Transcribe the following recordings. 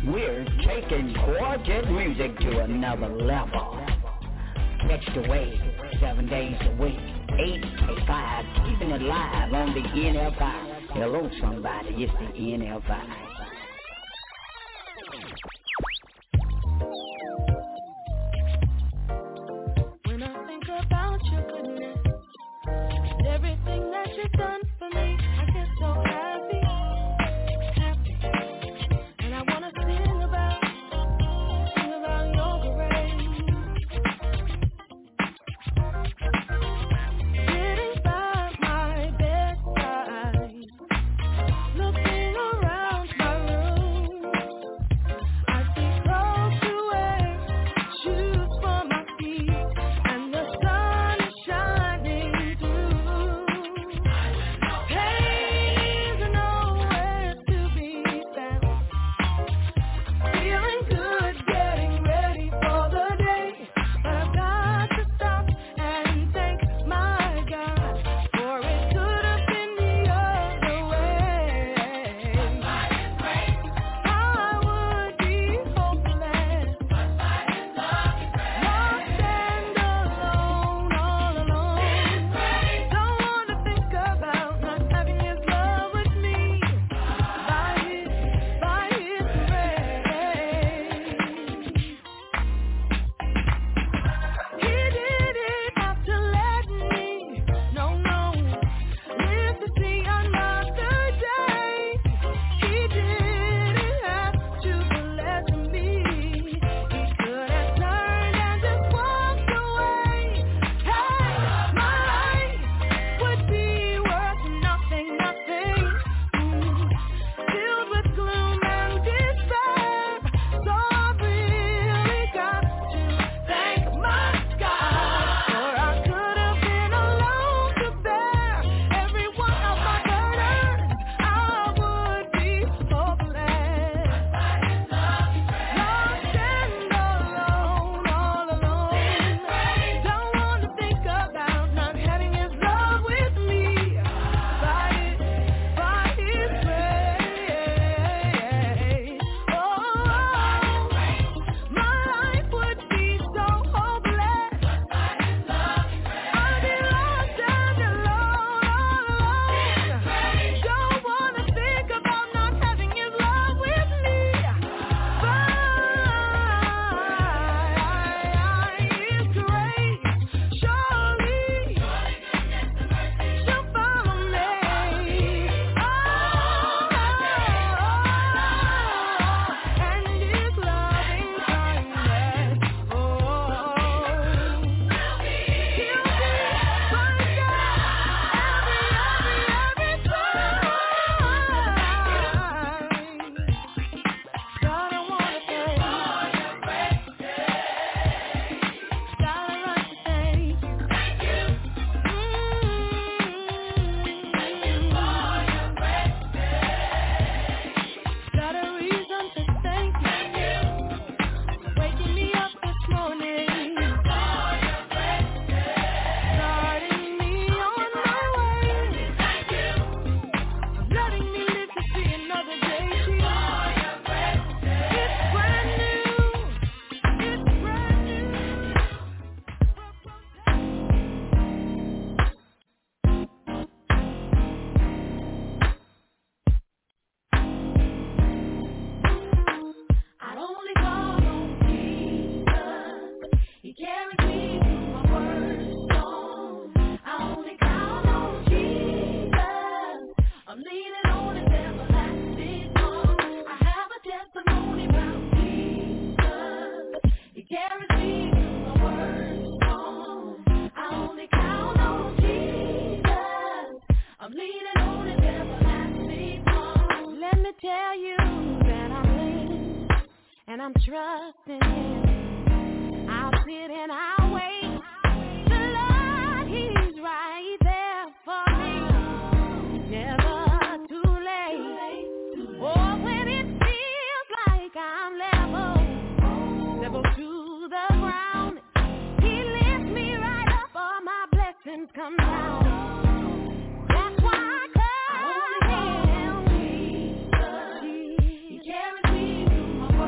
We're taking gorgeous music to another level. Catch the wave 7 days a week, 8 to 5, keeping it live on the NFI. Hello, somebody, it's the NFI. When I think about your goodness and everything that you've done for me, I get so happy. And I wanna sing about your grace. Sitting by my bedside, looking around my room, I see clothes to wear, shoes for my feet, and the sun is shining through. Pain is nowhere to be found. Feeling good, getting ready for the day, but I've got to stop and thank my God, for it could have been the other way. I would be hopeless, lost and alone, all alone. Don't want to think about not having His love with me. By His grace, He didn't have to let me, no, live to see another day. He didn't have to bless me. He could have turned and just walked away. Hey, my life would be worth nothing, filled with gloom and despair. So I've really got to thank my God, for I could have been alone to bear every one of my burdens. I would be hopeless, lost and alone, all alone. Don't want to think about not having His love with me. By His grace, oh, my life would be so hopeless. I'd be lost and alone, all alone. Don't want to think about not having His love with me. By His grace, surely she'll follow me. And His loving kindness, He'll be my God, every time. God, I wanna thank you. God, I like to thank you. Got a reason to thank you. Waking me up this morning, starting me on my way, letting me live to see another day. It's brand new. It's brand new. I'd only call on Jesus. He carries me through my worst storm. I only count on Jesus. I'm leaning on His everlasting arms. I have a testimony about Jesus. He carries me through my worst storm. I only count on Jesus. I'm leaning on His everlasting arms. Let me tell you that I'm leaning and I'm trusting Him. I'll sit and I'll wait. The Lord, He's right there for me. Never too late. Oh, when it feels like I'm level to the ground, He lifts me right up. All my blessings come down. That's why I call Him. He carries me through my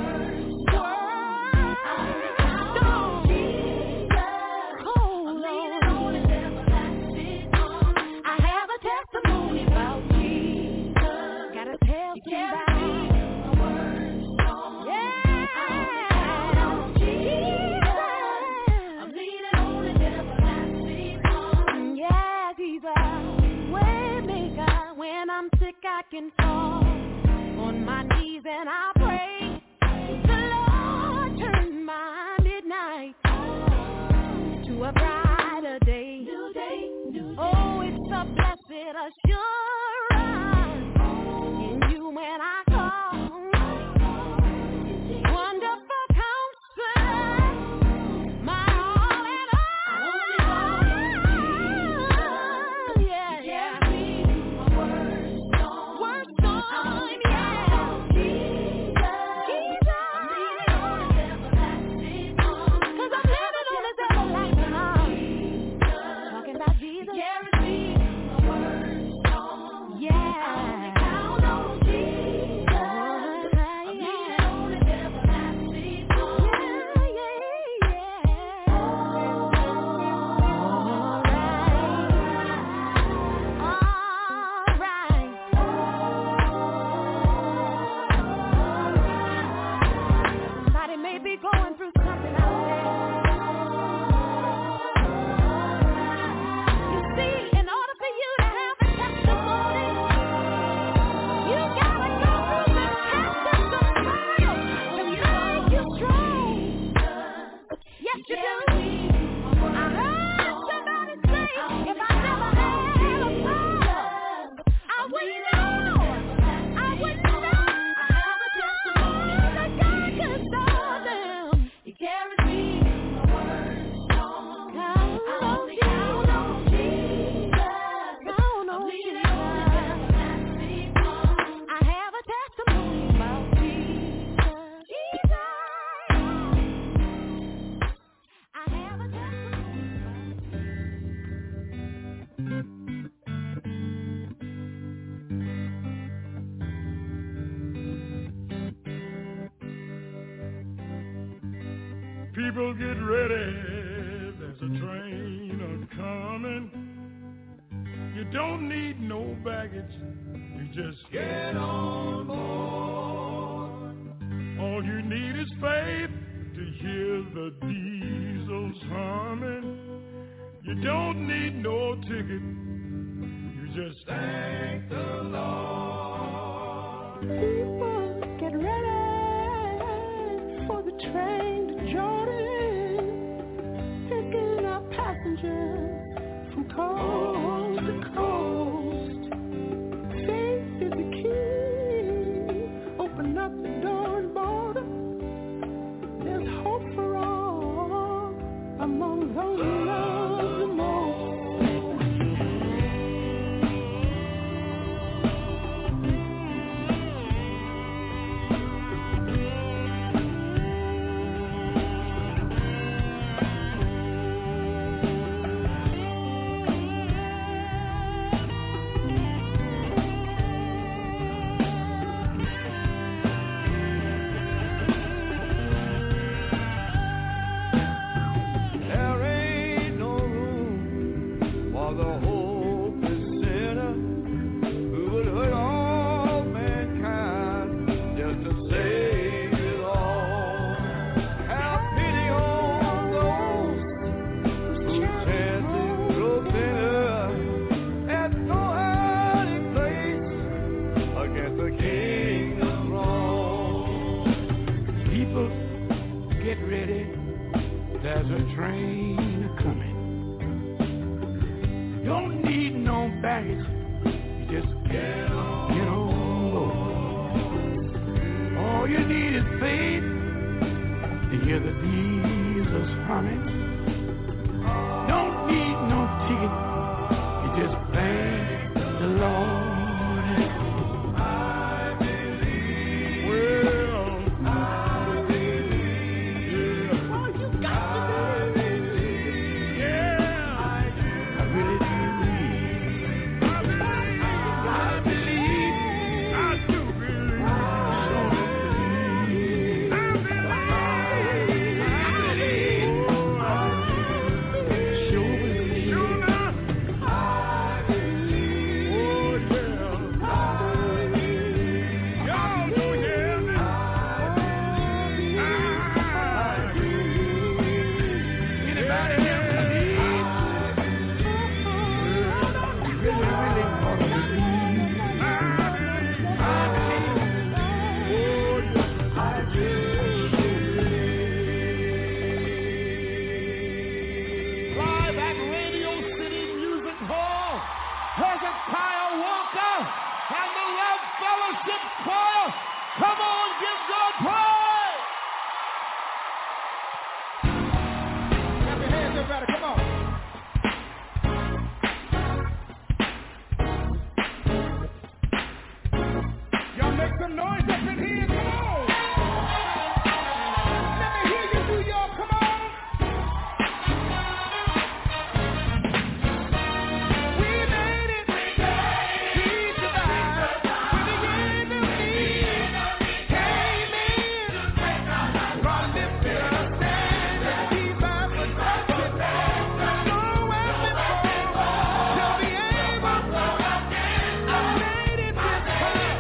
fall on my knees and I pray. The Lord turn my midnight to a brighter day. New day, new day. Oh, it's a blessed assurance in you when I call. Wonderful counselor, my all and all. Yeah, yeah. My word song, yeah. Jesus, 'cause I'm living on this everlasting arm. Talking about Jesus. My word song, yeah. Count on Jesus. I'm living on this everlasting arm. Yeah, yeah. All right. Somebody may be going through something out there. You see, in order for you to have a testimony, you gotta go through the test of the trial to make you strong. Yes, you do. I heard somebody say, if I never had a father, I wouldn't know. I wouldn't know that God could solve them. He carries me, my word song. Count on Jesus. Count on Jesus. I have a testimony about Jesus. I have a testimony People get ready, there's a train a-coming. You don't need no baggage, you just get on board. All you need is faith to hear the diesels humming. You don't need no ticket, you just thank the Lord. People get ready for the train to Jordan, picking up passengers from coast to coast. Faith is the key. Open up the door and border. There's hope for all among those who love the most. There ain't no room for the hopeless sinner who would hurt all mankind just to save it all. Have pity on those whose chances grow thinner and no hiding place against the king's throne. People, get ready. There's a train a-coming. You don't need no baggage, you just get on board. All you need is faith to hear the diesels humming. Don't need no ticket, you just thank the Lord. I believe. Well, I believe. Oh, you got to believe. Yeah, I really do believe. I believe. choir. Come on, give God praise. Clap your hands, everybody. Come on. Y'all make some noise up in here. Come on. Let me hear you do y'all. Come on. We made it. We survived. When the enemy came in, God lifted us and He might protect us. No weapon formed shall be able. I made it this time.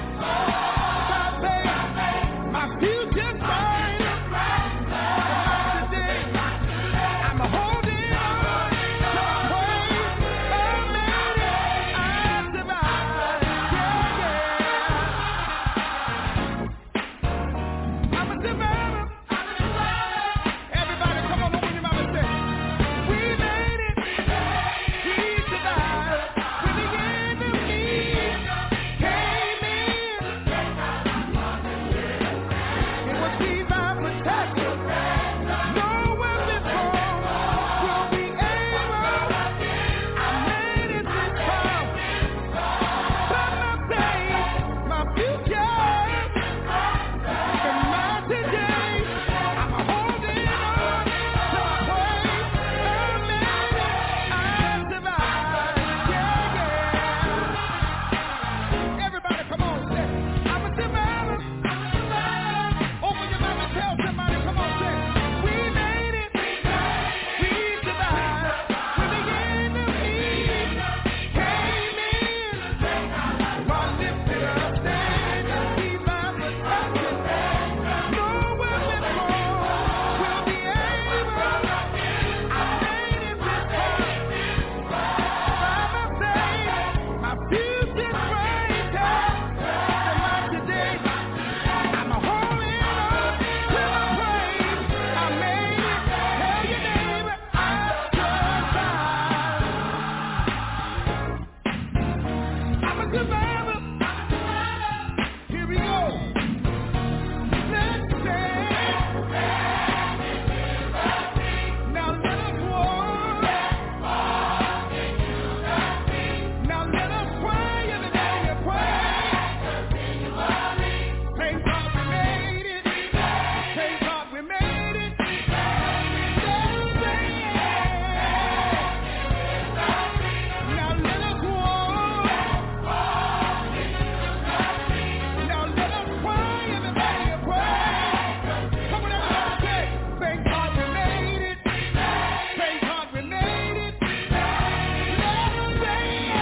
My future's bright. Today, I'm holding on to my praise. I made it. I survived. Yeah. I'm a survivor. Everybody, come on, open your mouth and say, we made it. We survived. When the enemy came in, it was divine protection. No weapon formed will be able. I made it this far. But my days, my future, and my today, I'm holding on to my praise. I made it. I survived. Yeah, yeah. Everybody, come on, say, I'm a survivor. Open your mouth and tell somebody, come on, say, we made it. We survived. When the enemy came in, God lifted us and He might protect us. No weapon formed will be able. I made it this far. My future's brighter than my today. I'm holding on to my praise. I made it. Tell your neighbor I survived. I'm a survivor. Here we go. Let's dance. Now let us walk. Now let us pray everybody and pray. Thank God we made it. Thank God we made it. Let's dance. Now let us walk. Now let us pray everybody and pray. Come on, everybody say, thank God we made it. Thank God we made it. Let's dance.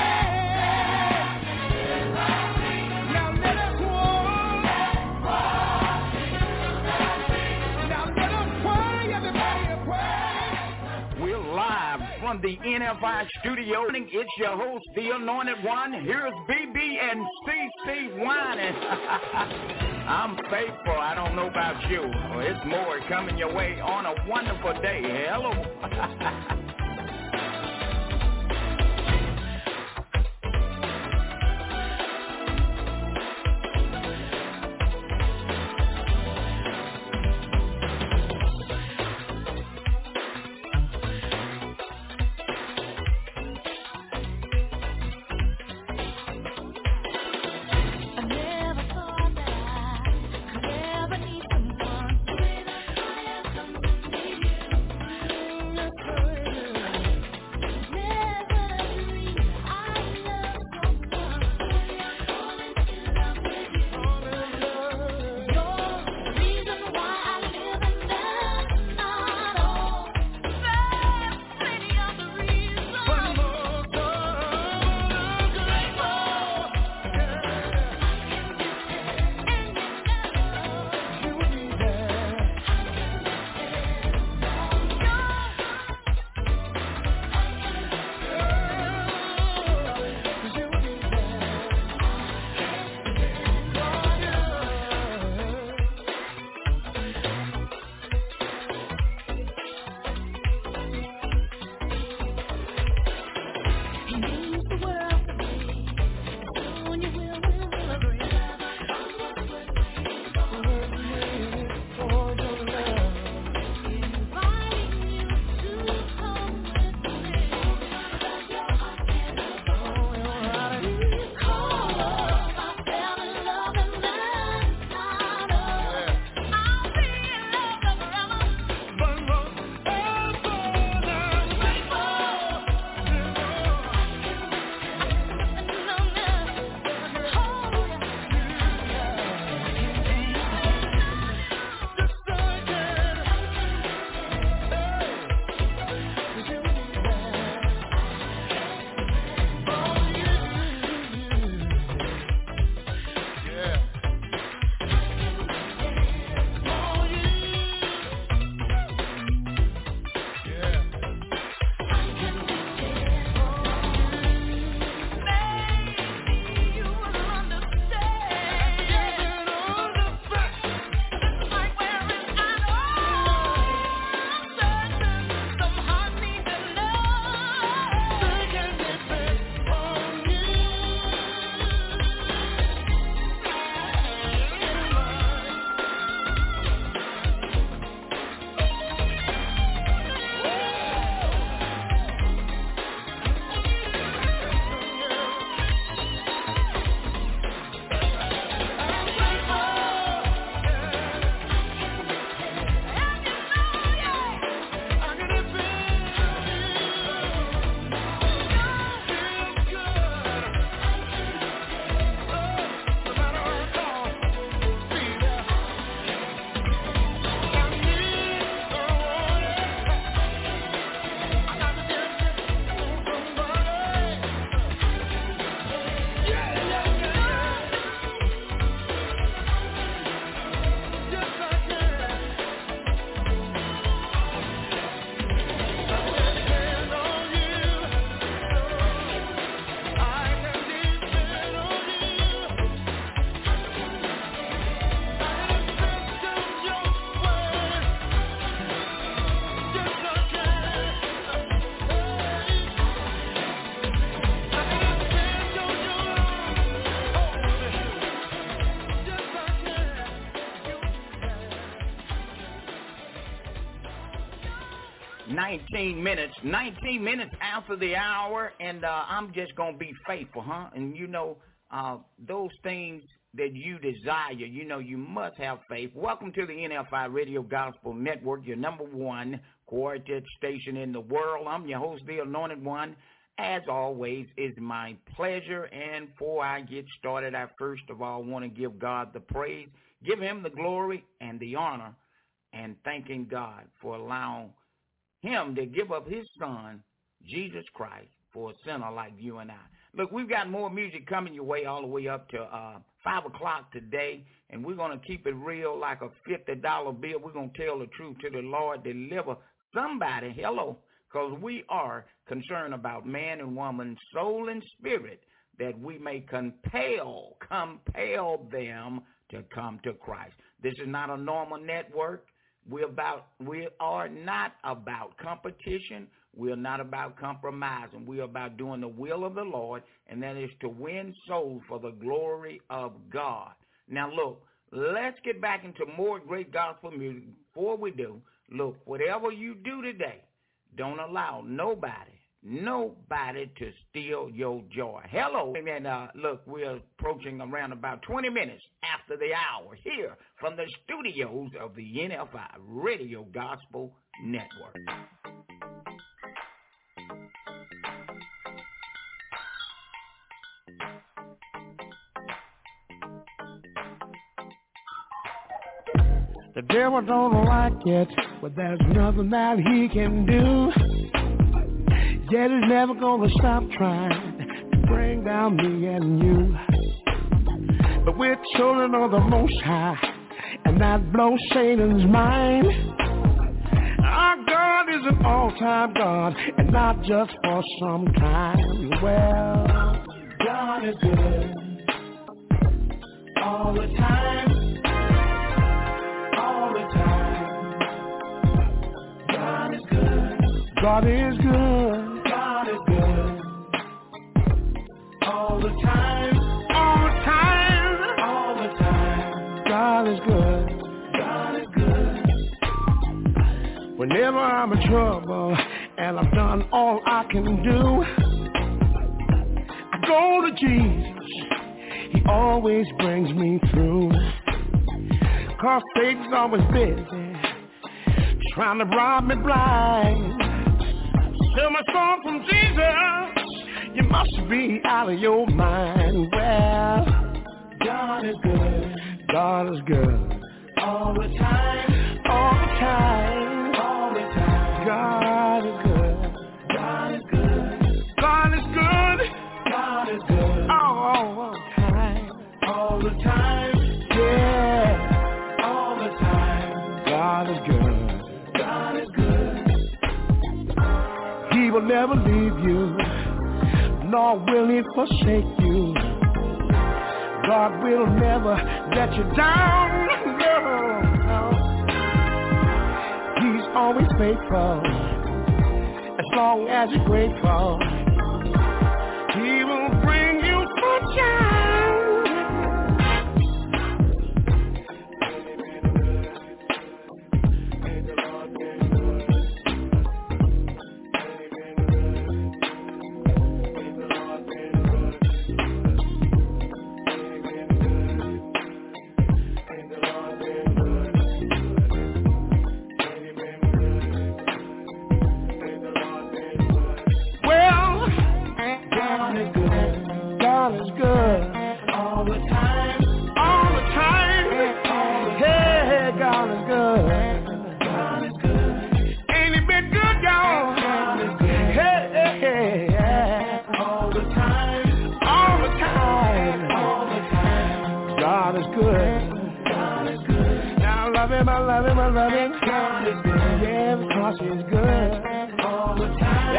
Now let us walk. Now let us pray everybody and pray. We're live from the NFI studio. It's your host, the Anointed One. Here's BB and CC Whining. I'm faithful. I don't know about you. It's more coming your way on a wonderful day. Hello. I never thought that I could ever need someone when I have somebody you. 19 minutes after the hour, and I'm just going to be faithful, huh? And you know, those things that you desire, you know, you must have faith. Welcome to the NFI Radio Gospel Network, your number one quartet station in the world. I'm your host, the Anointed One. As always, it's my pleasure, and before I get started, I first of all want to give God the praise, give him the glory and the honor, and thanking God for allowing him to give up his son, Jesus Christ, for a sinner like you and I. Look, we've got more music coming your way all the way up to 5 o'clock today, and we're going to keep it real like a $50 bill. We're going to tell the truth to the Lord, deliver somebody, hello, because we are concerned about man and woman, soul and spirit, that we may compel them to come to Christ. This is not a normal network. We are not about competition. We are not about compromising. We are about doing the will of the Lord, and that is to win souls for the glory of God. Now, look, let's get back into more great gospel music. Before we do, look, whatever you do today, don't allow nobody to steal your joy. Hello. And look, we're approaching around about 20 minutes after the hour here from the studios of the NFI Radio Gospel Network. The devil don't like it, but there's nothing that he can do. Yet he's never gonna stop trying to bring down me and you. But we're children of the Most High, and that blows Satan's mind. Our God is an all-time God, and not just for some time. Well, God is good all the time. All the time. God is good. God is good. All the time, all the time, all the time. God is good. God is good. Whenever I'm in trouble and I've done all I can do, I go to Jesus. He always brings me through. 'Cause Satan's always busy trying to rob me blind. Tell my song from Jesus. You must be out of your mind. Well, God is good. God is good. All the time. All the time. All the time. God is good. God is good. God is good. God is good. All the time. All the time. Yeah. All the time. God is good. God is good. He will never leave you, nor will he forsake you. God will never let you down, no. He's always faithful, as long as you're grateful. He will bring you sunshine. I love him. God is good. Yeah, because he's good. All the time.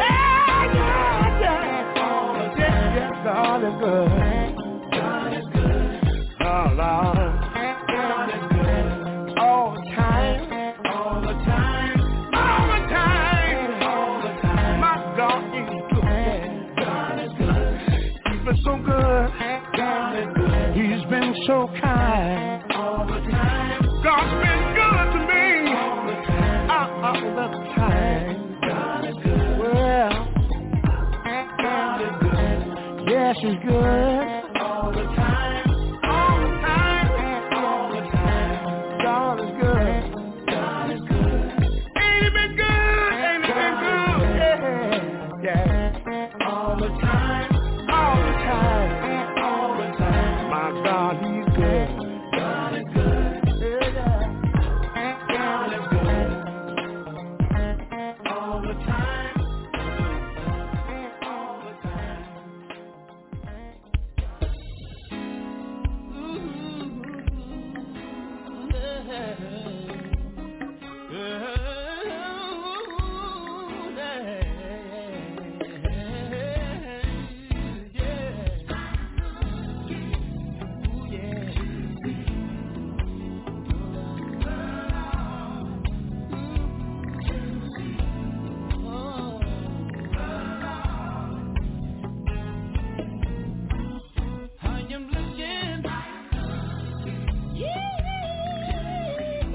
Yeah. All the time. Yeah, God is good. God is good. Oh, Lord. God is good. All the time. All the time. All the time. All the time. My God is good. God is good. He's been so good. God is good. He's been so kind. All the time. God's been good to me. All the time. is good. All the time. All the time. All the time. God is good. God is good. Ain't it been good? Ain't it been good? Yeah. Yeah. All the time. All the time. All the time. My God, he's good. God is good. Yeah. God is good. All the time. All the time. I am looking.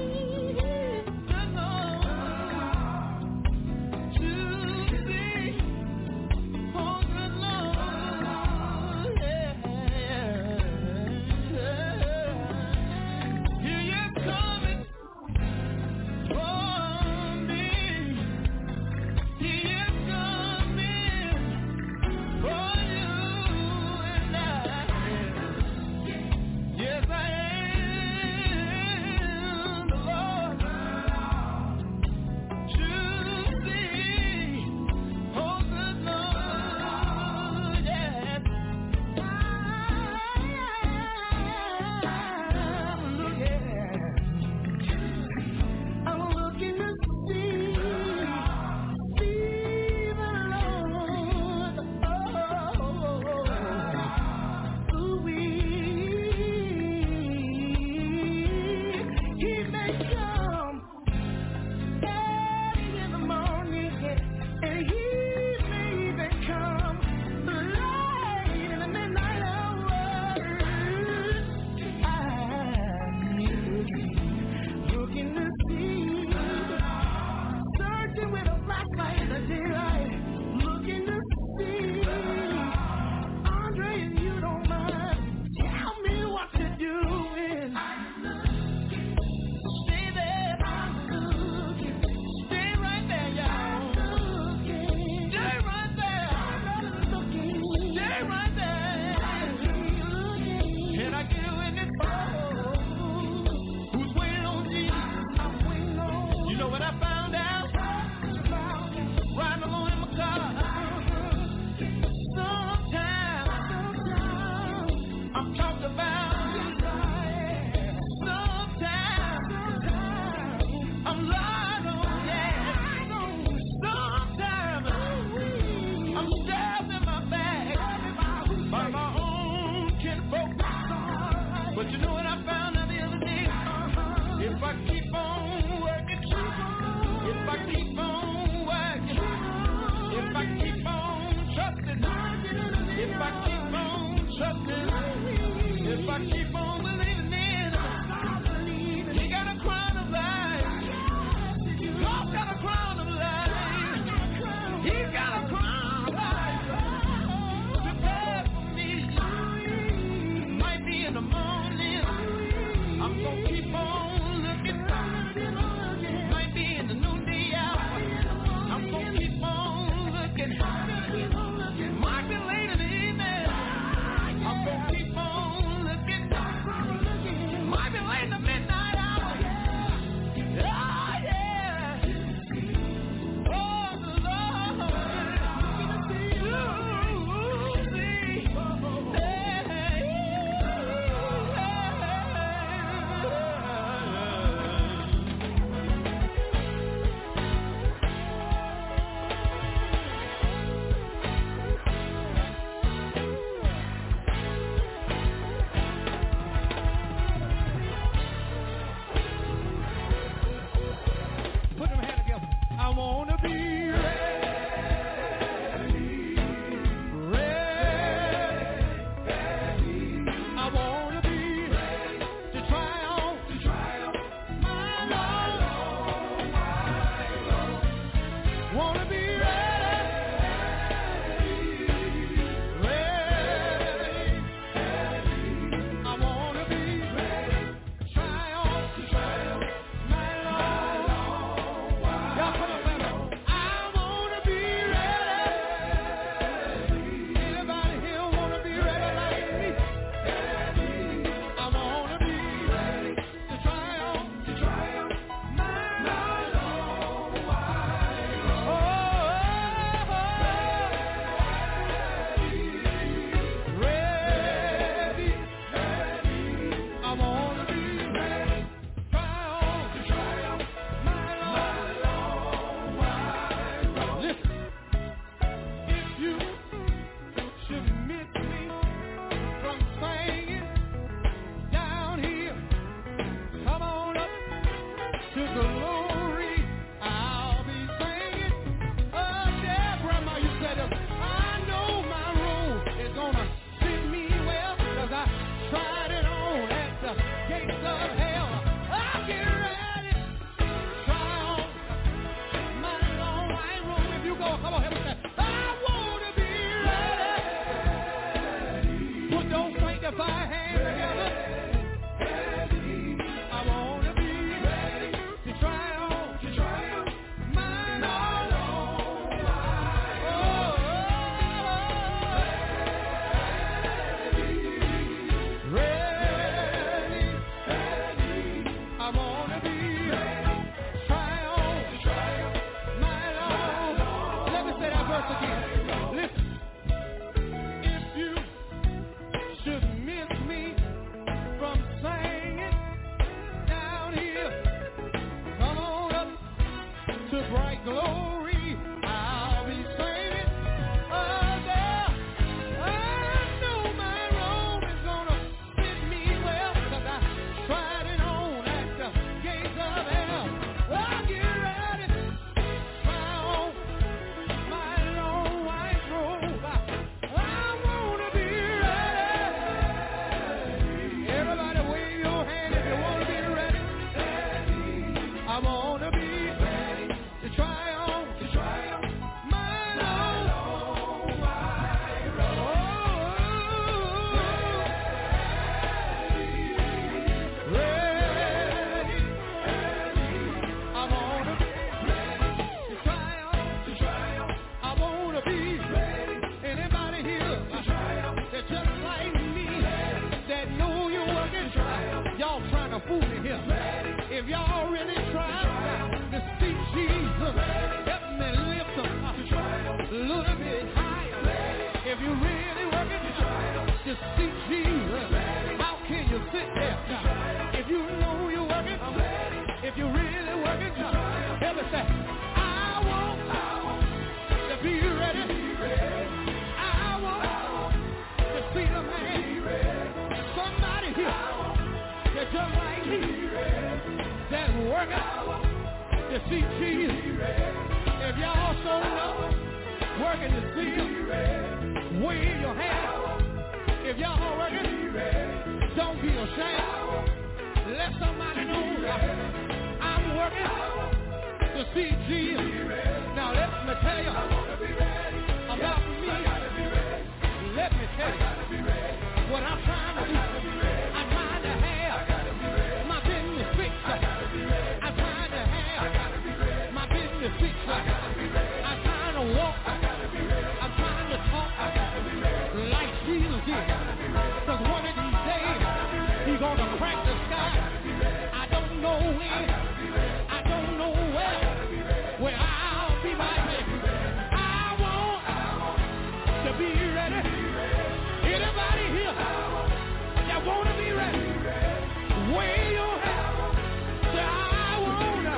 that's working to see Jesus. If y'all showing up, working to see Him, wave your hand. If y'all working, don't be ashamed. Let somebody know I'm working to see Jesus. Now let me tell you about me. Let me tell you what I'm trying to do. I'm trying to have my business fixed. I'm trying to have my business fixed. I'm trying to walk. I'm trying to talk like Jesus did. Because one of these days, He's going to crack the sky. I don't know when. I don't know where I'll be by then. I want to be ready. Anybody here that want to be ready? Wave your hand. Say, I wanna.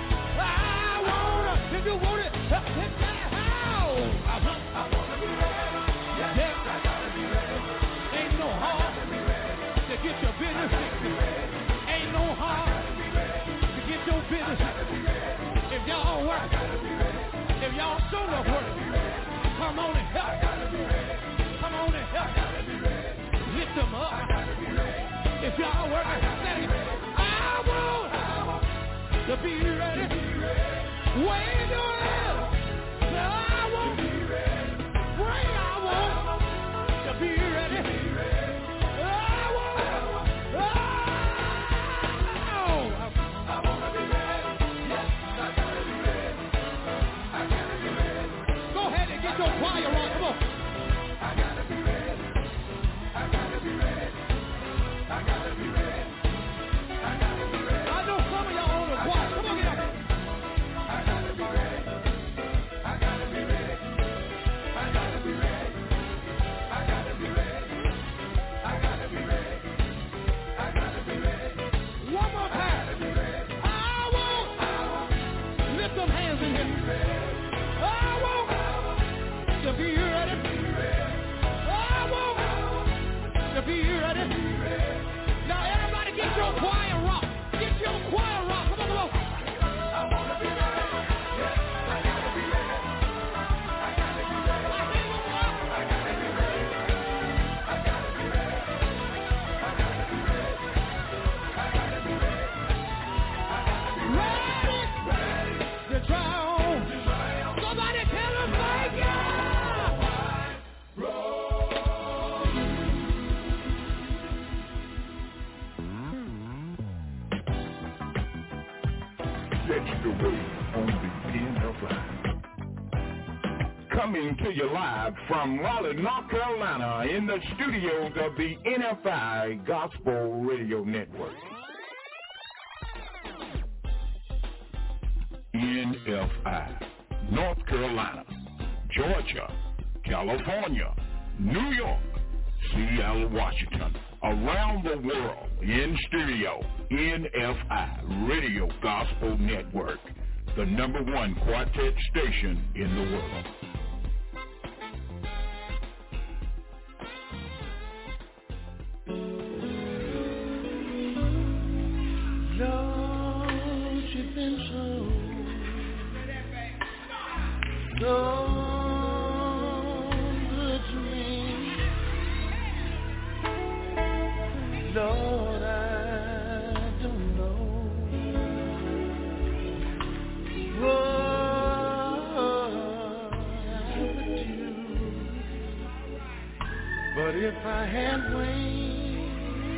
If you want it, hit that how. I wanna be ready. Yeah, I gotta be ready. Ain't no hard to get your business fixed. Ain't no hard to get your business. If y'all work, if y'all show no work, come on and help. Come on and help. Lift them up. If y'all work, I want to be ready. Wave your hand. Say, I want to be ready. Pray, I want to be ready. I want to be ready. Yes, I gotta be ready. I gotta be ready. Go ahead and get your choir on. Come on. I gotta be ready. I gotta be ready. I gotta be ready. I gotta be ready. I know some of y'all on the choir. Come on, get up. I gotta be ready. I gotta be ready. I gotta be ready. I gotta be ready. I gotta be ready. I gotta be ready. One more time. I want. Lift them hands in here. I want to be ready. I want to be ready. Now everybody get your choir rock. Get your choir rock. Come on, come on. I want to be ready. Yes, I gotta be ready. I gotta be ready. I gotta be ready. I gotta be ready. I gotta be ready. I gotta be ready. I gotta be ready. To try on. Somebody tell them, thank you. Catch the wave on the NFI. Coming to you live from Raleigh, North Carolina, in the studios of the NFI Gospel Radio Network. NFI, North Carolina, Georgia, California, New York, Seattle, Washington, around the world, in studio, NFI Radio Gospel Network, the #1 quartet station in the world. Lord, you've been so good to me. Lord, I don't know what I would do, but if I had wings,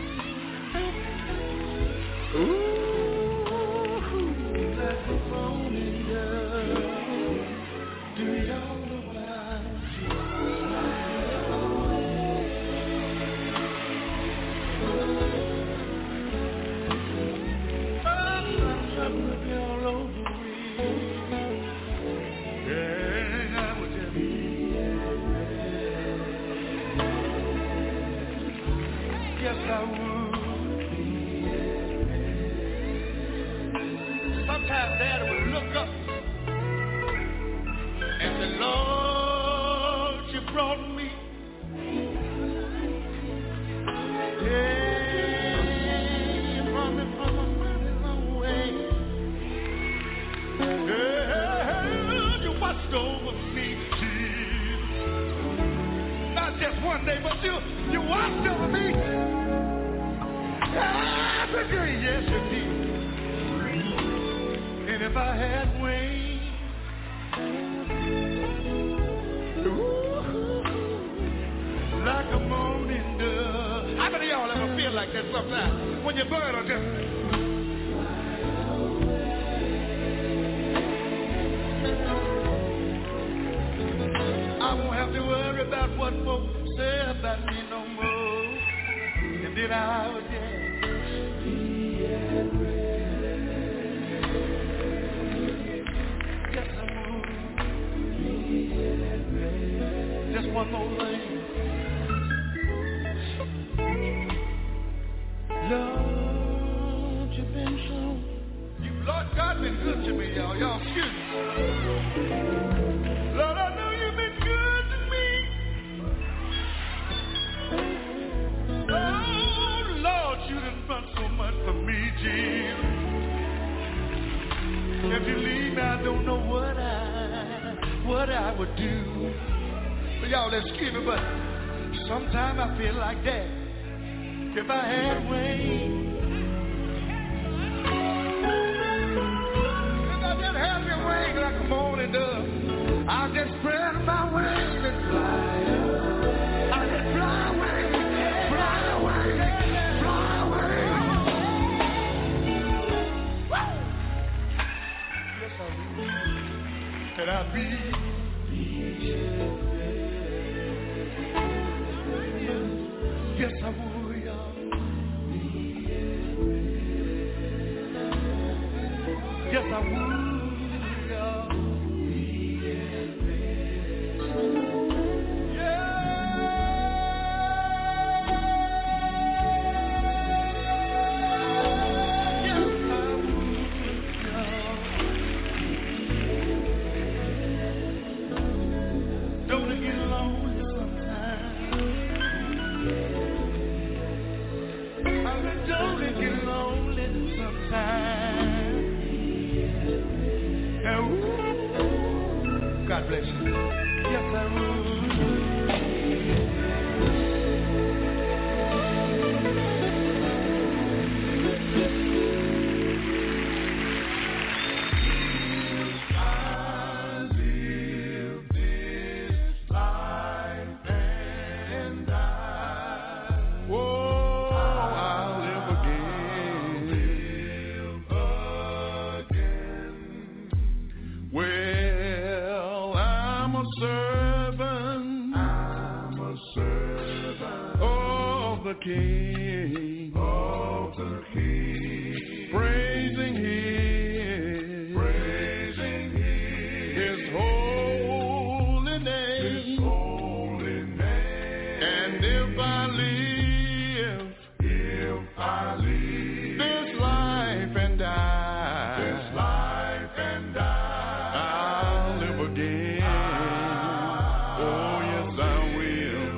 like a morning dove, do y'all know about I'm looking all over me. Yeah, I would just yes, I would. Sometimes Daddy would look up and say, Lord, you brought me. Yeah, you brought me yes you did. And if I had wings, like a morning dove. How many of y'all ever feel like that sometimes? When your bird are just... I won't have to worry about what folks say about me no more. And then I would just one more thing. Lord, you've been so... Lord God been good to me, y'all. Y'all excuse me. Lord, I know you've been good to me. Oh, Lord, you done done so much for me, Jesus. If you leave me, I don't know what I would do. But y'all excuse me, but sometimes I feel like that. If I had wings, if I just had your wings like a morning dove, I'll just spread my wings and fly away. I'll just fly away, fly away, fly away. Yes, I will. And I'll be. Yes, I will. Yes, I would, y'all. Don't it get lonely sometimes? I said, don't it get lonely sometimes? God bless you. Yes, I will. King of the King, praising His holy name, and if I live this life and die, I'll live again. Oh yes, I will.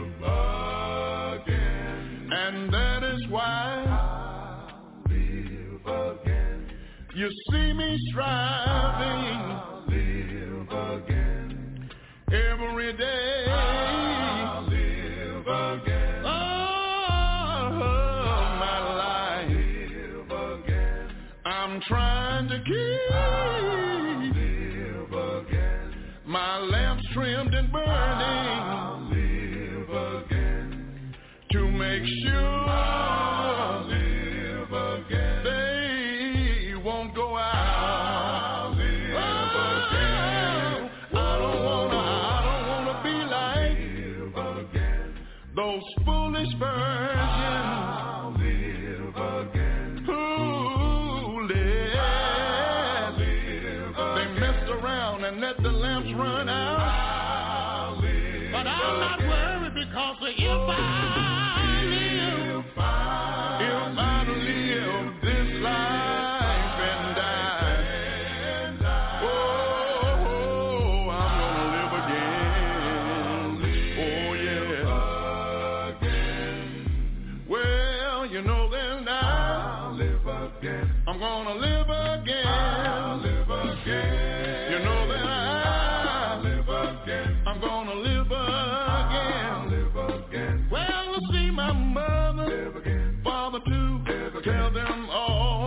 And that is why I'll live again. You see me striving, I'll live again. Every day I'll live again. Oh, my life, I'll live again. I'm trying to keep, I'll live again. My lamps trimmed and burning, I'll live again. To make sure I'll live again. They won't go out. I'll live again. I don't wanna be like those foolish virgins. I'll live again. Who live. They messed around and let the lamps run out. I'll live. But I'm not worried because if I live this life and die, oh, I'm gonna live again. Oh yeah. Well, you know then I'll live again. I'm gonna live again. I'll live again. You know that I'll live again. I'm gonna live again. I'll live again. Well, I see my mother, father too, tell them all.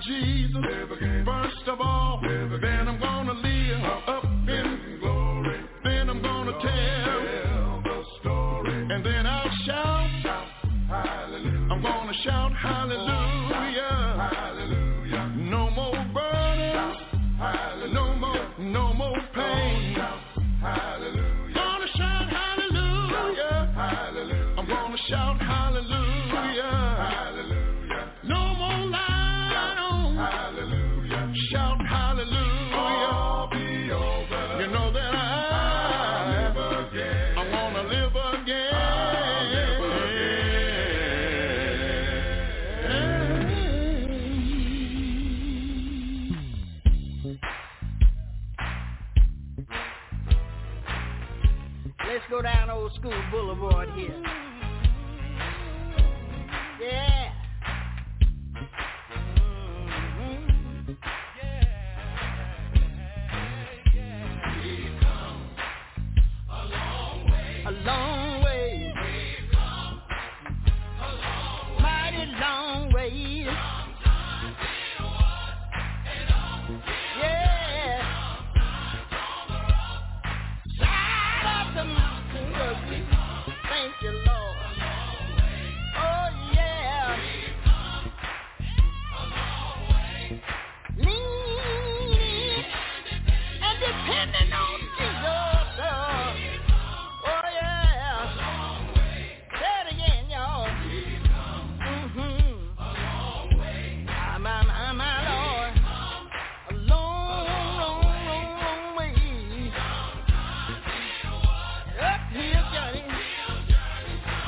Jesus. First of all, then I'm gonna live up in glory. Then I'm gonna tell the story, and then I'll shout hallelujah. I'm gonna shout hallelujah. Hallelujah. No more burdens. Hallelujah. No more pain. Hallelujah. Gonna shout hallelujah. Hallelujah. I'm gonna shout hallelujah. Hallelujah. No more lying on. Hallelujah. Shout hallelujah. All be over. You know that I'll live again. I wanna live again. I'll live again. Let's go down Old School Boulevard here. Yeah. We've come a long way. A long way. We've come a long way. Mighty long way. Sometimes it was an uphill. Yeah. Sometimes on the rough side of the mountain. Thank you, Lord. Oh, yeah. We've come a long way. Leaning and depending on Jesus. Oh, yeah. Say it again, y'all. A long way. My Lord. A long way. Uphill journey.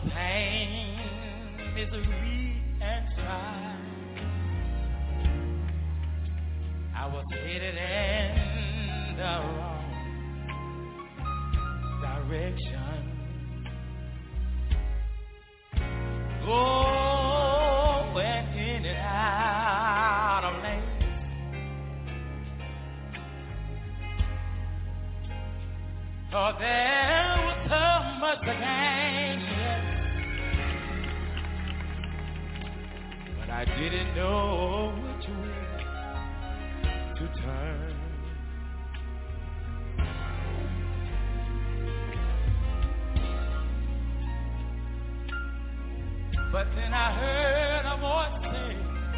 pain, misery, and strife. I was headed in the wrong direction. Going in and out of lane. Oh, there was so much to gain, but I didn't know which way to turn. But then I heard a voice say,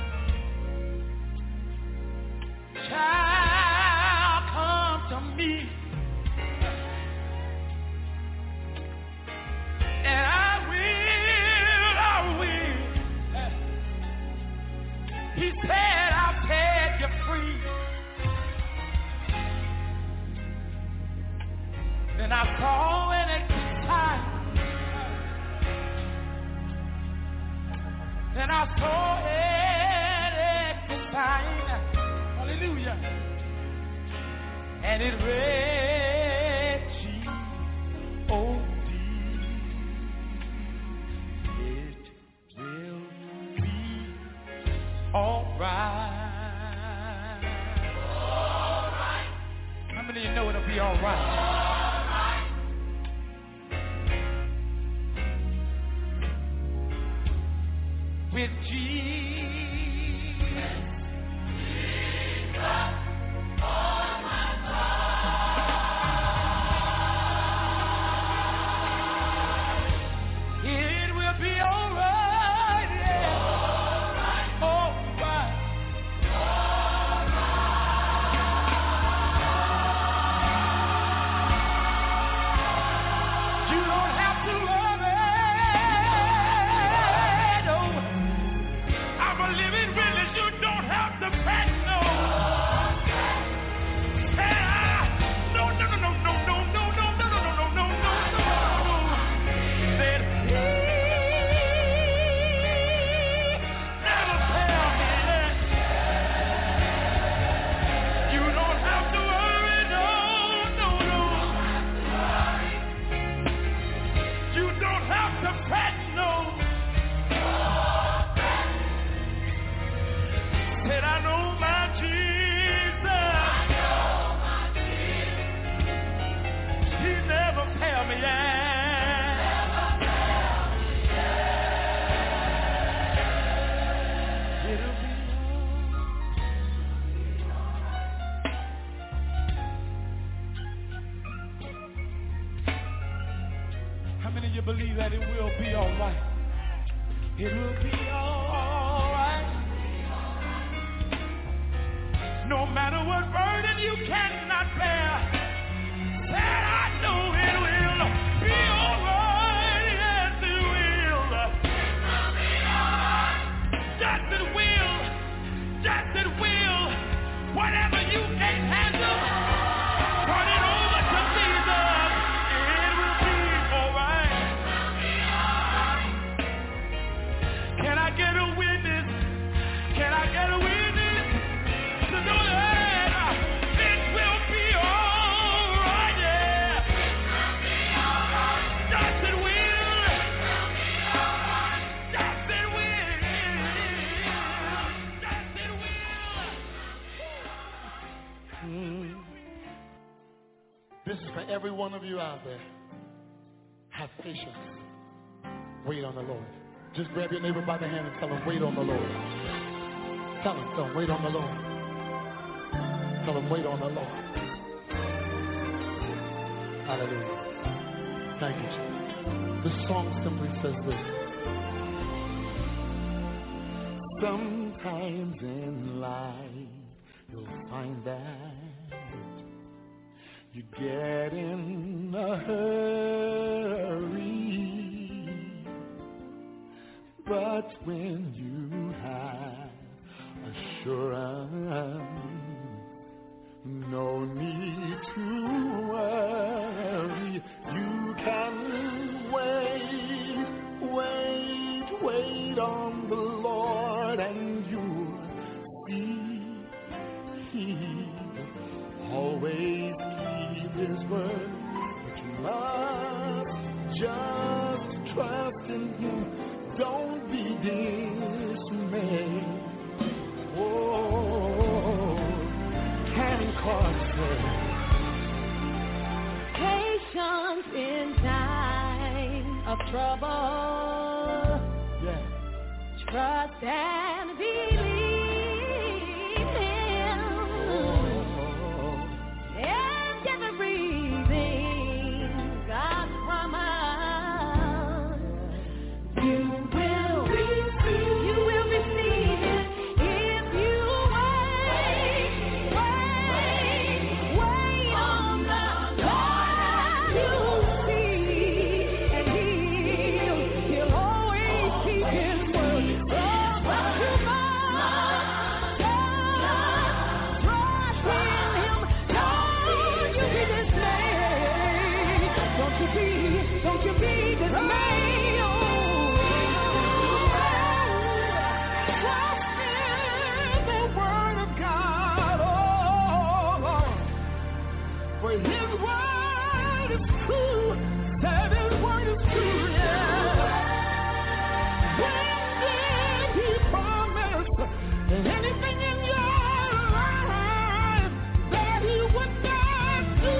"Child, come to me, and I will. He said, I'll set you free." Then I saw an exit sign. Then I saw an exit sign. Hallelujah. And it read G-O-D. It will be all right. All right. How many of you know it'll be all right? With Jesus on my side, it will be all right, yeah. All right. All right. All right. You don't have to worry. Living witness, you don't have to pack no. No. Said he never failed me yet. You don't have to worry, no. You don't have to pack no. Said I know my Jesus. He never failed me yet. It'll be How many of you believe that it will be all right? It will be all right. No matter what burden you cannot bear, that I know it will be all right. Yes, it will. Yes, it will. Yes, it will. Whatever you can't handle, turn it over to Jesus. It will be all right. Can I get a witness? Can I get a witness? To know that it will be all right, yeah. Yes, it will. Yes, it will. Yes, it will. This is for every one of you out there. Have patience. Wait on the Lord. Just grab your neighbor by the hand and tell him, wait on the Lord. Tell him, wait on the Lord. Tell him, wait on the Lord. Hallelujah. Thank you, Jesus. This song simply says this. Sometimes in life, you'll find that you get in a hurry. But when you have assurance, no need to worry. You can wait Wait on the Lord and you'll see. He always keep his word. But you must just trust in him. Don't be dismayed. Oh, Karen Clark said, patience in time of trouble. yeah. Trust and believe him. And everything God promised, you will receive. You will receive it if you wait on the Lord. You'll see, and He'll always keep His word. Oh, but you must trust in Him. Don't you be dismayed. Don't you be dismayed. Trust in the word of God. Oh, Lord. For his word is true. That his word is true, yeah. When did he promise anything in your life that he would not do?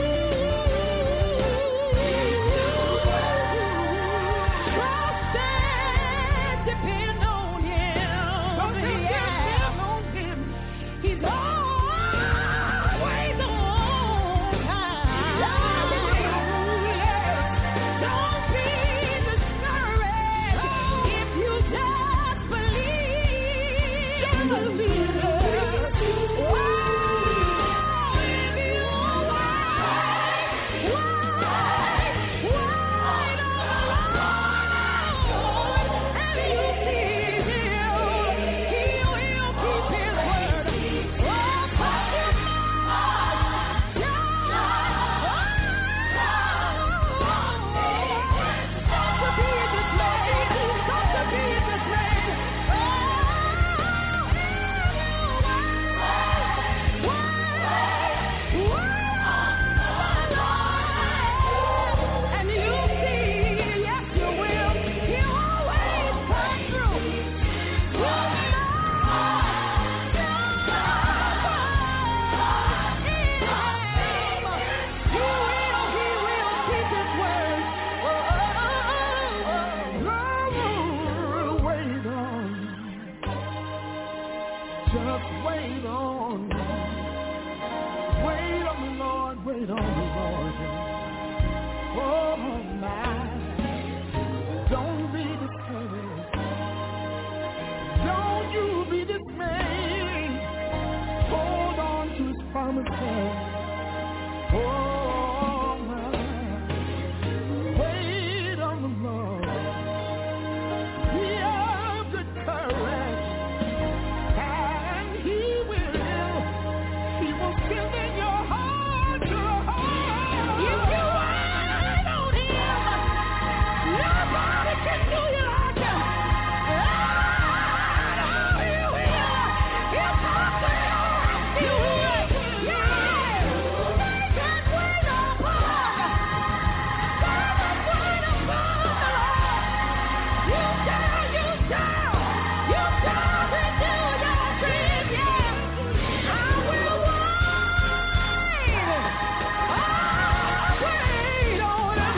Trust and depend on him. Depend on him. He's always on time. Don't be discouraged if you just believe. Believe. And you'll see, yes you will. He'll always come through. He will keep his word. Wait on. Just wait on. Wait on the Lord. Wait on the Lord. Oh my. Don't be discouraged. Don't you be dismayed. Hold on to his promises. Oh my. Wait on the Lord. Be of good courage. And he will send in your heart to heart. If you wait on him, nobody can do you like him. Oh, he will. He'll come through. He will. Yeah. They can wait upon. They can wait upon the Lord. You shall renew your strength. Yeah. I will wait. Wait on him.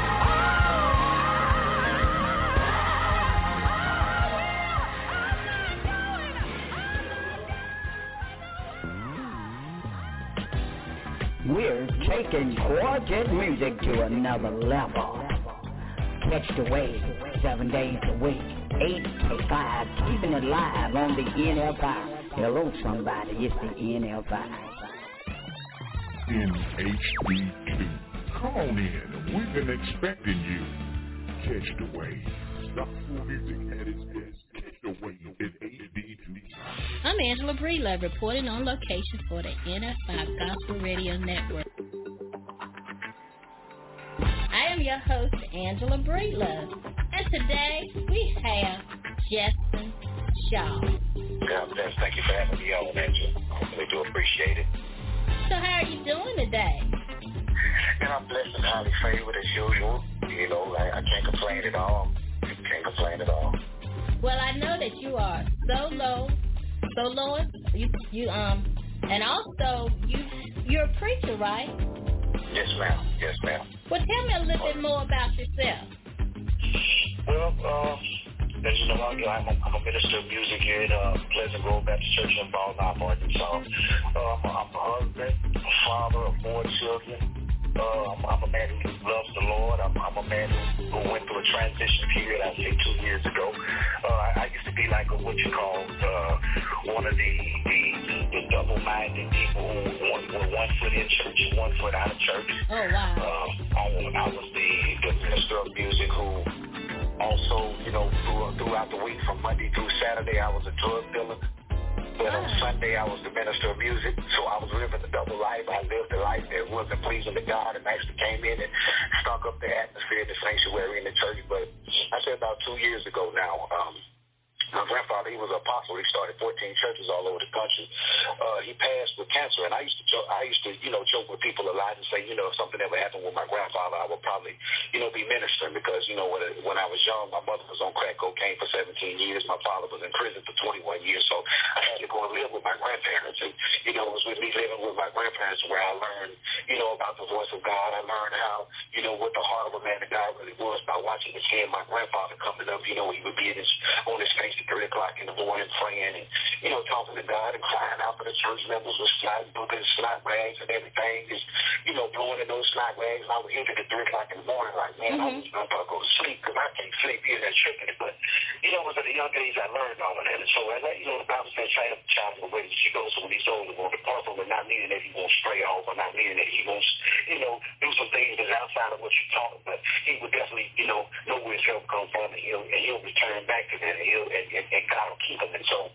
We're taking quartet music to another level. Catch the wave 7 days a week, 8 to 5, keeping it live on the NFI. Hello, somebody, it's the NFI. In HD2. Come on in. We've been expecting you. Catch the wave. Gospel music at its best. Catch the wave in HD2. I'm Angela Breedlove, reporting on location for the NF5 Gospel Radio Network. I am your host, Angela Breedlove, and today we have Justin Shaw. God bless. Thank you for having me on, Angel. We do appreciate it. So how are you doing today? And I'm blessed and highly favored as usual. You know, I can't complain at all. Can't complain at all. Well, I know that you are soloist. And also you're a preacher, right? Yes, ma'am. Yes, ma'am. Well, tell me a little bit more about yourself. Well, as you know, I'm a minister of music here at Pleasant Grove Baptist Church in Baltimore, Arkansas. I'm a husband, a father of 4 children. I'm a man who loves the Lord. I'm a man who went through a transition period, I'd say 2 years ago. I used to be like what you call one of the double-minded people who were 1 foot in church and 1 foot out of church. Oh, wow. I was the minister of music who also, you know, throughout the week from Monday through Saturday, I was a drug dealer. But on Sunday, I was the minister of music, so I was living a double life. I lived a life that wasn't pleasing to God and actually came in and stunk up the atmosphere in the sanctuary in the church. But I said about 2 years ago now, my grandfather, he was an apostle. He started 14 churches all over the country. He passed with cancer, and I used to joke with people a lot and say, you know, if something ever happened with my grandfather, I would probably, you know, be ministering because, you know, when I was young, my mother was on crack cocaine for 17 years. My father was in prison for 21 years, so I had to go and live with my grandparents. And, you know, it was with me living with my grandparents where I learned, you know, about the voice of God. I learned how, you know, what the heart of a man of God really was by watching and seeing my grandfather coming up. You know, he would be on his face at 3 o'clock in the morning praying and, you know, talking to God and crying out for the church members with snot boogers, snot rags and everything, just, you know, blowing in those snot rags. And I would hit it at 3 o'clock in the morning like, man, I was going to go to sleep because I can't sleep here and tripping. But, you know, it was at the young age I learned all of that. And so, you know, the Bible says, train up the child in the way that she goes, so when he's older, won't depart from it, not meaning that he won't stray off or not meaning that he won't, you know, do some things that's outside of what you taught him. But he would definitely, you know where his help comes from, and he'll return back to that, and God will keep him. And so,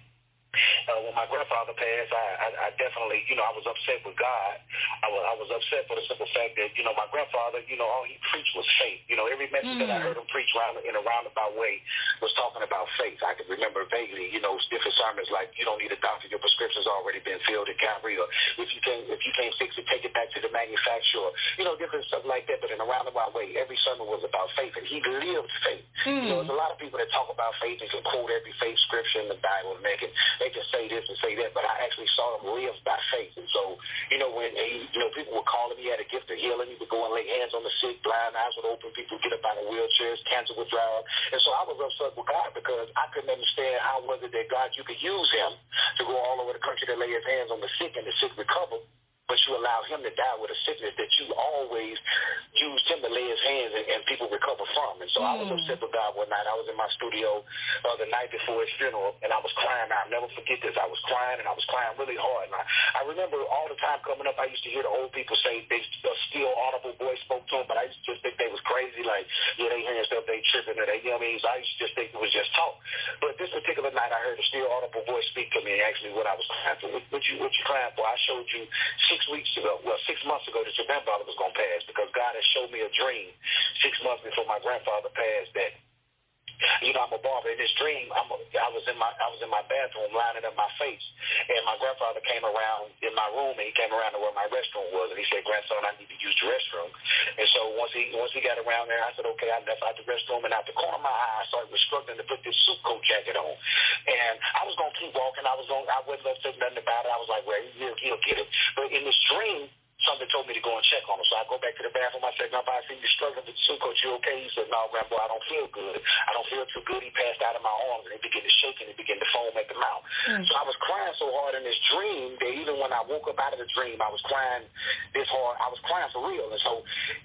when my grandfather passed, I definitely, you know, I was upset with God. I was upset for the simple fact that, you know, my grandfather, you know, all he preached was faith. You know, every message that I heard him preach in a roundabout way was talking about faith. I can remember vaguely, you know, different sermons like, you don't need a doctor, your prescription's already been filled at Calvary, or if you can't fix it, take it back to the manufacturer, you know, different stuff like that. But in a roundabout way, every sermon was about faith, and he lived faith. You know, there's a lot of people that talk about faith and can quote every faith scripture in the Bible and they can say this and say that, but I actually saw him live by faith. And so, you know, when people were calling me, he had a gift of healing. He would go and lay hands on the sick, blind eyes would open, people would get up out of wheelchairs, cancer would dry up. And so I was upset with God because I couldn't understand how was it that God, you could use him to go all over the country to lay his hands on the sick and the sick recover, but you allow him to die with a sickness that you always used him to lay his hands and people recover from. And so I was upset with God one night. I was in my studio the night before his funeral, and I was crying. I'll never forget this. I was crying, and I was crying really hard. And I remember all the time coming up, I used to hear the old people say a still audible voice spoke to them, but I used to just think they was crazy, like, yeah, they hearing stuff, they tripping, or they, you know what I mean? So I used to just think it was just talk. But this particular night, I heard a still audible voice speak to me, and actually what I was crying for. What you crying for? I showed you 6 months ago that your grandfather was going to pass, because God has showed me a dream 6 months before my grandfather passed that, you know, I'm a barber. In this dream, I was in my bathroom lining up my face, and my grandfather came around in my room, and he came around to where my restroom was, and he said, "Grandson, I need to use the restroom." And so once he got around there, I said, "Okay." I left out the restroom, and out the corner of my eye, I started struggling to put this suit coat jacket on, and I was gonna keep walking. I wasn't gonna say nothing about it. I was like, "Well, he'll get it." But in this dream, something told me to go and check on him. So I go back to the bathroom. I said, "Grandpa, I see you struggling with the suit coat. You okay?" He said, "No, Grandpa, I don't feel good. I don't feel too good." He passed out of my arms, and he began to shake, and he began to foam at the mouth. So I was crying so hard in this dream that even when I woke up out of the dream, I was crying this hard. I was crying for real. And so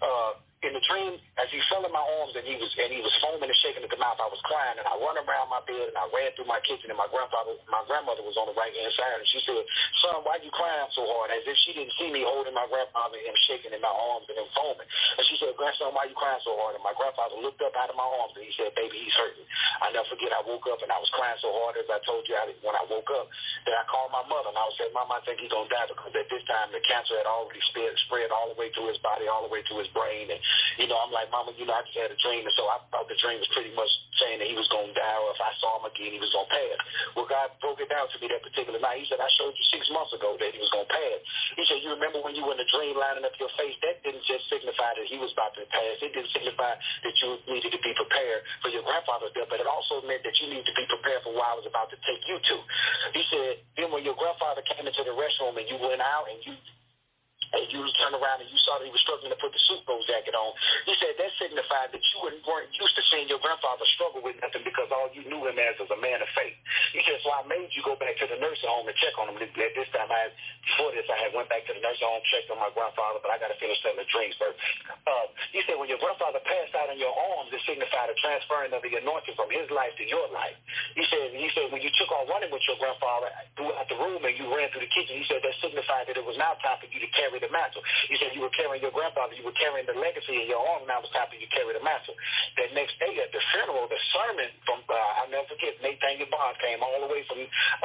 in the dream, as he fell in my arms and he was foaming and shaking at the mouth, I was crying, and I run around my bed, and I ran through my kitchen, and my grandmother was on the right-hand side, and she said, "Son, why you crying so hard?" As if she didn't see me holding my grandfather and him shaking in my arms and him foaming. And she said, "Grandson, why you crying so hard?" And my grandfather looked up out of my arms, and he said, "Baby, he's hurting." I never forget, I woke up and I was crying so hard, as I told you when I woke up, that I called my mother and I said, Mom, I think he's going to die, because at this time the cancer had already spread all the way through his body, all the way through his brain. And, I'm like, Mama, I just had a dream. And so I thought the dream was pretty much saying that he was going to die, or if I saw him again, he was going to pass. Well, God broke it down to me that particular night. He said, I showed you 6 months ago that he was going to pass. He said, you remember when you were in the dream lining up your face? That didn't just signify that he was about to pass. It didn't signify that you needed to be prepared for your grandfather's death, but it also meant that you needed to be prepared for where I was about to take you to. He said, then when your grandfather came into the restroom and you went out and you turned around and you saw that he was struggling to put the Super Bowl jacket on, he said that signified that you weren't used to seeing your grandfather struggle with nothing, because all you knew him as was a man of faith. He said, so I made you go back to the nursing home and check on him. At this time, before this, I had went back to the nursing home, checked on my grandfather, but I got to finish telling the dreams first. He said, when your grandfather passed out in your arms, it signified a transferring of the anointing from his life to your life. He said, when you took off running with your grandfather throughout the room and you ran through the kitchen, he said that signified that it was now time for you to carry the mantle. He said you were carrying your grandfather, you were carrying the legacy in your arms, now it was time for you to carry the mantle. That next day at the funeral, the sermon from, I'll never forget, Nathaniel Bond came all the way from,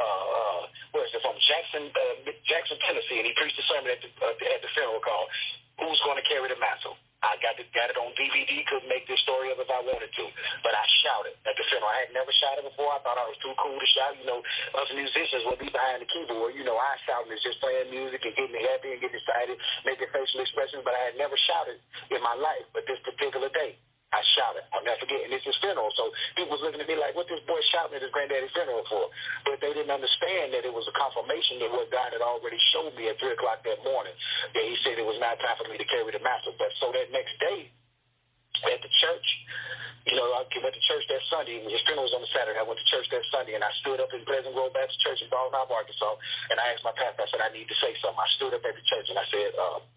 from Jackson, Tennessee, and he preached a sermon at the funeral called, Who's Going to Carry the Mantle? I got it on DVD, couldn't make this story up if I wanted to, but I shouted at the funeral. I had never shouted before. I thought I was too cool to shout. Us musicians will be behind the keyboard. I shouting is just playing music and getting happy and getting excited, making facial expressions, but I had never shouted in my life. But this particular day, I shouted. I'll never forget. And it's his funeral. So people was looking at me like, what this boy shouting at his granddaddy's funeral for? But they didn't understand that it was a confirmation of what God had already showed me at 3 o'clock that morning. That he said it was now time for me to carry the mantle. But so that next day at the church, I went to church that Sunday. His funeral was on the Saturday. I went to church that Sunday, and I stood up in Pleasant Grove Baptist Church in Baldwin, Arkansas, and I asked my pastor, I said, I need to say something. I stood up at the church, and I said,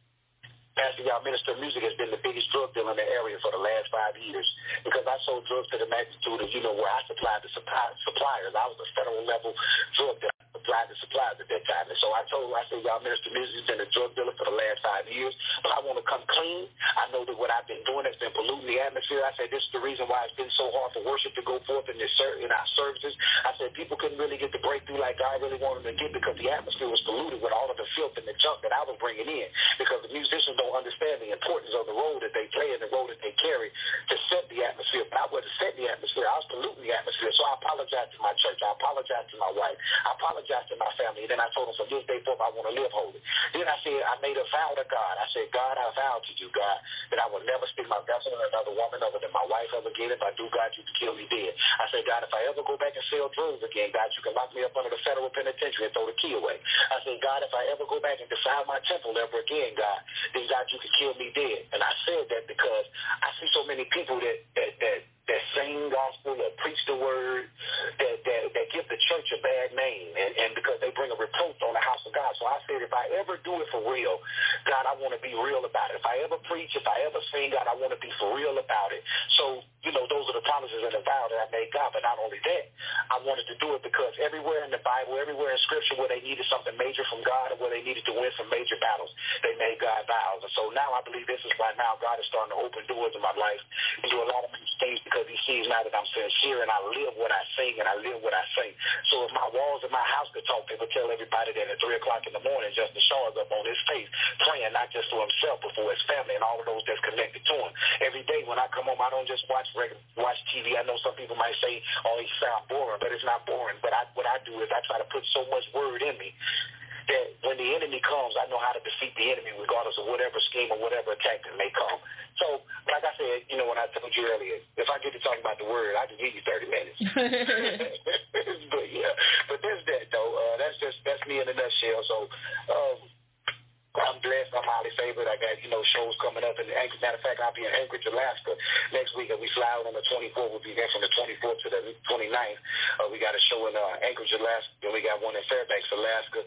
Pastor, y'all, Minister of Music has been the biggest drug dealer in the area for the last 5 years, because I sold drugs to the magnitude of, where I supplied the suppliers. I was a federal level drug dealer. Supplied the supplies at that time. And so I said, y'all, Minister of Music has been a drug dealer for the last 5 years, but I want to come clean. I know that what I've been doing has been polluting the atmosphere. I said, this is the reason why it's been so hard for worship to go forth in our services. I said, people couldn't really get the breakthrough like God really wanted them to get, because the atmosphere was polluted with all of the filth and the junk that I was bringing in, because the musicians don't understand the importance of the role that they play and the role that they carry to set the atmosphere. But I wasn't setting the atmosphere. I was polluting the atmosphere. So I apologized to my church. I apologized to my wife. I apologized to my family. And then I told them, from this day forth, I want to live holy. Then I said, I made a vow to God. I said, God, I vow to you, God, that I will never stick my vessel in another woman other than my wife ever again. If I do, God, you can kill me dead. I said, God, if I ever go back and sell drugs again, God, you can lock me up under the federal penitentiary and throw the key away. I said, God, if I ever go back and defile my temple ever again, God, then God, you can kill me dead. And I said that because I see so many people that sing gospel, that preach the word, that give the church a bad name, and because they bring a reproach on the house of God. So I said, if I ever do it for real, God, I want to be real about it. If I ever preach, if I ever sing, God, I want to be for real about it. So, those are the promises and the vow that I made God. But not only that, I wanted to do it because everywhere in the Bible, everywhere in Scripture where they needed something major from God, or where they needed to win some major battles, they made God vows. And so now I believe this is why now God is starting to open doors in my life and do a lot of these things, because he sees now that I'm sincere and I live what I sing and I live what I say. So if my walls in my house could talk, they would tell everybody that at 3 o'clock in the morning, Justin Shaw is up on his face praying not just for himself, but for his family and all of those that's connected to him. Every day when I come home, I don't just watch TV. I know some people might say, oh, he sounds boring, but it's not boring. But what I do is I try to put so much word in me that when the enemy comes, I know how to defeat the enemy regardless of whatever scheme or whatever attack that may come. So, like I said, when I told you earlier, if I get to talking about the word, I can give you 30 minutes. But yeah, but there's that though. That's me in a nutshell. So, I'm blessed. I'm highly favored. I got, shows coming up in Anchorage. Matter of fact, I'll be in Anchorage, Alaska next week. And we fly out on the 24th. We'll be there from the 24th to the 29th. We got a show in Anchorage, Alaska. Then we got one in Fairbanks, Alaska.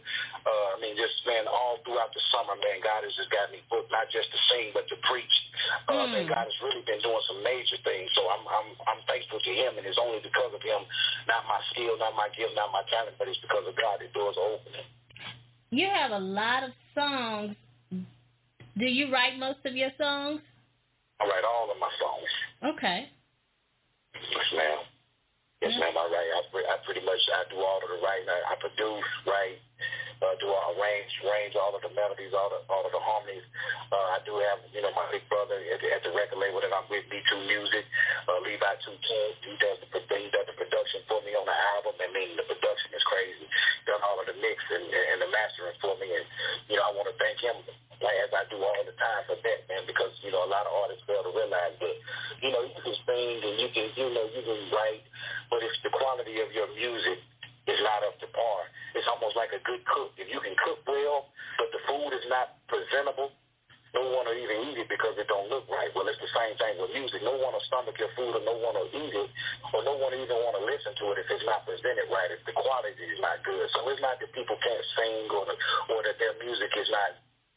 All throughout the summer, man, God has just got me booked, not just to sing, but to preach. Man, God has really been doing some major things. So I'm thankful to him, and it's only because of him, not my skill, not my gift, not my talent, but it's because of God that doors are opening. You have a lot of songs. Do you write most of your songs? I write all of my songs. Okay. Yes, ma'am. Yes, ma'am, I write. I pretty much do all of the writing. I produce, write, do all arrange all of the melodies, all of the harmonies. I do have, my big brother at the record label that I'm with, B2 Music, Levi 210. He does the production for me on the album. I mean, the production is crazy. Done all of the mix and the mastering for me, and I want to thank him, as I do all the time, for that, man, because a lot of artists fail to realize that you can sing and you can write, but if the quality of your music is not up to par, it's almost like a good cook. If you can cook well, but the food is not presentable, no one will even eat it because it don't look right. Well, it's the same thing with music. No one will stomach your food, or no one will eat it, or no one even want to listen to it if it's not presented right, if the quality is not good. So it's not that people can't sing or that their music is not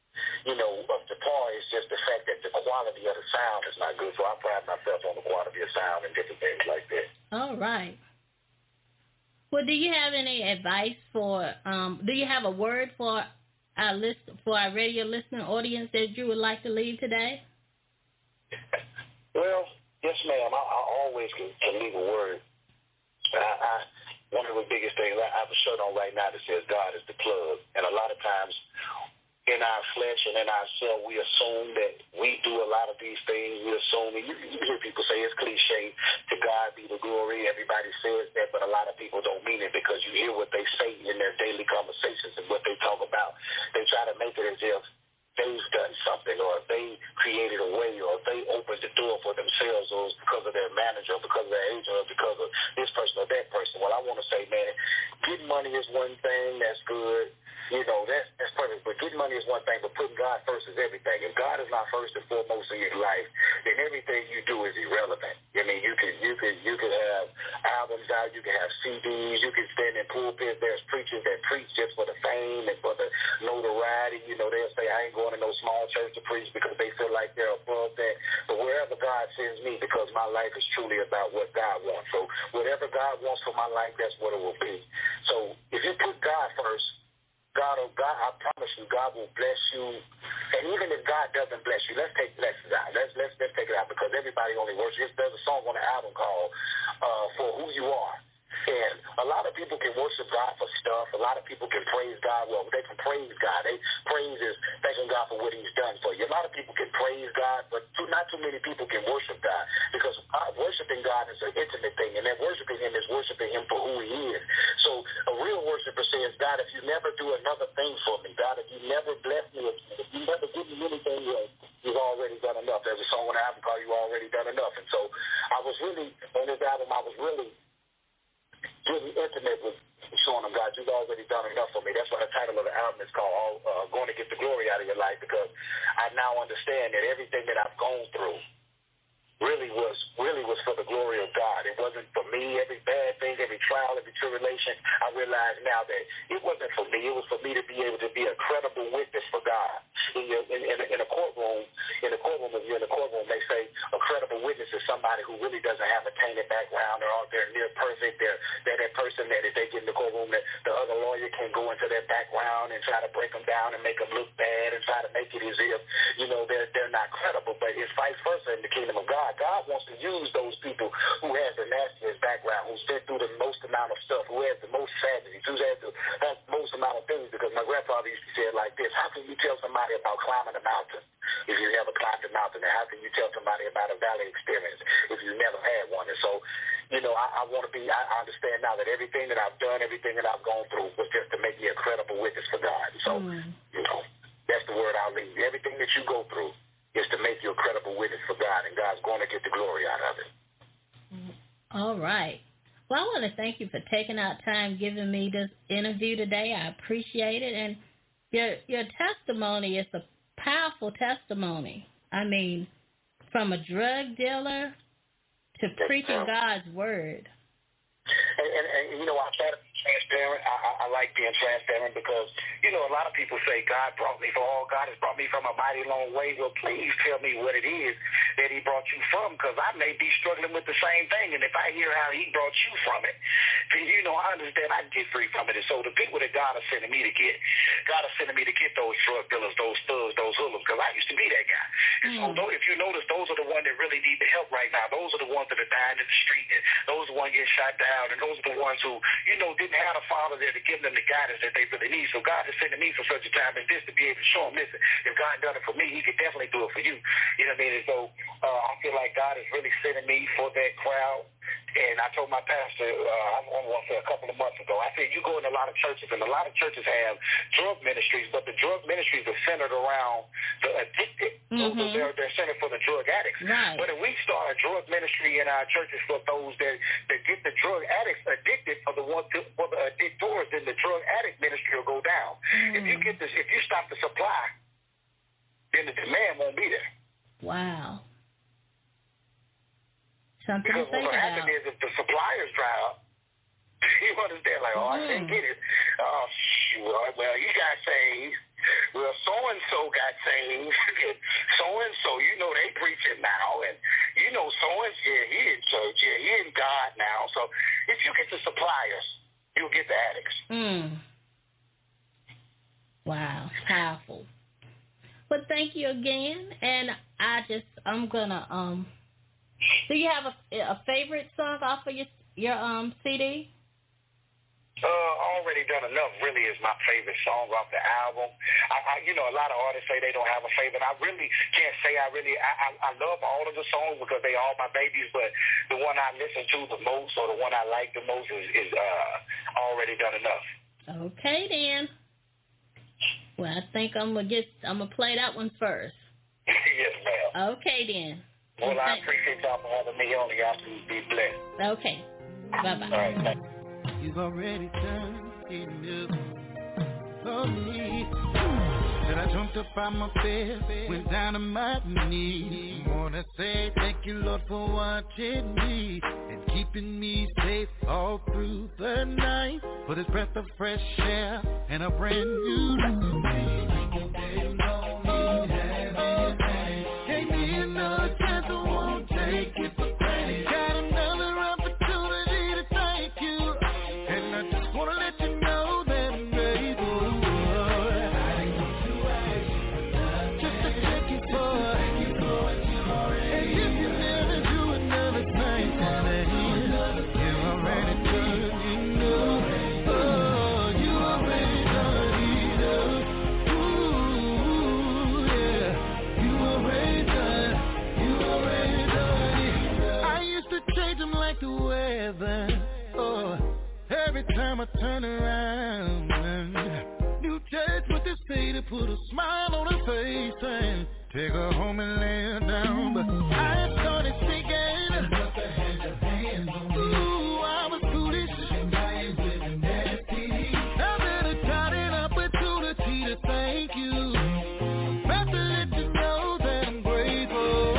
up to par. It's just the fact that the quality of the sound is not good. So I pride myself on the quality of sound and different things like that. All right. Well, do you have any advice do you have a word for our radio listening audience that you would like to leave today? Well, yes, ma'am. I always can leave a word. One of the biggest things, I have a shirt on right now that says God is the plug. And a lot of times in our flesh and in ourselves, we assume that we do a lot of these things. We assume, and you hear people say it's cliche, to God be the glory. Everybody says that, but a lot of people don't mean it, because you hear what they say in their daily conversations and what they talk about. They try to make it as if they've done something, or if they created a way, or if they opened the door for themselves, or it's because of their manager, or because of their agent, or because of this person or that person. Well, I want to say, man, getting money is one thing. That's good. That's perfect. But getting money is one thing, but putting God first is everything. If God is not first and foremost in your life, then everything you do is irrelevant. I mean, you could have albums out, you can have CDs, you can stand in pulpits. There's preachers that preach just for the fame and for the notoriety. They'll say, I ain't going to no small church to preach because they feel like they're above that. But wherever God sends me, because my life is truly about what God wants. So whatever God wants for my life, that's what it will be. So if you put God first, God, I promise you, God will bless you. And even if God doesn't bless you, let's take blessings out. Let's take it out, because everybody only worships. There's a song on the album called For Who You Are. And a lot of people can worship God for stuff. A lot of people can praise God. Well, they can praise God. Praise is thanking God for what he's done for you. A lot of people can praise God, but not too many people can worship God, because worshiping God is an intimate thing, and that worshiping him is worshiping him for who he is. So a real worshiper says, God, if you never do another thing for me, God, if you never bless me, if you never give me anything else, you've already done enough. There's a song on the album called You Already Done Enough. And so I was really, on this album, I was really intimate with showing them, God, you've already done enough for me. That's why the title of the album is called Going to Get the Glory Out of Your Life, because I now understand that everything that I've gone through really was for the glory of God. It wasn't for me. Every bad thing, every trial, every tribulation, I realize now that it wasn't for me. It was for me to be able to be a credible witness for God. In a courtroom, if you're in a courtroom, they say a credible witness is somebody who really doesn't have a tainted background. They're near perfect. They're that person that if they get in the courtroom, that the other lawyer can go into their background and try to break them down and make them look bad and try to make it as if, they're not credible. But it's vice versa in the kingdom of God. God wants to use those people who have the nastiest background, who's been through the most amount of stuff, who has the most tragedies, who has the most amount of things. Because my grandfather used to say it like this: how can you tell somebody about climbing a mountain if you never climbed a mountain? And how can you tell somebody about a valley experience if you never had one? And so, I want to be, I understand now that everything that I've done, everything that I've gone through was just to make me a credible witness for God. So, that's the word I'll leave. Everything that you go through is to make you a credible witness for God, and God's going to get the glory out of it. All right. Well, I want to thank you for taking out time giving me this interview today. I appreciate it. And your testimony is a powerful testimony. I mean, from a drug dealer to preaching God's word. And I try to be transparent. I like being transparent because, You know, a lot of people say God has brought me from a mighty long way. Well, please tell me what it is that he brought you from, because I may be struggling with the same thing. And if I hear how he brought you from it, then, you know, I understand I can get free from it. And so the people that God is sending me to get, God is sending me to get those drug dealers, those thugs, those hoodlums, because I used to be that guy. And so if you notice, those are the ones that really need the help right now. Those are the ones that are dying in the street, and those are the ones getting shot down, and those are the ones who, you know, didn't have a father there to give them the guidance that they really need. So God is sending me for such a time as this to be able to show them, listen, if God done it for me, he can definitely do it for you. You know what I mean? And so I feel like God is really sending me for that crowd. And I told my pastor, I want to say a couple of months ago, I said, you go in a lot of churches, and a lot of churches have drug ministries, but the drug ministries are centered around the addicted. They're centered for the drug addicts. Right. But if we start a drug ministry in our churches for those that get the drug addicts addicted, for the addictors, then the drug addict ministry will go down. If you stop the supply, then the demand won't be there. Wow. Something because to think what will about. happen is if the suppliers dry up, you understand, like, I can't get it. Oh, shoot. Well, you got saved. Well, so-and-so got saved. So-and-so, you know, they preaching now. And, you know, so-and-so, he in church. Yeah, he in God now. So if you get the suppliers, you'll get the addicts. Wow, powerful. But thank you again. And I'm going to... Do you have a favorite song off of your CD? Already Done Enough really is my favorite song off the album. You know, a lot of artists say they don't have a favorite. I really can't say I love all of the songs because they all my babies, but the one I listen to the most or the one I like the most is Already Done Enough. Okay, then. Well, I think I'm gonna play that one first. Yes, ma'am. Okay, then. Well, I appreciate y'all for having me on. Y'all be blessed. Okay. Bye-bye. All right, thanks. You've already done enough for me. Then I jumped up out my bed, went down on my knees. Wanna say thank you, Lord, for watching me and keeping me safe all through the night. For this breath of fresh air and a brand new day. Take it for granted. Got another opportunity to thank you, and I just wanna let you know that I'm grateful. Just to thank you for what you already. And if you never do another thing for me, you already done enough. Oh, you already done enough. Ooh, yeah, you already done. You already done. Change them like the weather. Oh, every time I turn around, new judge what they say to put a smile on her face and take her home and lay her down. But I started thinking, ooh, I was foolish. I better got an opportunity to thank you. About to let you know that I'm grateful.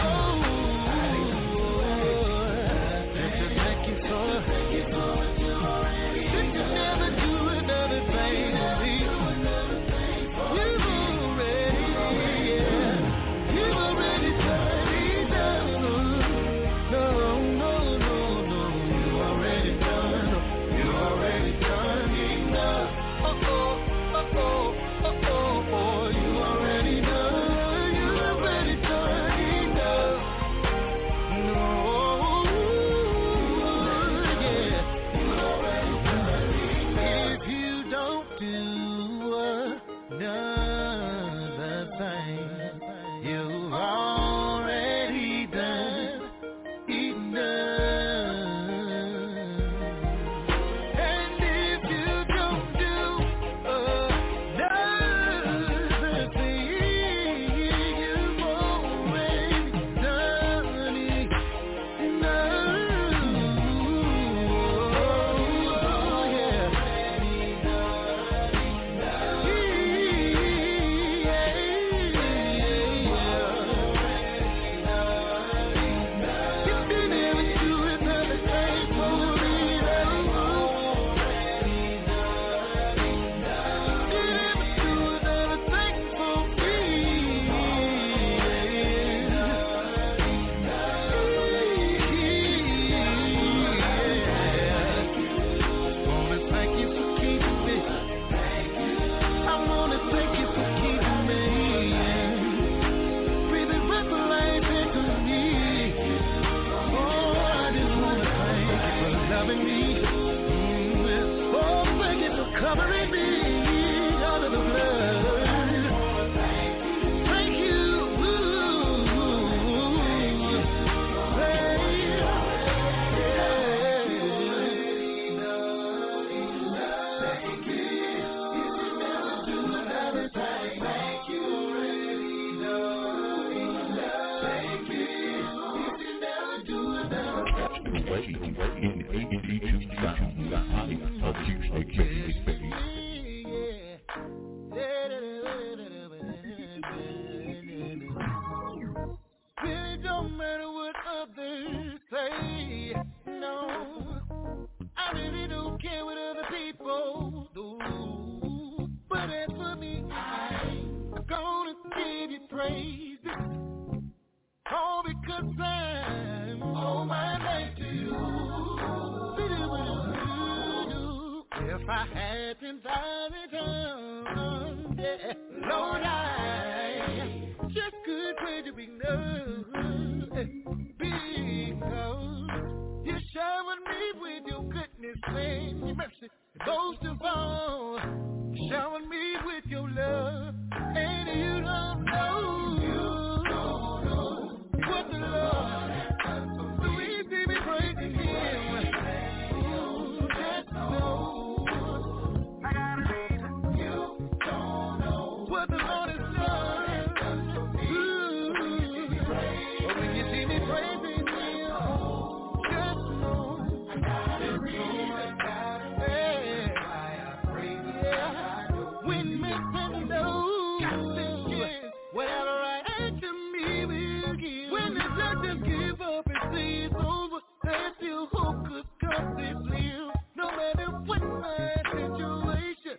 keeps the baby baby. Really don't matter what others say. No, I really don't care what other people do. But as for me, I'm gonna give you praise. All because I'm all my life to you. If I had 10,000 tongues, yeah, Lord, I just could pray to be known. Because you showered me with your goodness and your mercy. Most of all, you showered me with your love. And you don't know what the Lord has done for me. So we see me praising Him. Just know I got a reason. You don't know what the Lord has done for me. But when you see me praising Him, just know I got a reason. When men know whatever I ask Him, He will give. When the judges give up and say it's over, there's still hope, 'cause God is real. No matter what my situation,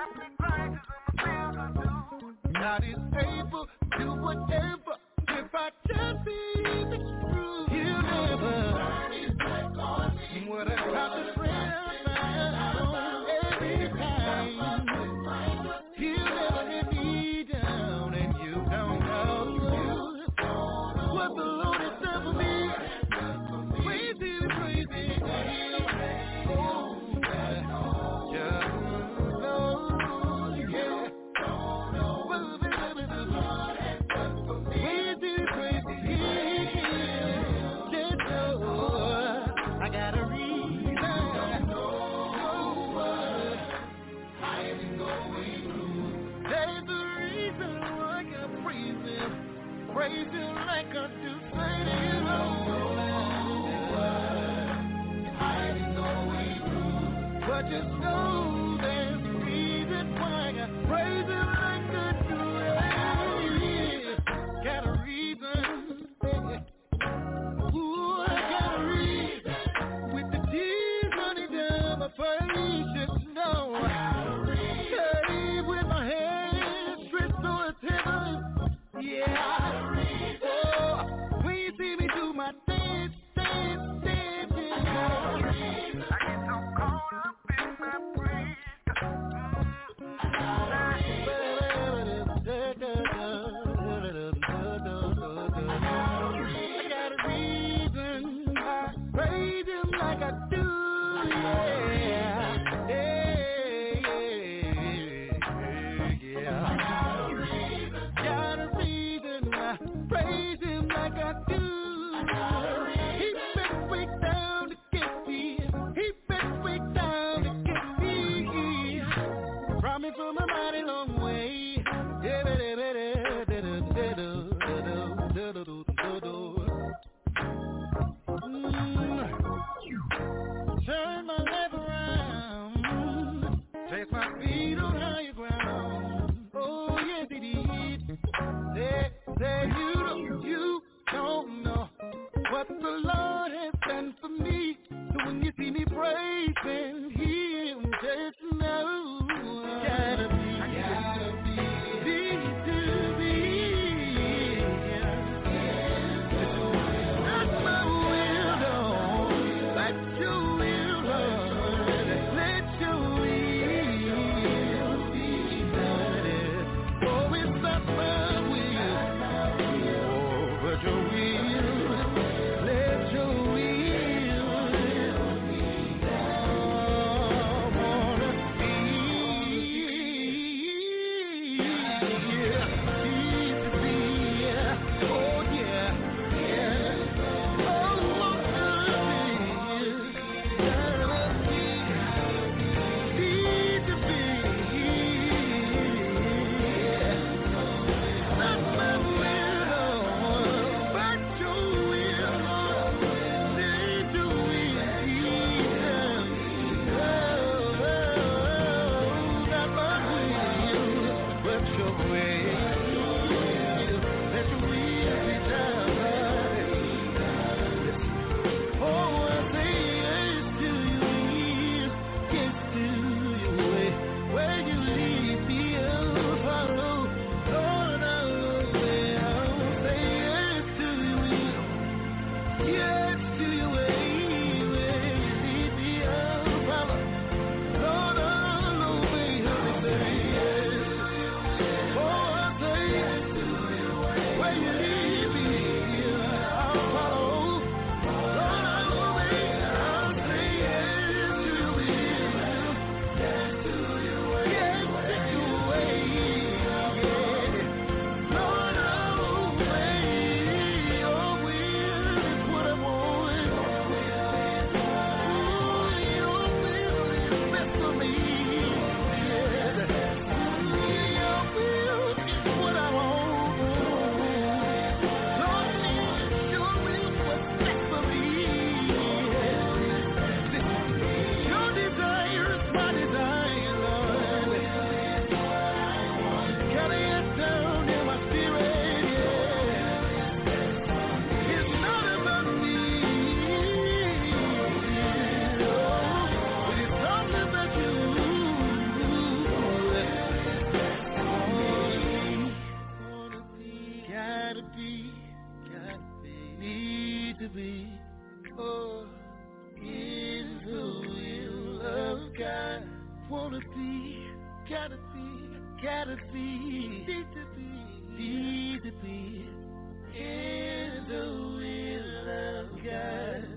God is able to do whatever. If I just believe it's true, He'll never turn His back on me. What a constant friend of mine every time. He'll never let me down, and you don't know what the Lord has done for me. Praise Him, praise Him. Oh, just know, yeah. Praise Him, praise Him. Just know I got a reason. I've been going through. There's a reason why I can praise Him. Praise Him like I do. Say to you, I've been going through. But just know there's a reason why I praise Him like I do. Got a reason. Ooh, I got a reason. With the tears running down my face, just know I got a reason. Hey, with my hands stretched towards heaven, yeah. Oh, when you see me do my dance, dance, dance, yeah. I get so caught up in my praise. I got a reason. I praise Him like I do, yeah. Yeah. Got a reason. I praise Him like I do. He been way down to get me. He been way down to get me. Brought me from a mighty long way. Turn my life around. Place my feet on higher ground. Oh, yes, He did. Say you don't know what the Lord has done for me. So when you see me praising Him, just know gotta be. wanna be, gotta be, need to be in the will of God.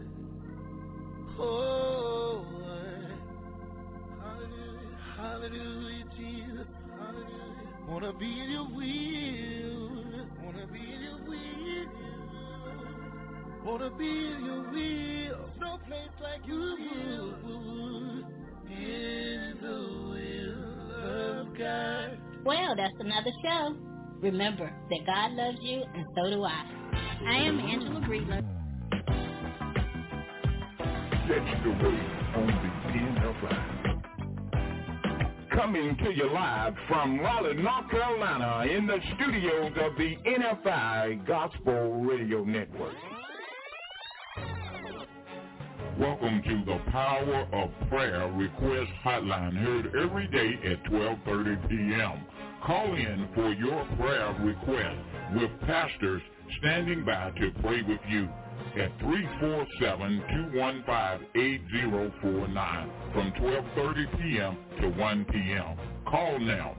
Oh, hallelujah, hallelujah, Jesus, hallelujah. Wanna be in your will, wanna be in your will, wanna be in your will. No place like you will, in the will of God. Well, that's another show. Remember that God loves you, and so do I. I am Angela Breedler. Catch the Wave on the NFI. Coming to you live from Raleigh, North Carolina, in the studios of the NFI Gospel Radio Network. Welcome to the Power of Prayer Request Hotline, heard every day at 12:30 p.m. Call in for your prayer request with pastors standing by to pray with you at 347-215-8049 from 12:30 p.m. to 1 p.m. Call now,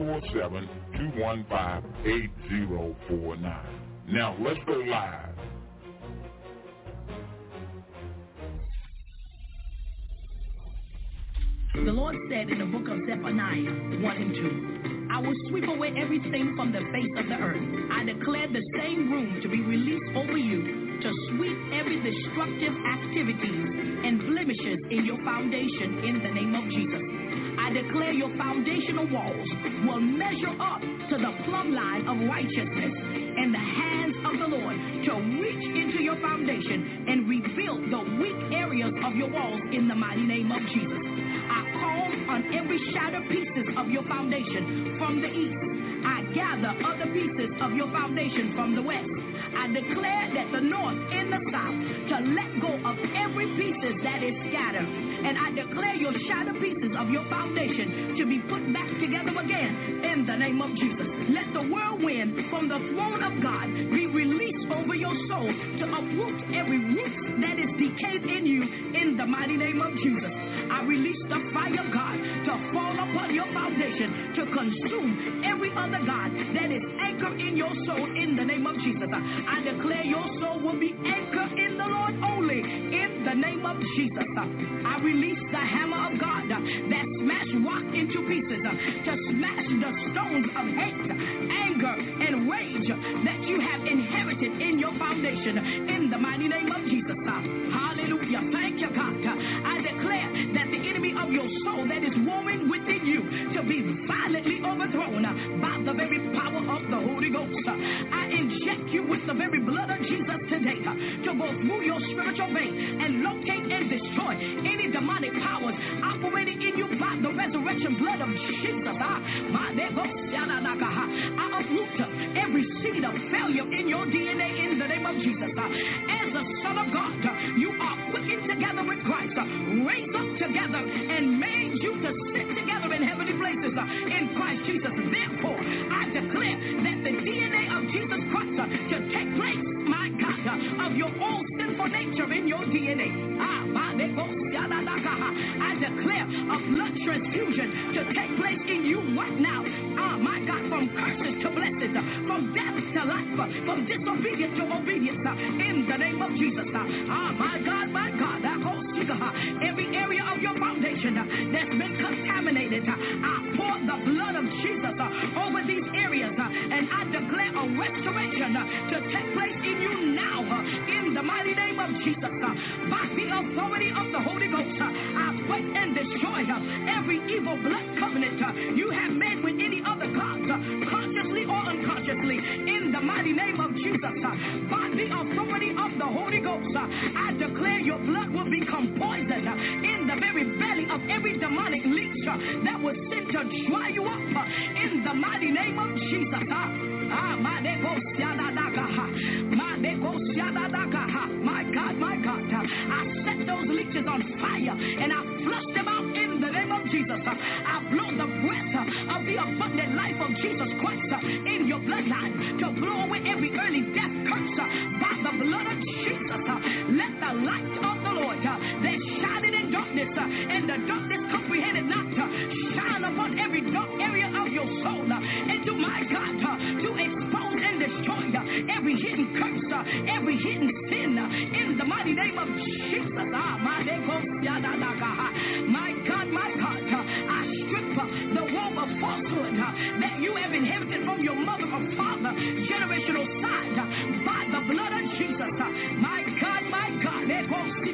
347-215-8049. Now, let's go live. The Lord said in the book of Zephaniah 1 and 2, I will sweep away everything from the face of the earth. I declare the same room to be released over you to sweep every destructive activities and blemishes in your foundation in the name of Jesus. I declare your foundational walls will measure up to the plumb line of righteousness, and the hands of the Lord to reach into your foundation and rebuild the weak areas of your walls in the mighty name of Jesus. I call on every shattered pieces of your foundation from the east. I gather other pieces of your foundation from the west. I declare that the north and the south to let go of every pieces that is scattered. And I declare your shattered pieces of your foundation to be put back together again in the name of Jesus. Let the whirlwind from the throne of God be released over your soul to uproot every root that is decayed in you in the mighty name of Jesus. I release the fire of God to fall upon your foundation to consume every other God that is anchored in your soul in the name of Jesus. I declare your soul will be anchored in the Lord only in the name of Jesus. I release the hammer of God that smash rock into pieces to smash the stones of hate, anger, and rage that you have inherited in your foundation in the mighty name of Jesus. Hallelujah. Thank you, God. I declare that the enemy of your soul that is warring within you to be violently overthrown by the very power of the Holy Ghost. I inject you with the very blood of Jesus today to go through your spiritual vein and locate and destroy any demonic powers operating in you by the resurrection blood of Jesus. I uproot every seed of failure in your DNA in the name of Jesus. As a son of God, you are quickened together with Christ, raised up together, and made you to sit together in heavenly places in Christ Jesus. Therefore, I declare that the DNA of Jesus Christ to take place, my God, of your old sinful nature in your DNA. I declare a blood transfusion to take place in you right now. My God, from curses to blessings, from death to life, from disobedience to obedience, in the name of Jesus. My God, every area of your foundation that's been contaminated, I pour the blood of Jesus over these areas, and I declare a restoration to take place in you now, in the mighty name of Jesus. By the authority of the Holy Ghost, I break and destroy every evil blood covenant you have made with any other gods, consciously or unconsciously, in the mighty name of Jesus. By the authority of the Holy Ghost, I declare your blood will become poisoned in the very belly of every demonic leech that was sent to dry you up, in the mighty name of Jesus. My God, I set those leeches on fire and I flush them out in the name of Jesus. I blow the breath of the abundant life of Jesus Christ in your bloodline to blow away every early death curse by the blood of Jesus. Let the light of the Lord that shined in darkness and the darkness comprehended not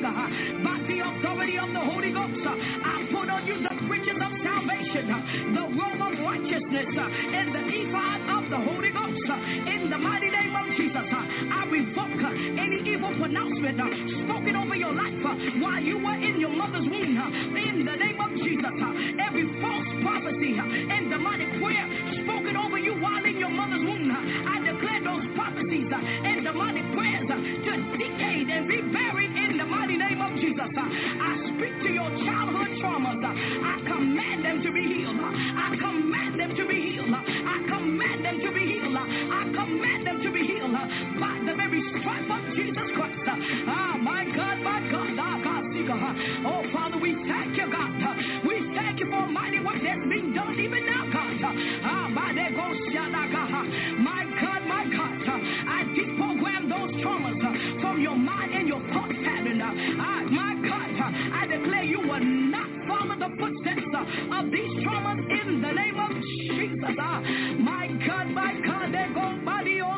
By the authority of the Holy Ghost, I put on you the riches of salvation, the robe of righteousness, and the ephod of the Holy Ghost. In the mighty name of Jesus, I revoke any evil pronouncement spoken over your life while you were in your mother's womb. In the name of Jesus, every false prophecy and demonic prayer spoken over you while in your mother's womb, I declare those prophecies and demonic prayers to decay and be buried in the mighty name of Jesus. I speak to your childhood traumas. I command them to be healed. I command them to be healed. I command them to be healed. I command them to be healed by the very stripe of Jesus Christ. My God, my God. Oh, Father, we thank you, God. We thank you for a mighty work that's being done even now, God. My God, my God. I deprogram those traumas from your mind and your thought pattern. My God, I declare you will not follow the footsteps of these traumas in the name of Jesus. My God, my God, they go Mario,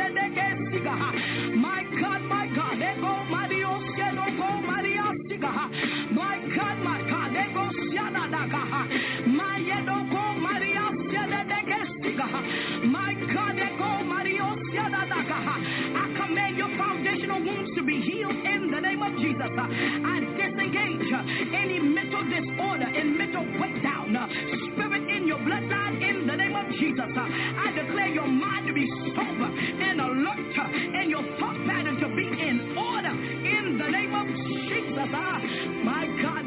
my God, my God, they go Mario, Maria, my God, my God, they go my Yedoko Maria, my God, they go Mario, I command your foundational wounds to be healed in the name of Jesus. I disengage any mental disorder and mental breakdown, spirit in your bloodline in the name of Jesus. I declare your mind to be sober and alert and your thought pattern to be in order in the name of Jesus. My God,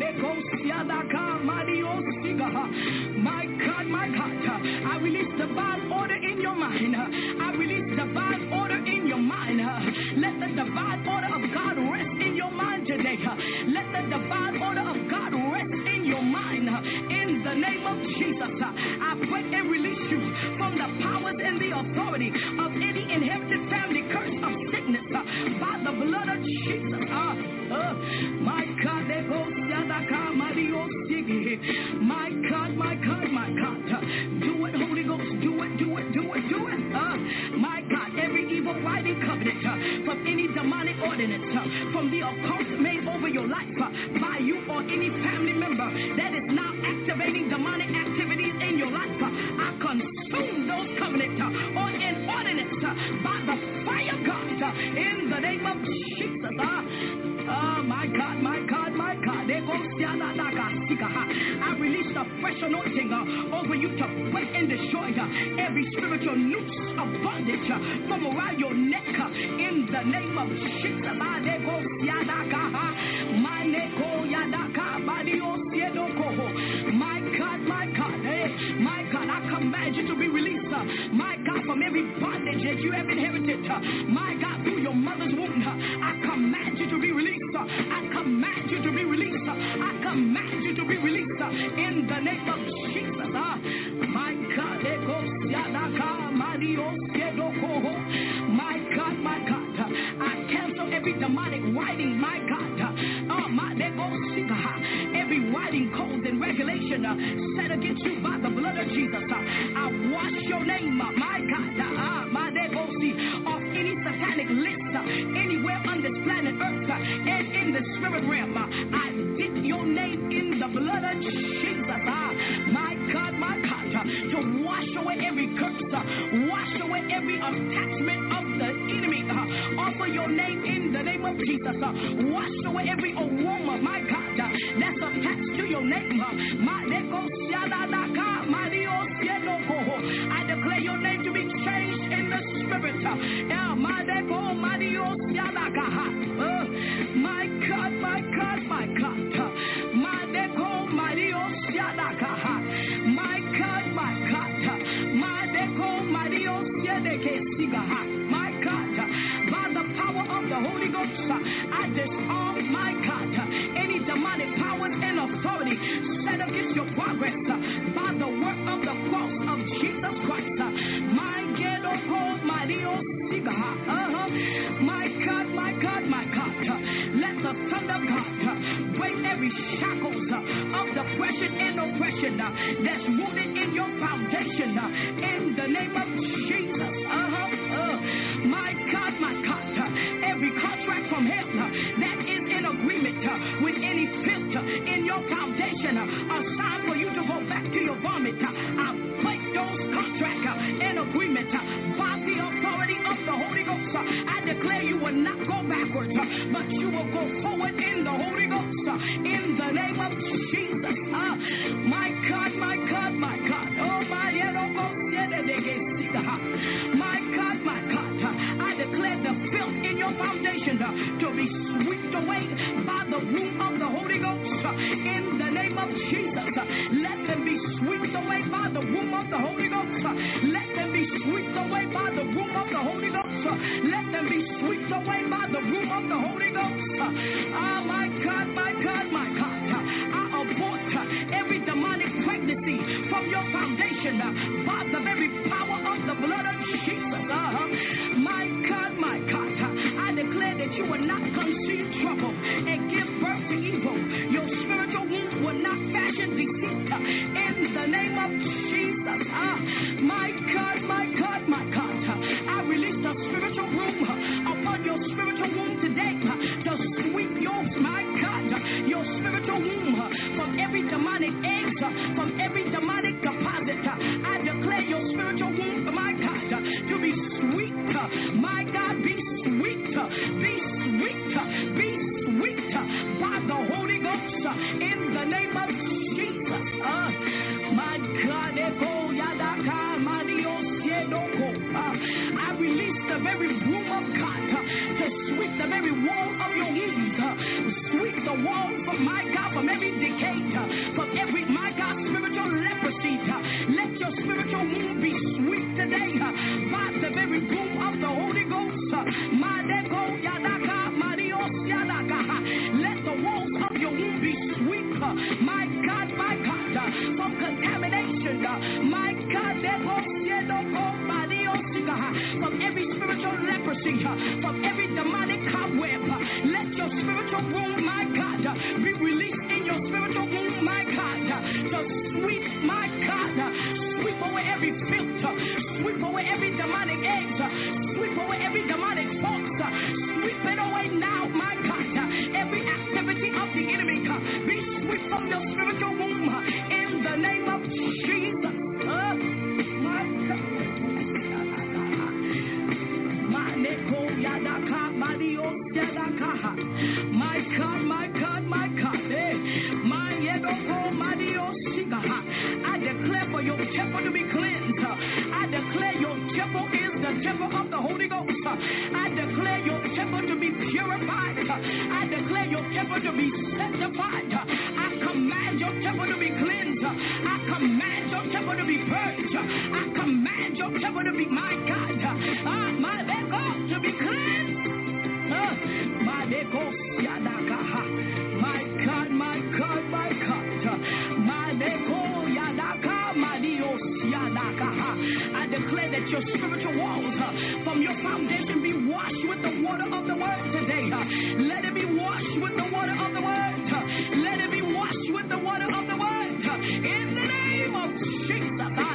my God, my God, I release divine order in your mind. I release divine order in your mind. Let the divine order of God rest in your mind today. Let the divine order of God rest in your mind. In the name of Jesus, I pray and release you from the powers and the authority of any inherited family curse of sickness by the blood of Jesus. My God, there goes my God, my God, my God. Do it, Holy Ghost. Do it, do it, do it, do it. My God, every evil writing covenant from any demonic ordinance from the occult made over your life by you or any family member that is now activating demonic activities in your life, I consume those covenants or an ordinance by the fire of God in the name of Jesus. My God, my God, my God. I release the fresh anointing over you to break and destroy every spiritual noose of bondage from around your neck in the name of Jesus. My God, my God, my God, I command you to be released, my God, from every bondage that you have inherited, my God, through your mother's womb. I command you to be released. I command you to be released. I command you to be released in the name of Jesus. My God, my God, I cancel every demonic writing, my God. Every writing codes and regulation set against you by the blood of Jesus. I wash your name, my God, off any satanic list anywhere on this planet Earth and in the spirit realm. I dip your name in the blood of Jesus. My God, to wash away every curse, wash away every attachment of the enemy. Offer your name in the name of Jesus. Wash away every aroma, my God, that's attached to your name. I declare your name to be changed in the spirit. My God, my God, my God. My God, my God. My God, by the power of the Holy Ghost, I disarm, my God, any demonic powers and authority set against your progress by the work of the cross of Jesus Christ. My God, my God, my God, my God, let the thunder of God break every shackles of depression and oppression that's rooted in your foundation in the name of Jesus. My God, every contract from hell that is in agreement them be swept away by the room of the Holy Ghost. Oh, my God, my God, my God. I abort every demonic pregnancy from your foundation by the very power of the blood of Jesus. My God, my God. I declare that you will not conceive trouble and give birth to evil. Your spiritual wounds will not fashion deceit in the name of Jesus. My God, my God, my God. I release the spiritual room upon your spiritual womb today to sweep yours, my God, your spiritual womb from every demonic egg, from every demonic deposit. I declare your spiritual womb, my God, to be sweet. My God, be sweet, be sweet, be sweet by the Holy Ghost in the name of Jesus. My God, I release the very room of God to sweep the very wall of your womb, sweep the wall from my God, from every decay, from every, my God, spiritual leprosy. Let your spiritual womb be sweet today by the very room of the Holy Ghost. Let the walls of your womb be sweet, my God, from contamination, my God, from every spiritual leprosy, from every demonic cobweb. Let your spiritual womb, my God, be released in your spiritual womb, my God, to sweep, my God, sweep away every filth, sweep away every demonic egg, sweep away every demonic fox, sweep it away now, my God. Every activity of the enemy be swept from your spiritual womb in the name of Jesus. My God. My God, my God, my God. I declare for your temple to be cleansed. I declare your temple is the temple of the Holy Ghost. I declare your temple to be purified. I declare your temple to be sanctified. I command your temple to be cleansed. I command your temple to be purged. I command your temple to be, my God, my God, to be cleansed. My God, my God, my God. I declare that your spiritual walls from your foundation be washed with the water of the word today. Let it be washed with the water of the word. Let it be washed with the water of the word. In the name of Jesus.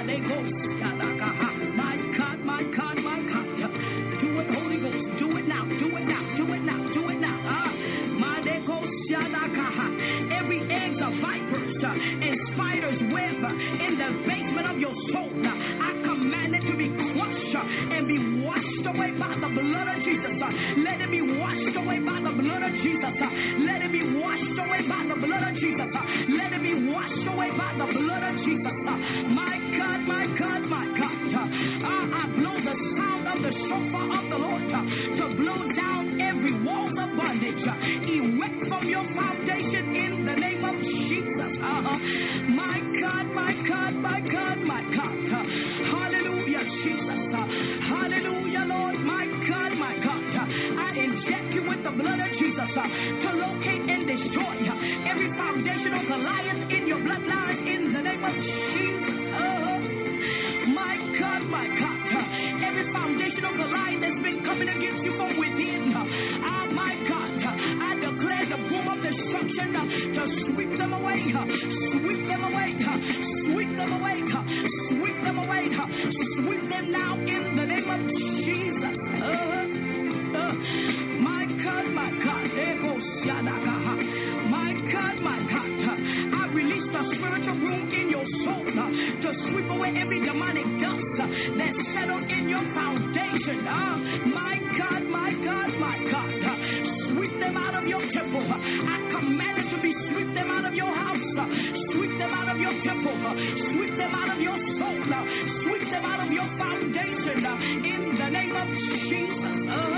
My God, my God, my God. Do it, Holy Ghost. Do it now. Do it now. Do it now. Do it now. Every egg of vipers and spiders web in the basement of your soul, I command it to be crushed and be washed away by the blood of Jesus. Let it be washed away by the blood of Jesus. Let it be washed away by the blood of Jesus. Let it be washed away by the blood of Jesus. My God, my God, my God. I blow the sound of the shofar of the Lord to blow down every wall of bondage. Erect from your foundation in the name of Jesus. My God, my God, my God, my God. Hallelujah, Jesus. Hallelujah, Lord. My God, my God. I inject you with the blood of Jesus to locate and destroy every foundational Goliath in your bloodline in the name of Jesus. My God, my God. Every foundational Goliath that's been coming against you from within. My God. I declare the boom of destruction to sweep them away. Sweep them away. Sweep them away. Sweep them away. Sweep them now in the name of Jesus. My God, my God. My God, my God. I release the spiritual room in your soul to sweep away every demonic dust that's settled in your foundation. My God, my God, my God. Sweep them out of your temple. I command it to be sweep them out of your house. Sweep them out of your temple. Sweep them out of your soul. Sweep them out of your foundation in the name of Jesus.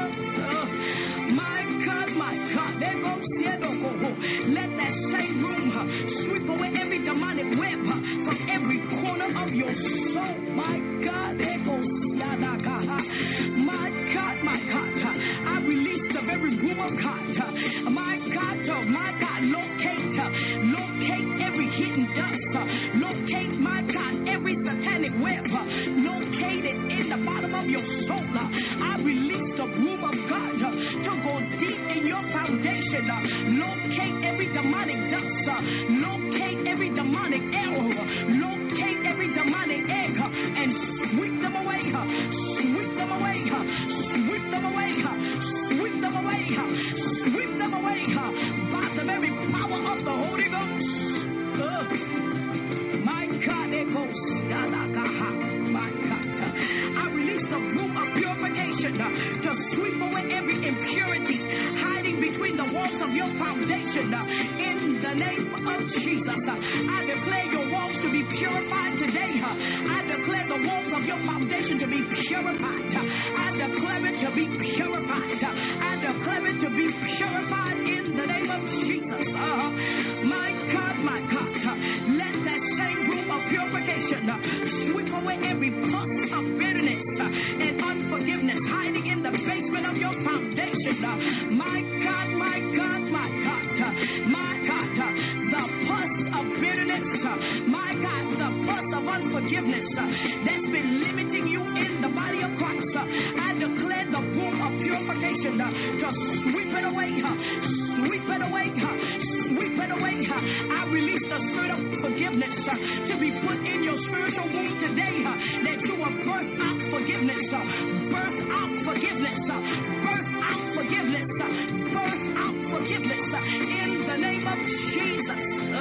My God, my God. There goes let that same room sweep away every demonic web from every corner of your soul. My God, there goes my God, my God. purified today. I declare the walls of your foundation to be purified. I declare it to be purified. I declare it to be purified in the name of Jesus. My God, let that same room of purification sweep away every pus of bitterness and unforgiveness hiding in the basement of your foundation. My God, the pus of bitterness, my God, the pus of unforgiveness that's been limiting you in the body of Christ. I declare the boom of purification to sweep it away, sweep it away, sweep it away. I release the spirit of forgiveness to be put in your spiritual womb today, that you will birth out forgiveness, birth out forgiveness, birth out forgiveness, birth out forgiveness in the name of Jesus.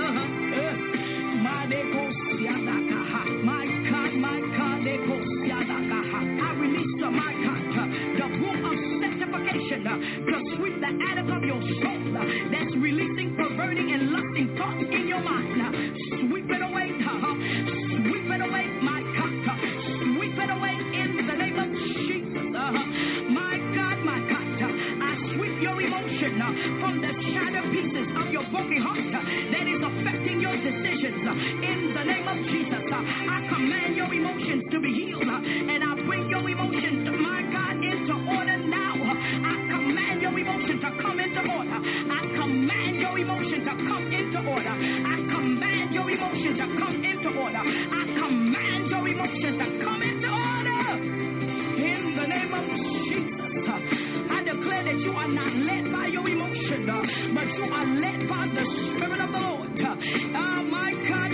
I release the boom of sanctification to sweep the attic of your soul that's releasing, perverting, and lusting thoughts in your mind. Sweep it away, sweep it away, my God, sweep it away in the name of Jesus. My God, I sweep your emotion from the shattered pieces of your broken heart that is affecting your decisions. In the name of Jesus, I command your emotions to be healed, and I bring your emotions, my God, into order now. I command your emotions to come into order. I command your emotions to come into order. I command your emotions to come into order. I command your emotions to come into order. In the name of Jesus, I declare that you are not led by your emotion, but you are led by the Spirit of the Lord. My God,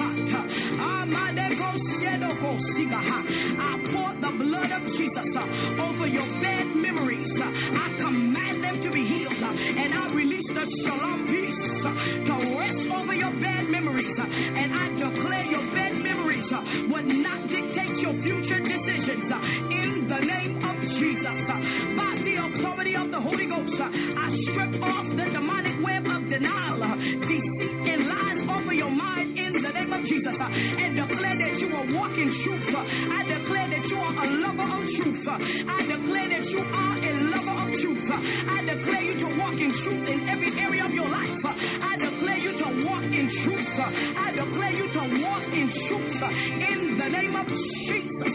I pour the blood of Jesus over your bad memories. I command them to be healed, and I release the shalom peace to rest over your bad memories. And I declare your bad memories will not dictate your future decisions. In the name of Jesus, by the authority of the Holy Ghost, I strip off the demonic web of denial, deceit, and lies over your mind in the name of Jesus, and declare that you will walk in truth. I declare that you are a lover of truth. I declare that you are a lover of truth. I declare you to walk in truth in every area of your life. I declare you to walk in truth. I declare you to walk in truth in the name of Jesus.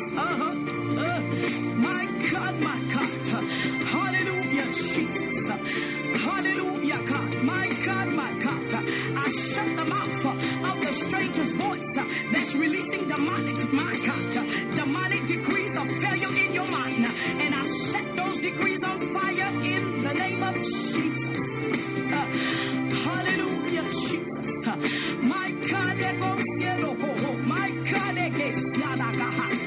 My God, hallelujah, Jesus. Hallelujah, God. My God, I shut the mouth of the stranger's voice that's releasing demonic decrees of failure in your mind, and I set those decrees on fire in the name of Jesus. Hallelujah, Jesus. My God, my God,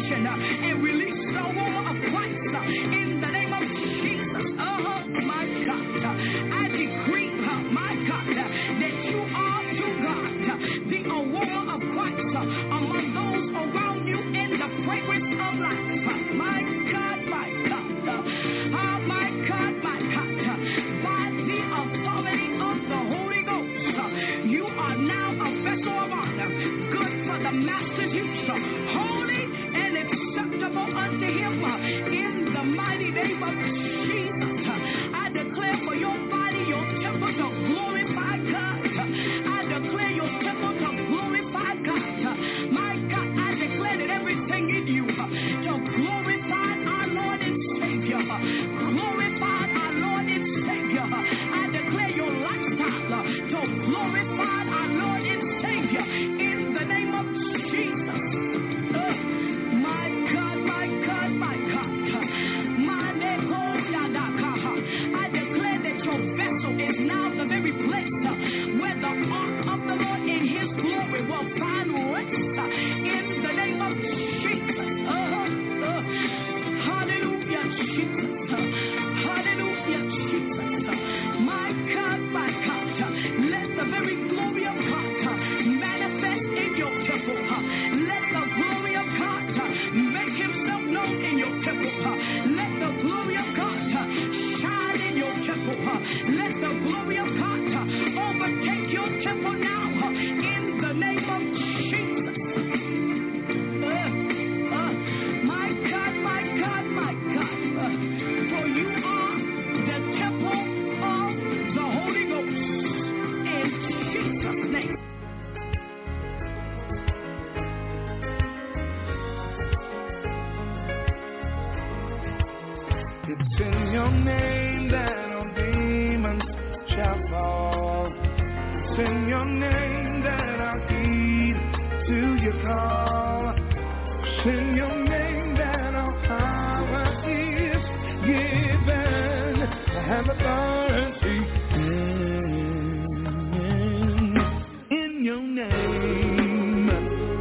function and release the aroma of Christ in the name of Jesus. My God, I decree, my God, that you are to God the aroma of Christ among those around you and the fragrance of life. My God, my God, my God, my God, by the authority of the Holy Ghost, you are now a vessel of honor, good for the master's use, holy and acceptable unto him. In the mighty name of Jesus, I declare for your body, your temple to glorify God. I declare your temple to glorify God. My God, I declare that everything in you to glorify our Lord and Savior. Glorify our Lord and Savior. I declare your lifestyle to glorify our Lord and Savior in the name of Jesus. My God, my God, my God. I declare that your vessel is now the very place where the ark of the Lord in his glory will find rest in the name of Jesus. Hallelujah, Jesus. Hallelujah, Jesus. My God, my God. Let the very glory of God manifest in your temple. Let the glory of God make himself known in your temple. Let the glory of God shine in your temple. Let the glory of God overtake your temple now in the name of Jesus. My God, my God, my God. For you are the temple of the Holy Ghost. In Jesus' name. It's in your name that all demons shall fall. It's in your name that I'll heed to your call. It's in your name that all power is given. I have authority in your name.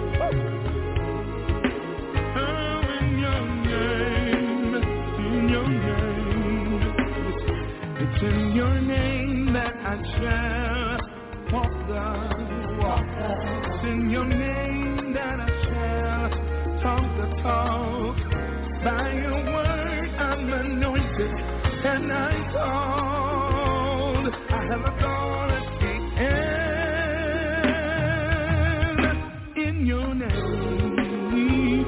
Oh, in your name. In your name. It's in your name that I shall walk the walk. It's in your name that I shall talk the talk. By your word I'm anointed and I'm called. I have authority in your name.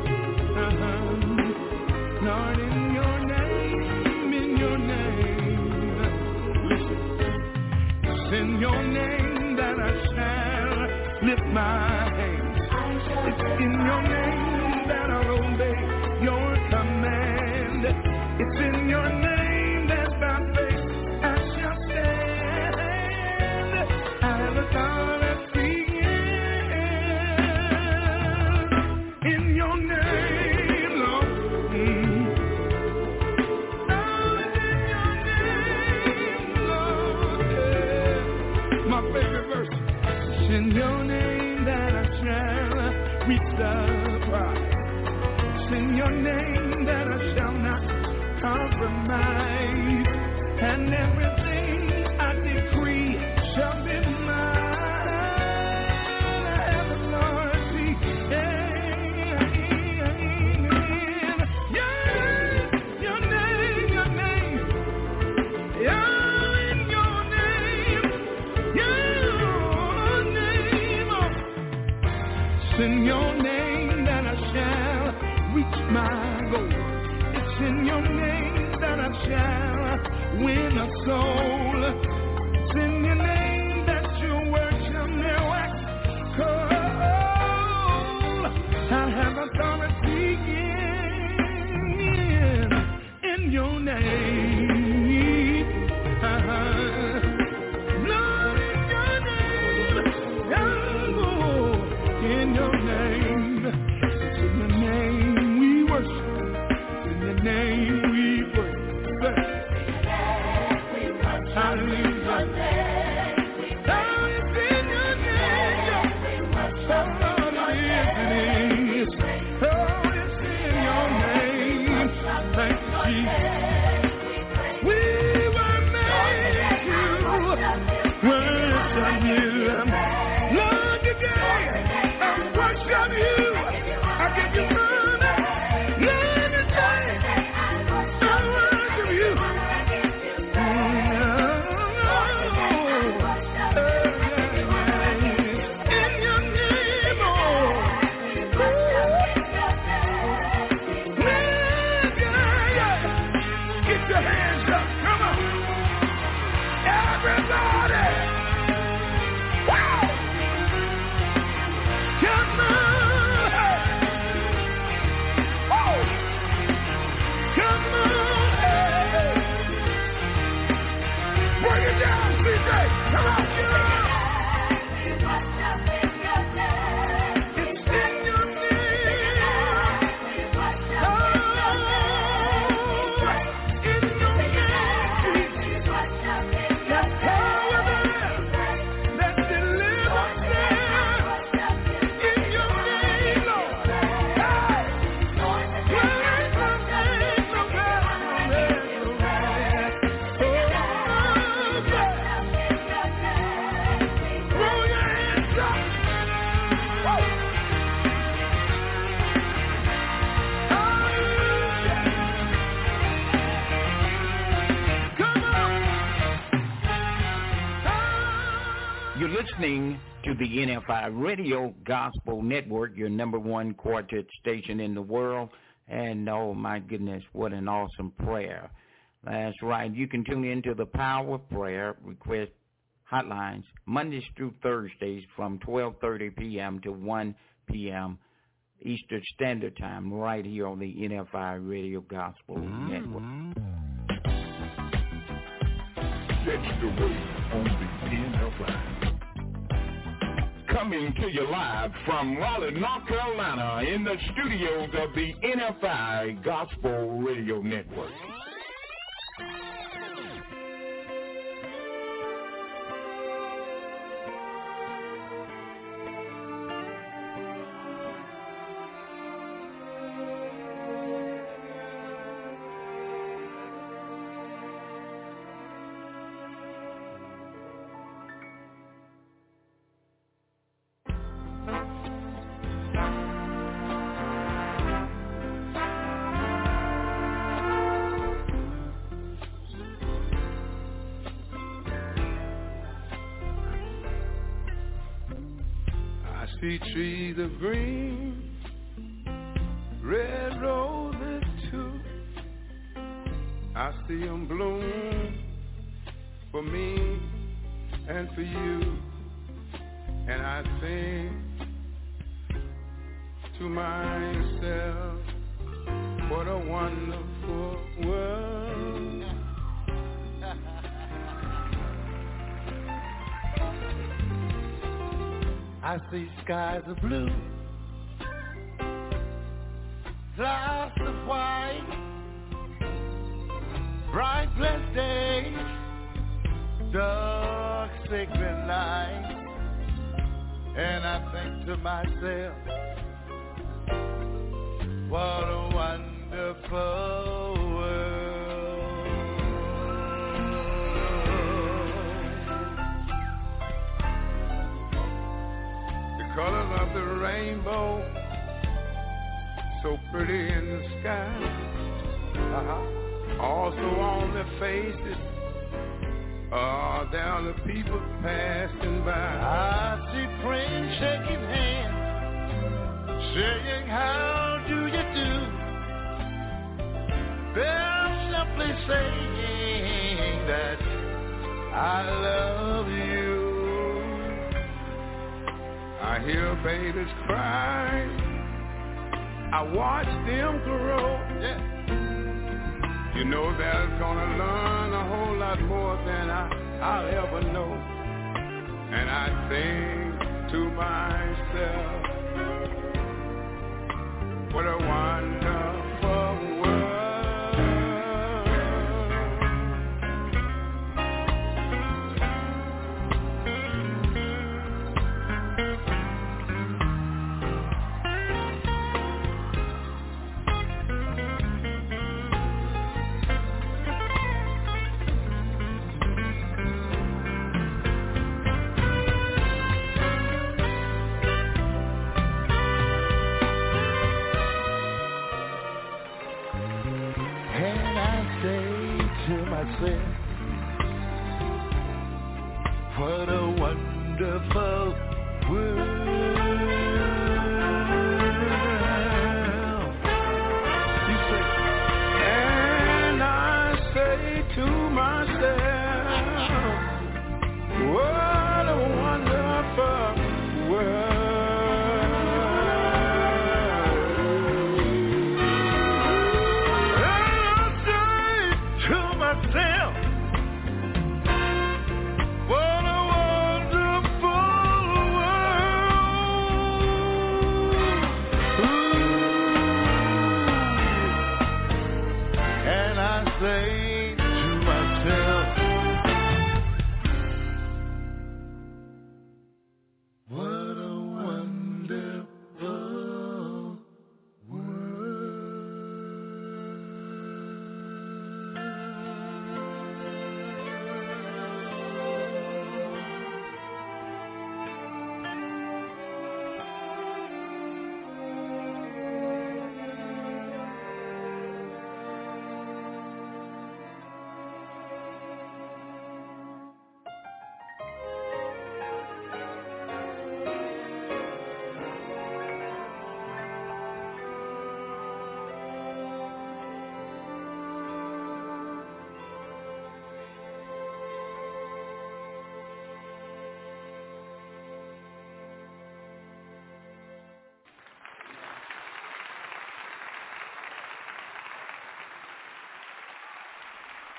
Lord, in your name, in your name. Listen, it's in your name that I shall lift my hands. It's in your name that I'll obey your command. It's in your name that by faith I shall stand. I have authority in your name, Lord. Oh, it's in your name, Lord. Yeah. My favorite verse. It's in your name that I shall reach the prize. It's in your name that I shall not compromise. And everything I decree shall be mine. I have authority your name, your name. Yeah, in your name. Your name. It's in your name that I shall reach my goal. It's in your name that I shall win a soul. It's in your name that your word shall never wax cold. I have authority in your name. Lord, in your name. Oh, in your name. It's in your name we worship. In your name we pray. Hallelujah. listening to the NFI Radio Gospel Network, your number one quartet station in the world. And, oh, my goodness, what an awesome prayer. That's right. You can tune into the Power Prayer Request Hotlines Mondays through Thursdays from 12:30 p.m. to 1 p.m. Eastern Standard Time right here on the NFI Radio Gospel Network. Catch the Wave on the NFI. Coming to you live from Raleigh, North Carolina, in the studios of the NFI Gospel Radio Network. See trees of green, red roses too. I see them bloom for me and for you. And I think to myself, what a wonderful world. I see skies of blue, clouds of white, bright blessed days, dark sacred nights, and I think to myself, what a wonderful world. Colors of the rainbow, so pretty in the sky. Also on the faces, there are the people passing by. I see friends shaking hands, saying, how do you do? They're simply saying that I love you. I hear babies cry, I watch them grow. Yeah. You know they're gonna learn a whole lot more than I'll ever know. And I think to myself, what a wonderful world. What a wonderful world. You say, and I say to myself, what a wonderful world. What a wonderful world.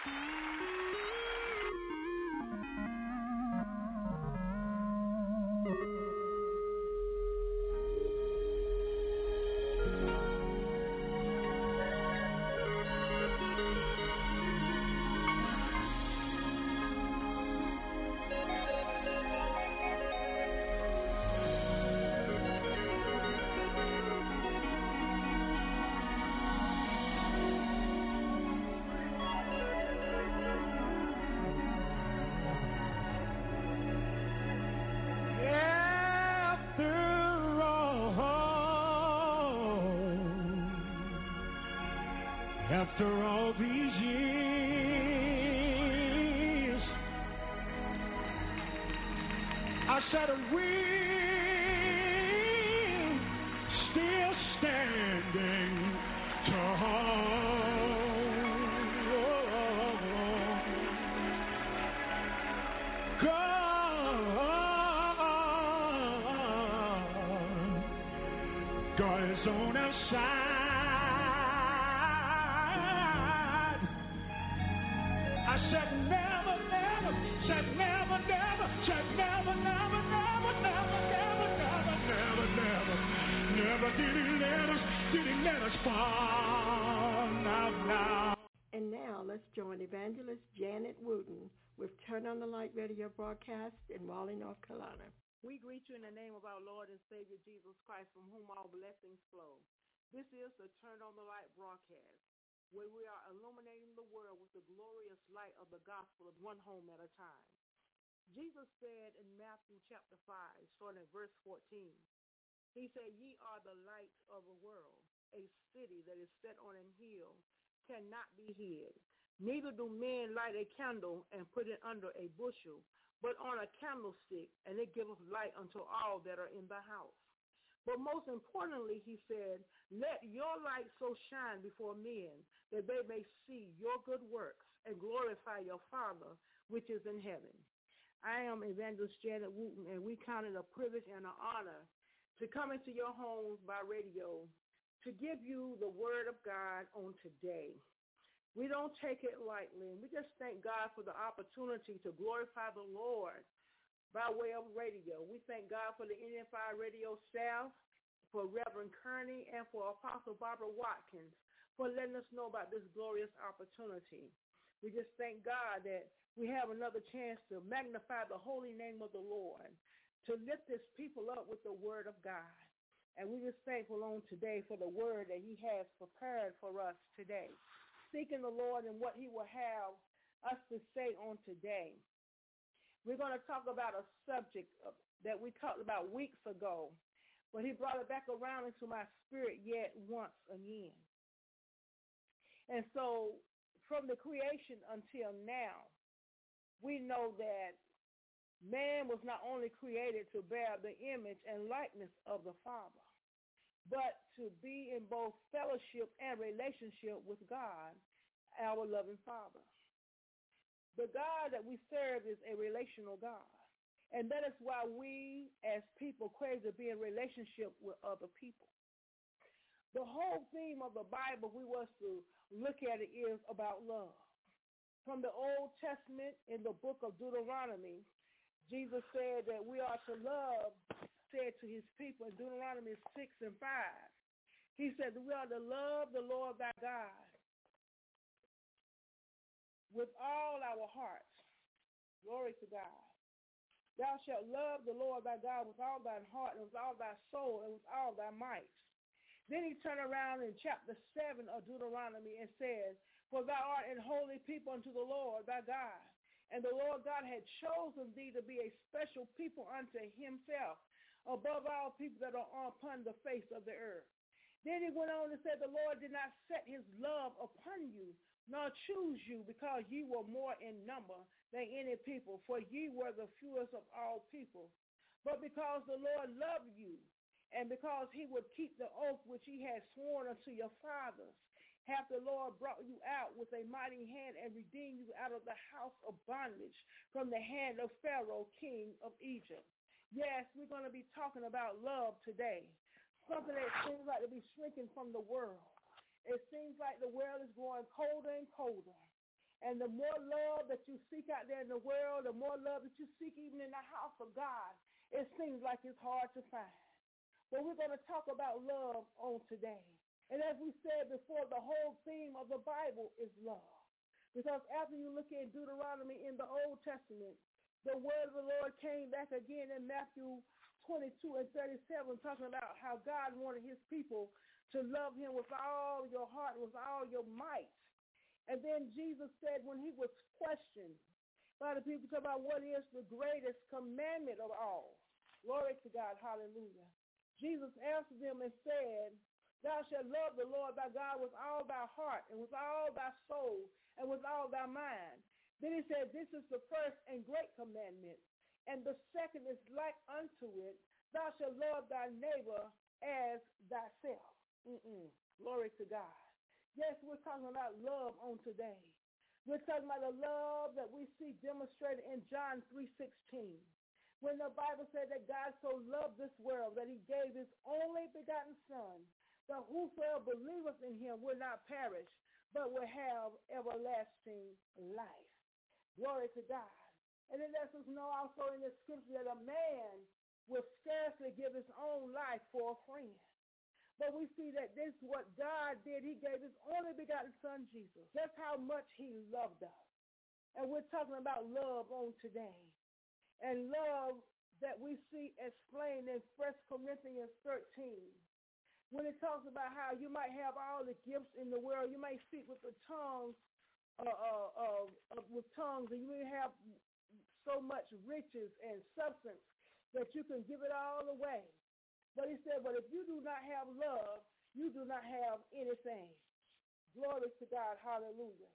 After all these years, I said we're still standing tall. God is on our side. I said never, never, said never, never, said never, never, never, never, never, never, never, never, never did he let us fall now. And now let's join Evangelist Janet Wooten with Turn on the Light radio broadcast in Raleigh, North Carolina. We greet you in the name of our Lord and Savior Jesus Christ, from whom all blessings flow. This is the Turn on the Light broadcast, where we are illuminating the world with the glorious light of the gospel of one home at a time. Jesus said in Matthew chapter 5, starting at verse 14, he said, "Ye are the light of the world. A city that is set on an hill cannot be hid. Neither do men light a candle and put it under a bushel, but on a candlestick, and it giveth light unto all that are in the house. But most importantly, he said, let your light so shine before men that they may see your good works and glorify your Father which is in heaven." I am Evangelist Janet Wooten, and we count it a privilege and an honor to come into your homes by radio to give you the word of God on today. We don't take it lightly, and we just thank God for the opportunity to glorify the Lord by way of radio. We thank God for the NFI radio staff, for Reverend Kearney, and for Apostle Barbara Watkins for letting us know about this glorious opportunity. We just thank God that we have another chance to magnify the holy name of the Lord, to lift his people up with the word of God. And we're just thankful on today for the word that he has prepared for us today, seeking the Lord and what he will have us to say on today. We're going to talk about a subject that we talked about weeks ago, but he brought it back around into my spirit yet once again. And so from the creation until now, we know that man was not only created to bear the image and likeness of the Father, but to be in both fellowship and relationship with God, our loving Father. The God that we serve is a relational God, and that is why we as people crave to be in relationship with other people. The whole theme of the Bible we was to look at it is about love. From the Old Testament in the book of Deuteronomy, Jesus said that we are to love, said to his people in Deuteronomy 6 and 5. He said that we are to love the Lord thy God with all our hearts. Glory to God. Thou shalt love the Lord thy God with all thine heart and with all thy soul and with all thy might. Then he turned around in chapter 7 of Deuteronomy and said, "For thou art an holy people unto the Lord thy God, and the Lord God had chosen thee to be a special people unto himself, above all people that are upon the face of the earth." Then he went on and said, "The Lord did not set his love upon you, nor choose you, because ye were more in number than any people, for ye were the fewest of all people. But because the Lord loved you, and because he would keep the oath which he had sworn unto your fathers, hath the Lord brought you out with a mighty hand and redeemed you out of the house of bondage from the hand of Pharaoh, king of Egypt." Yes, we're going to be talking about love today, something that seems like to be shrinking from the world. It seems like the world is growing colder and colder. And the more love that you seek out there in the world, the more love that you seek even in the house of God, it seems like it's hard to find. But we're going to talk about love on today. And as we said before, the whole theme of the Bible is love. Because after you look at Deuteronomy in the Old Testament, the word of the Lord came back again in Matthew 22 and 37, talking about how God wanted his people to love him with all your heart, with all your might. And then Jesus said when he was questioned by the people, talk about what is the greatest commandment of all. Glory to God, hallelujah. Jesus answered them and said, thou shalt love the Lord thy God with all thy heart and with all thy soul and with all thy mind. Then he said, this is the first and great commandment. And the second is like unto it, thou shalt love thy neighbor as thyself. Glory to God. Yes, we're talking about love on today. We're talking about the love that we see demonstrated in John 3:16. When the Bible said that God so loved this world that he gave his only begotten Son, that whosoever believeth in him will not perish, but will have everlasting life. Glory to God. And it lets us know also in the scripture that a man will scarcely give his own life for a friend. But we see that this is what God did. He gave his only begotten Son, Jesus. That's how much he loved us. And we're talking about love on today. And love that we see explained in 1 Corinthians 13. When it talks about how you might have all the gifts in the world, you might speak with the tongues, with tongues, and you may have so much riches and substance that you can give it all away. But he said, but if you do not have love, you do not have anything. Glory to God, hallelujah.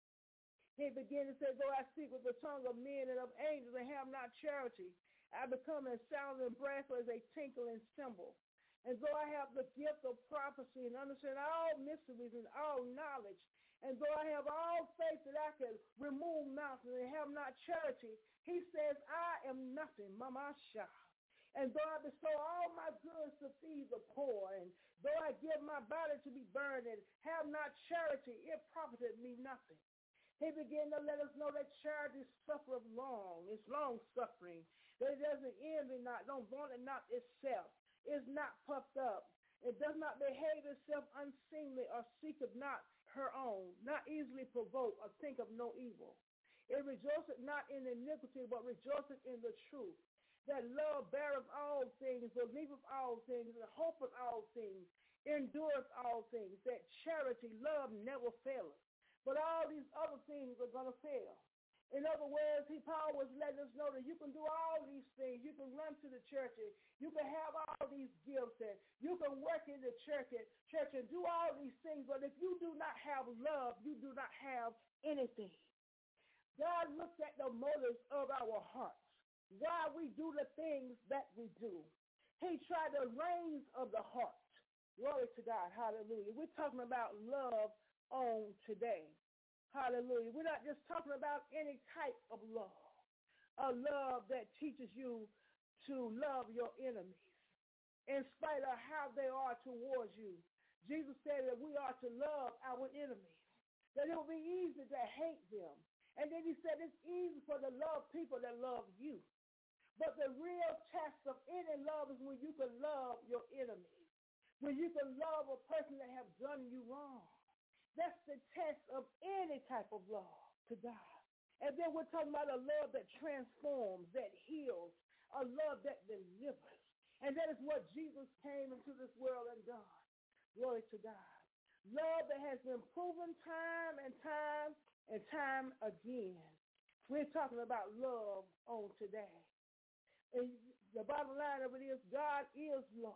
He began to say, though I speak with the tongue of men and of angels and have not charity, I become as sounding brass or as a tinkling cymbal. And though I have the gift of prophecy and understand all mysteries and all knowledge, and though I have all faith that I can remove mountains and have not charity, he says, I am nothing, Mama Shah. And though I bestow all my goods to feed the poor, and though I give my body to be burned and have not charity, it profited me nothing. He began to let us know that charity suffereth long. It's long-suffering. That it doesn't envy not, don't vaunt it not itself. Is not puffed up. It does not behave itself unseemly or seeketh not her own, not easily provoked or think of no evil. It rejoiceth not in iniquity, but rejoiceth in the truth. That love beareth all things, believeth all things, and hopeth all things, endureth all things. That charity, love never faileth. But all these other things are going to fail. In other words, Paul was letting us know that you can do all these things. You can run to the church, and you can have all these gifts, and you can work in the church and do all these things. But if you do not have love, you do not have anything. God looks at the motives of our hearts, why we do the things that we do. He tried the reins of the heart. Glory to God. Hallelujah. We're talking about love on today. Hallelujah. We're not just talking about any type of love, a love that teaches you to love your enemies in spite of how they are towards you. Jesus said that we are to love our enemies, that it will be easy to hate them. And then he said it's easy for to love people that love you. But the real test of any love is when you can love your enemies, when you can love a person that have done you wrong. That's the test of any type of love to God. And then we're talking about a love that transforms, that heals, a love that delivers. And that is what Jesus came into this world and done. Glory to God. Love that has been proven time and time again. We're talking about love on today. And the bottom line of it is God is love.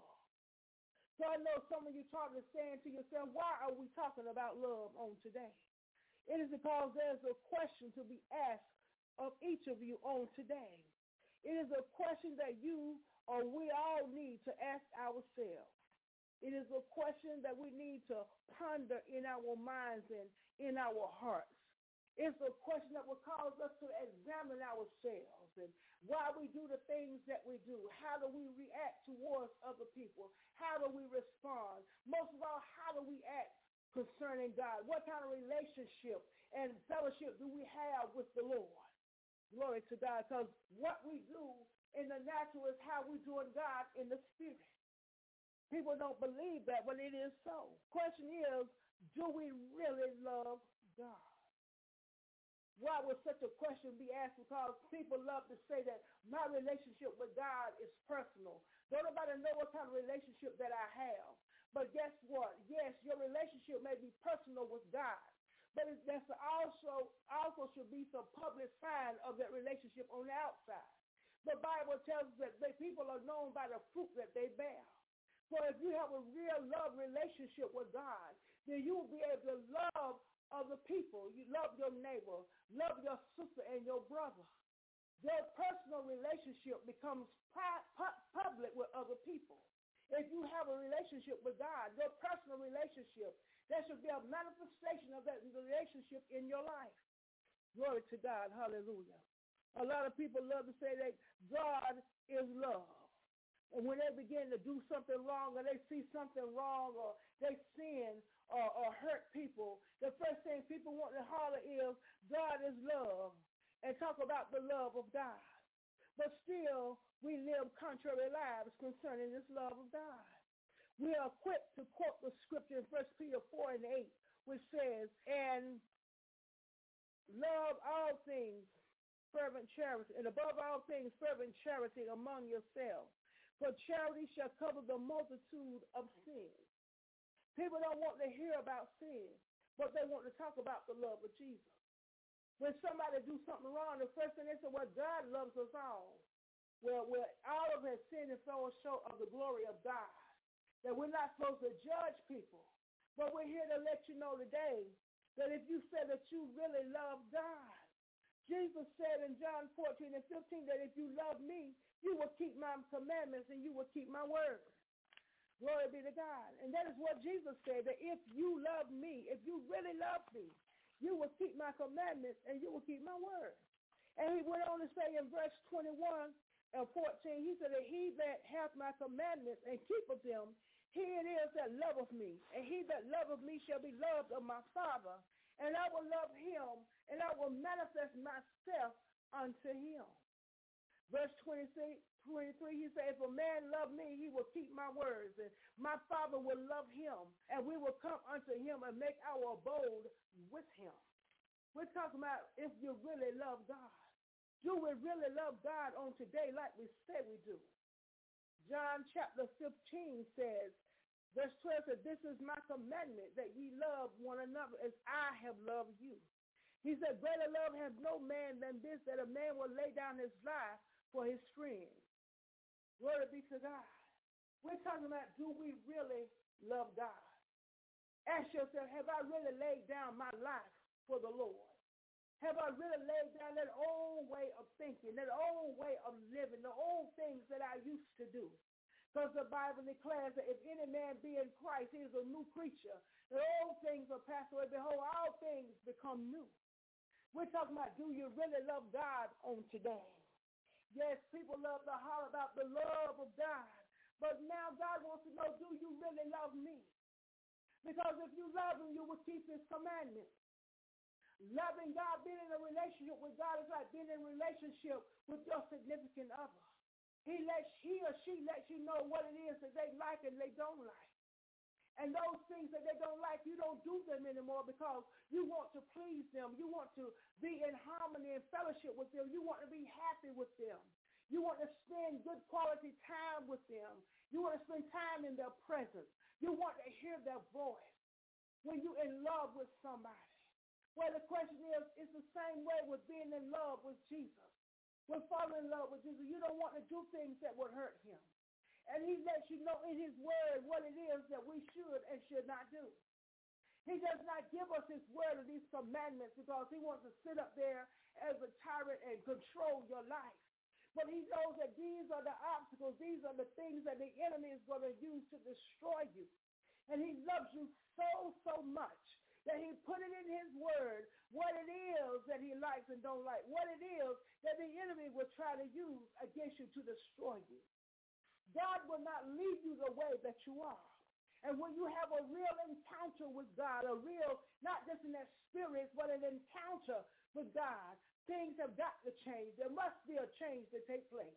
So I know some of you talking, saying to yourself, why are we talking about love on today? It is because there's a question to be asked of each of you on today. It is a question that you or we all need to ask ourselves. It is a question that we need to ponder in our minds and in our hearts. It's a question that will cause us to examine ourselves and why we do the things that we do. How do we react towards other people? How do we respond? Most of all, how do we act concerning God? What kind of relationship and fellowship do we have with the Lord? Glory to God, because what we do in the natural is how we do in God in the spirit. People don't believe that, but it is so. Question is, do we really love God? Why would such a question be asked? Because people love to say that my relationship with God is personal. Don't nobody know what kind of relationship that I have. But guess what? Yes, your relationship may be personal with God, but that's also should be some public sign of that relationship on the outside. The Bible tells us that people are known by the fruit that they bear. So if you have a real love relationship with God, then you will be able to love other people. You love your neighbor, love your sister and your brother. Their personal relationship becomes public with other people. If you have a relationship with God, your personal relationship, there should be a manifestation of that relationship in your life. Glory to God. Hallelujah. A lot of people love to say that God is love. And when they begin to do something wrong or they see something wrong or they sin or hurt people, the first thing people want to holler is, God is love, and talk about the love of God. But still, we live contrary lives concerning this love of God. We are equipped to quote the scripture in 1 Peter 4:8, which says, and love all things, fervent charity, and above all things, fervent charity among yourselves. For charity shall cover the multitude of sins. People don't want to hear about sin, but they want to talk about the love of Jesus. When somebody do something wrong, the first thing they say, well, God loves us all. Well, all of us sin and fall short of the glory of God. That we're not supposed to judge people. But we're here to let you know today that if you say that you really love God, Jesus said in John 14:15 that if you love me, you will keep my commandments and you will keep my word. Glory be to God. And that is what Jesus said, that if you love me, if you really love me, you will keep my commandments and you will keep my word. And he went on to say in verse 21 and 14, he said that he that hath my commandments and keepeth them, he it is that loveth me. And he that loveth me shall be loved of my Father. And I will love him, and I will manifest myself unto him. Verse 23, he said, if a man love me, he will keep my words, and my Father will love him, and we will come unto him and make our abode with him. We're talking about if you really love God. Do we really love God on today like we say we do? John chapter 15 says, verse 12 says, this is my commandment, that ye love one another as I have loved you. He said, greater love has no man than this, that a man will lay down his life for his friends. Glory be to God. We're talking about, do we really love God? Ask yourself, have I really laid down my life for the Lord? Have I really laid down that old way of thinking, that old way of living, the old things that I used to do? Because the Bible declares that if any man be in Christ, he is a new creature. The old things are passed away. Behold, all things become new. We're talking about, do you really love God on today? Yes, people love to holler about the love of God. But now God wants to know, do you really love me? Because if you love him, you will keep his commandments. Loving God, being in a relationship with God is like being in a relationship with your significant other. He or she lets you know what it is that they like and they don't like. And those things that they don't like, you don't do them anymore because you want to please them. You want to be in harmony and fellowship with them. You want to be happy with them. You want to spend good quality time with them. You want to spend time in their presence. You want to hear their voice when you're in love with somebody. Well, the question is, it's the same way with being in love with Jesus. With falling in love with Jesus, you don't want to do things that would hurt him. And he lets you know in his word what it is that we should and should not do. He does not give us his word of these commandments because he wants to sit up there as a tyrant and control your life. But he knows that these are the obstacles, these are the things that the enemy is going to use to destroy you. And he loves you so, so much that he put it in his word what it is that he likes and don't like, what it is that the enemy will try to use against you to destroy you. God will not leave you the way that you are. And when you have a real encounter with God, a real, not just in that spirit, but an encounter with God, things have got to change. There must be a change to take place.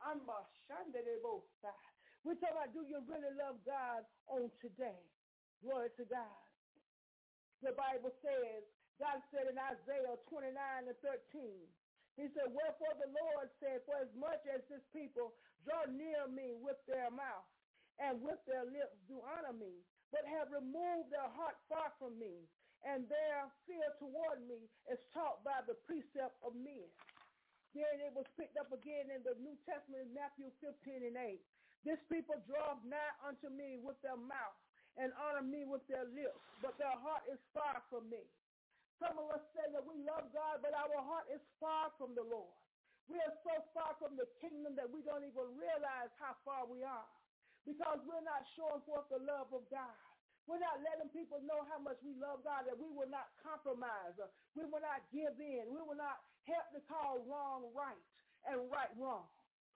We're talking about, do you really love God on today? Glory to God. The Bible says, God said in Isaiah 29:13, he said, wherefore the Lord said, for as much as this people draw near me with their mouth and with their lips do honor me, but have removed their heart far from me, and their fear toward me is taught by the precept of men. Then it was picked up again in the New Testament in Matthew 15:8. This people draw nigh unto me with their mouth and honor me with their lips, but their heart is far from me. Some of us say that we love God, but our heart is far from the Lord. We are so far from the kingdom that we don't even realize how far we are, because we're not showing forth the love of God. We're not letting people know how much we love God, that we will not compromise. We will not give in. We will not help to call wrong right and right wrong.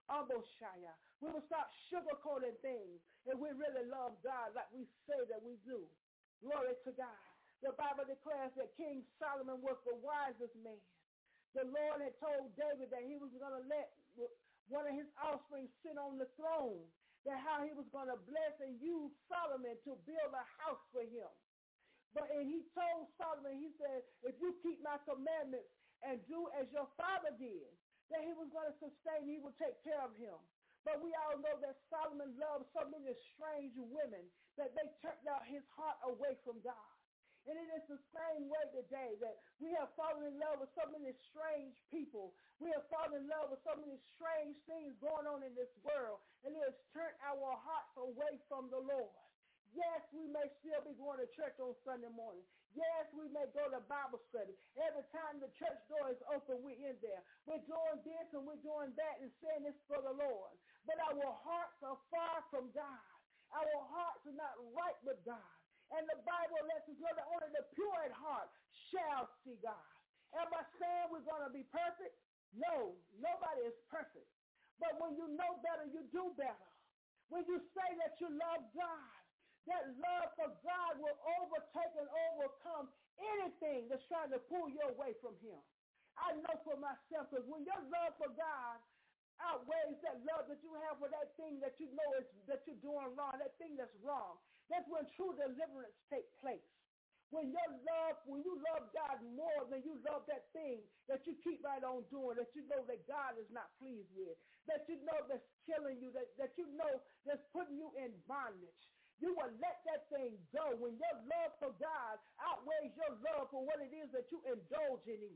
We will stop sugarcoating things, and we really love God like we say that we do. Glory to God. The Bible declares that King Solomon was the wisest man. The Lord had told David that he was going to let one of his offspring sit on the throne, that how he was going to bless and use Solomon to build a house for him. And he told Solomon, he said, if you keep my commandments and do as your father did, that he was going to sustain, he would take care of him. But we all know that Solomon loved so many strange women that they turned his heart away from God. And it is the same way today, that we have fallen in love with so many strange people. We have fallen in love with so many strange things going on in this world, and it has turned our hearts away from the Lord. Yes, we may still be going to church on Sunday morning. Yes, we may go to Bible study. Every time the church door is open, we're in there. We're doing this and we're doing that and saying this for the Lord. But our hearts are far from God. Our hearts are not right with God. And the Bible lets us know that only the pure in heart shall see God. Am I saying we're going to be perfect? No, nobody is perfect. But when you know better, you do better. When you say that you love God, that love for God will overtake and overcome anything that's trying to pull you away from him. I know for myself, because when your love for God outweighs that love that you have for that thing that you know is that you're doing wrong, that thing that's wrong, that's when true deliverance takes place. When you love God more than you love that thing that you keep right on doing, that you know that God is not pleased with, that you know that's killing you, that you know that's putting you in bondage. You will let that thing go when your love for God outweighs your love for what it is that you indulge in.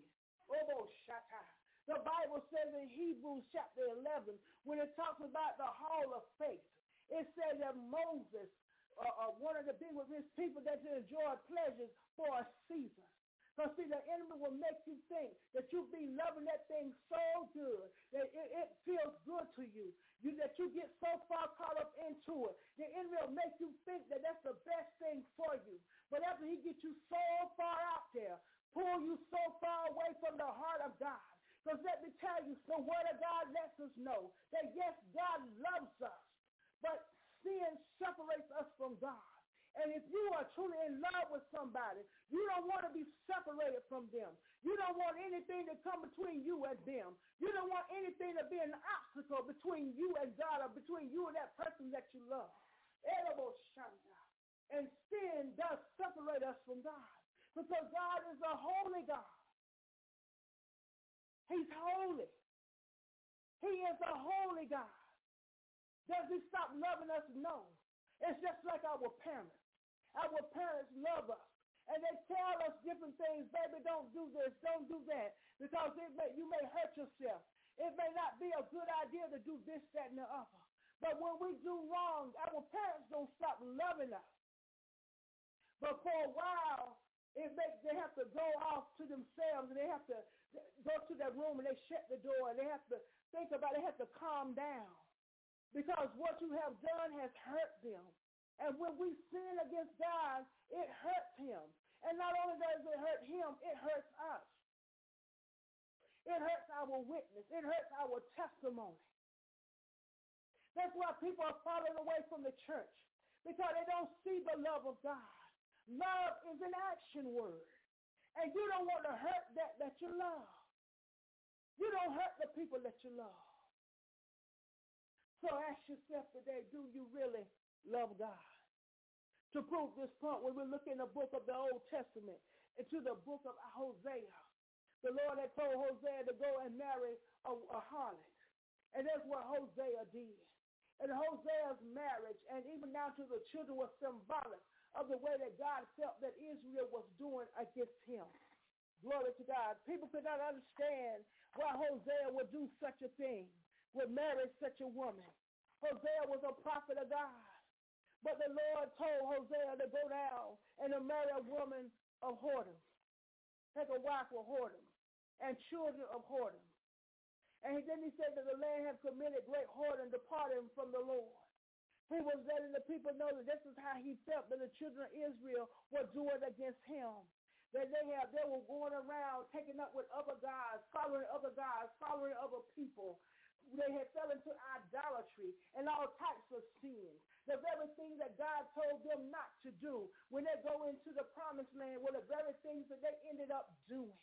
The Bible says in Hebrews chapter 11, when it talks about the hall of faith, it says that Moses wanted to be with his people that to enjoy pleasures for a season. Because, see, the enemy will make you think that you be loving that thing so good that it feels good to you, that you get so far caught up into it. The enemy will make you think that that's the best thing for you. But after he gets you so far out there, pull you so far away from the heart of God. Because let me tell you, the word of God lets us know that, yes, God loves us, but sin separates us from God. And if you are truly in love with somebody, you don't want to be separated from them. You don't want anything to come between you and them. You don't want anything to be an obstacle between you and God, or between you and that person that you love. And sin does separate us from God, because God is a holy God. He's holy. He is a holy God. Does he stop loving us? No. It's just like our parents. Our parents love us, and they tell us different things. Baby, don't do this, don't do that, because you may hurt yourself. It may not be a good idea to do this, that, and the other. But when we do wrong, our parents don't stop loving us. But for a while, they have to go off to themselves, and they have to go to their room, and they shut the door, and they have to think about it. They have to calm down, because what you have done has hurt them. And when we sin against God, it hurts him. And not only does it hurt him, it hurts us. It hurts our witness. It hurts our testimony. That's why people are falling away from the church, because they don't see the love of God. Love is an action word. And you don't want to hurt that you love. You don't hurt the people that you love. So ask yourself today, do you really love God? To prove this point, when we look in the book of the Old Testament, into the book of Hosea, the Lord had told Hosea to go and marry a harlot. And that's what Hosea did. And Hosea's marriage, and even down to the children, was symbolic of the way that God felt that Israel was doing against him. Glory to God. People could not understand why Hosea would do such a thing, would marry such a woman. Hosea was a prophet of God. But the Lord told Hosea to go down and to marry a woman of whoredom, take a wife of whoredom, and children of whoredom. And then he said that the land had committed great whoredom, departing from the Lord. He was letting the people know that this is how he felt that the children of Israel were doing against him. That they were going around taking up with other gods, following other people. They had fell into idolatry and all types of sin. The very things that God told them not to do when they go into the promised land were the very things that they ended up doing.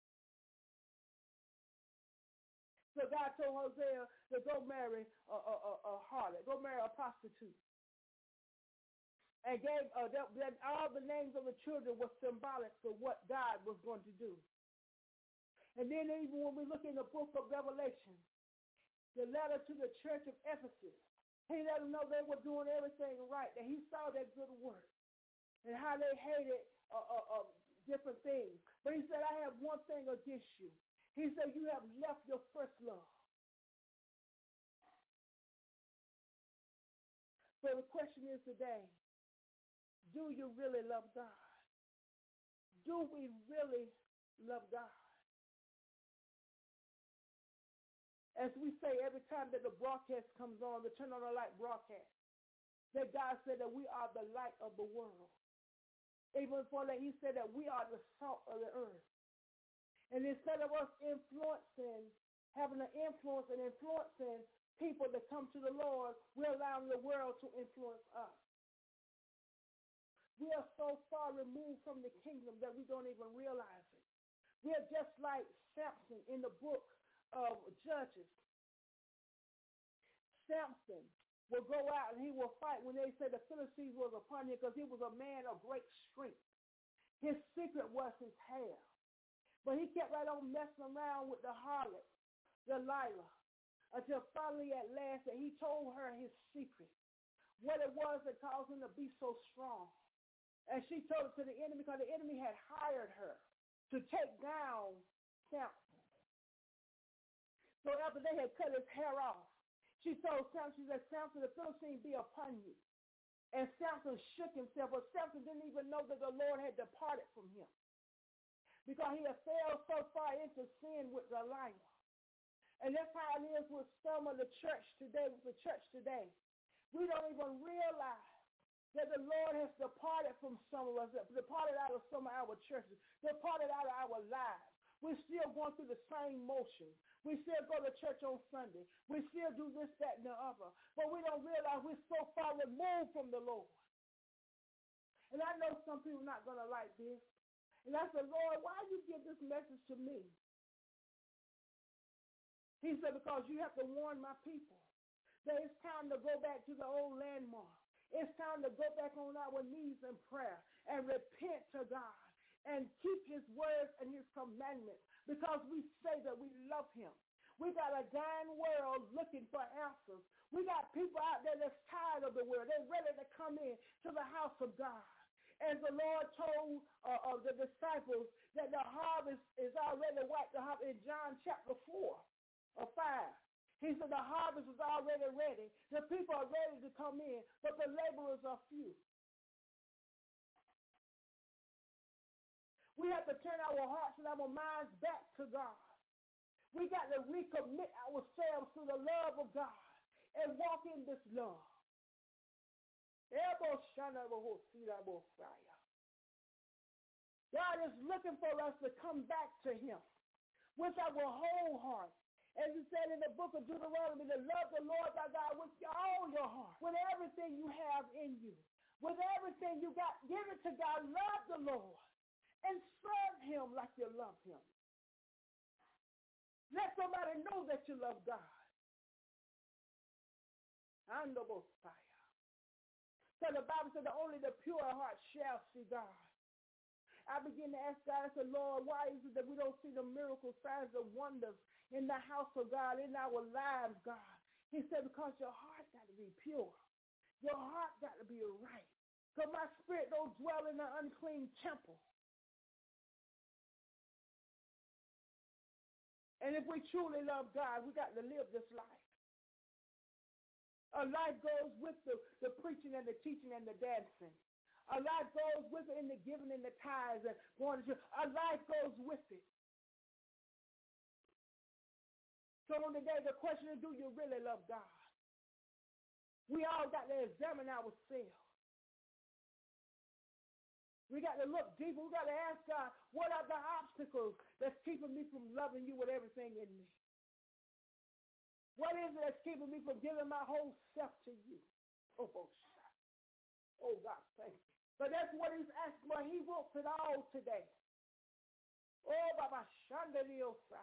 So God told Hosea to go marry a harlot, go marry a prostitute. And gave that all the names of the children were symbolic for what God was going to do. And then even when we look in the book of Revelation, the letter to the church of Ephesus, he let them know they were doing everything right, that he saw their good work and how they hated different things. But he said, I have one thing against you. He said, you have left your first love. So the question is today, do you really love God? Do we really love God? As we say every time that the broadcast comes on, the Turn on the Light broadcast, that God said that we are the light of the world. Even before that, he said that we are the salt of the earth. And instead of us having an influence and influencing people that come to the Lord, we're allowing the world to influence us. We are so far removed from the kingdom that we don't even realize it. We are just like Samson in the book of Judges. Samson will go out and he will fight when they say the Philistines was upon him because he was a man of great strength. His secret was his hair. But he kept right on messing around with the harlot, Delilah, until finally at last that he told her his secret, what it was that caused him to be so strong. And she told it to the enemy because the enemy had hired her to take down Samson. So after they had cut his hair off, she told Samson, she said, Samson, the Philistine be upon you. And Samson shook himself, but Samson didn't even know that the Lord had departed from him because he had fell so far into sin with Delilah. And that's how it is with some of the church today, We don't even realize that the Lord has departed from some of us, departed out of some of our churches, departed out of our lives. We're still going through the same motion. We still go to church on Sunday. We still do this, that, and the other. But we don't realize we're so far removed from the Lord. And I know some people are not going to like this. And I said, Lord, why you give this message to me? He said, because you have to warn my people that it's time to go back to the old landmark. It's time to go back on our knees in prayer and repent to God and keep his words and his commandments because we say that we love him. We got a dying world looking for answers. We got people out there that's tired of the world. They're ready to come in to the house of God. As the Lord told the disciples that the harvest is already white, the harvest in John chapter 4 or 5. He said the harvest is already ready. The people are ready to come in, but the laborers are few. We have to turn our hearts and our minds back to God. We got to recommit ourselves to the love of God and walk in this love. God is looking for us to come back to him with our whole heart. As he said in the book of Deuteronomy, to love the Lord thy God with all your heart, with everything you have in you. With everything you got, give it to God. Love the Lord and serve him like you love him. Let somebody know that you love God. I know Messiah. So the Bible said that only the pure heart shall see God. I begin to ask God, I said, Lord, why is it that we don't see the miracles, signs, and wonders in the house of God, in our lives, God? He said, because your heart got to be pure. Your heart got to be right. Because my spirit don't dwell in the unclean temple. And if we truly love God, we got to live this life. A life goes with the preaching and the teaching and the dancing. A life goes with it in the giving and the tithes and going to church. A life goes with it. So on the day, the question is, do you really love God? We all got to examine ourselves. We got to look deeper. We got to ask God, what are the obstacles that's keeping me from loving you with everything in me? What is it that's keeping me from giving my whole self to you? Oh, God, thank you. But that's what he's asking for. He wants it all today. Oh, Baba Shandaliosa.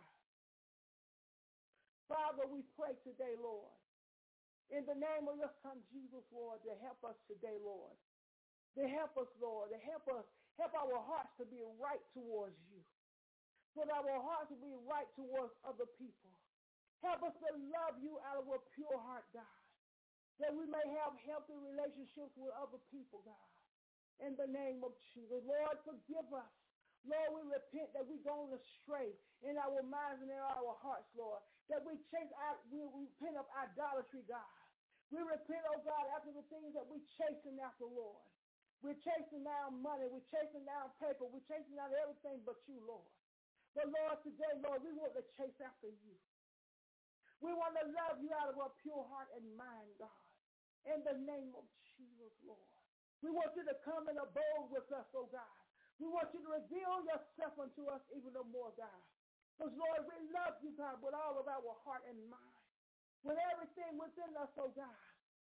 Father, we pray today, Lord, in the name of your Son, Jesus, Lord, to help us today, Lord. To help us, Lord, to help us, help our hearts to be right towards you. So that our hearts will be right towards other people. Help us to love you out of a pure heart, God. That we may have healthy relationships with other people, God. In the name of Jesus. Lord, forgive us. Lord, we repent that we've gone astray in our minds and in our hearts, Lord. That we repent of idolatry, God. We repent, oh God, after the things that we're chasing after, Lord. We're chasing down money. We're chasing down paper. We're chasing down everything but you, Lord. But, Lord, today, Lord, we want to chase after you. We want to love you out of our pure heart and mind, God. In the name of Jesus, Lord. We want you to come and abode with us, oh God. We want you to reveal yourself unto us even the more, God. Because, Lord, we love you, God, with all of our heart and mind. With everything within us, oh God.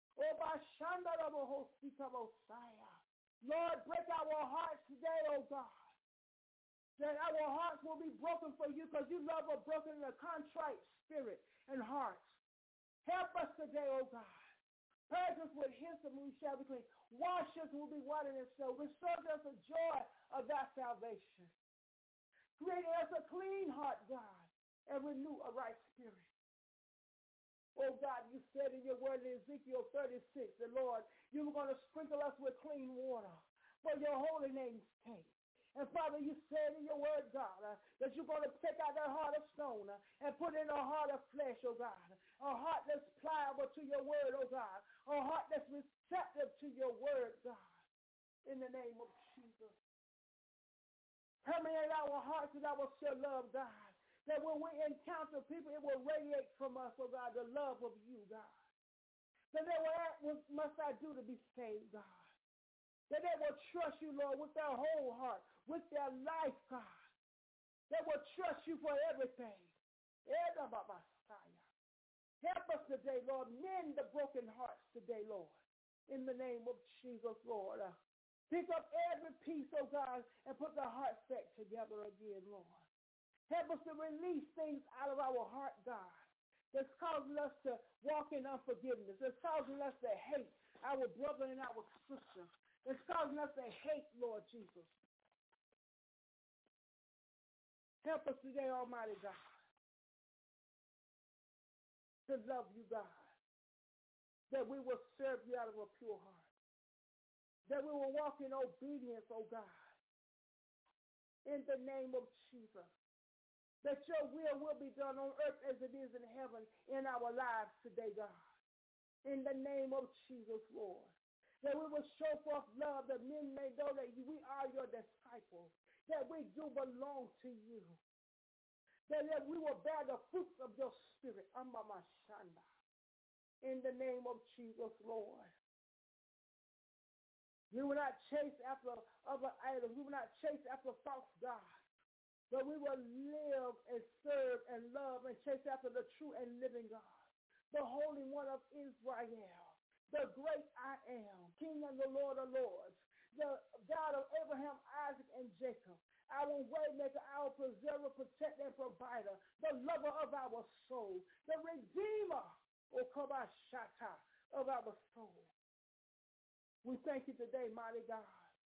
Lord, break our hearts today, oh God. That our hearts will be broken for you because you love a broken and a contrite spirit and hearts. Help us today, oh God. Purge us with hyssop and we shall be clean. Wash us and we'll be whiter than snow. Restore us the joy of thy salvation. Create us a clean heart, God, and renew a right spirit. Oh God, you said in your word in Ezekiel 36 that, Lord, you were going to sprinkle us with clean water for your holy name's sake. And Father, you said in your word, God, that you're going to take out that heart of stone and put in a heart of flesh, oh God. A heart that's pliable to your word, oh God. A heart that's receptive to your word, God. In the name of Jesus. Permeate our hearts with our still love, God. That when we encounter people, it will radiate from us, oh God, the love of you, God. That they will ask, what must I do to be saved, God? That they will trust you, Lord, with their whole heart, with their life, God. They will trust you for everything. Help us today, Lord. Mend the broken hearts today, Lord. In the name of Jesus, Lord. Pick up every piece, oh God, and put the hearts back together again, Lord. Help us to release things out of our heart, God, that's causing us to walk in unforgiveness. That's causing us to hate our brother and our sister. It's causing us to hate, Lord Jesus. Help us today, Almighty God, to love you, God, that we will serve you out of a pure heart, that we will walk in obedience, oh God, in the name of Jesus, that your will be done on earth as it is in heaven in our lives today, God, in the name of Jesus, Lord. That we will show forth love, that men may know that we are your disciples, that we do belong to you, that we will bear the fruits of your spirit, in the name of Jesus, Lord. We will not chase after other idols. We will not chase after false gods, but we will live and serve and love and chase after the true and living God, the Holy One of Israel, the great I am, King and the Lord of Lords, the God of Abraham, Isaac, and Jacob, our waymaker, our preserver, protector, and provider, the lover of our soul, the redeemer, Okobashata, of our soul. We thank you today, mighty God.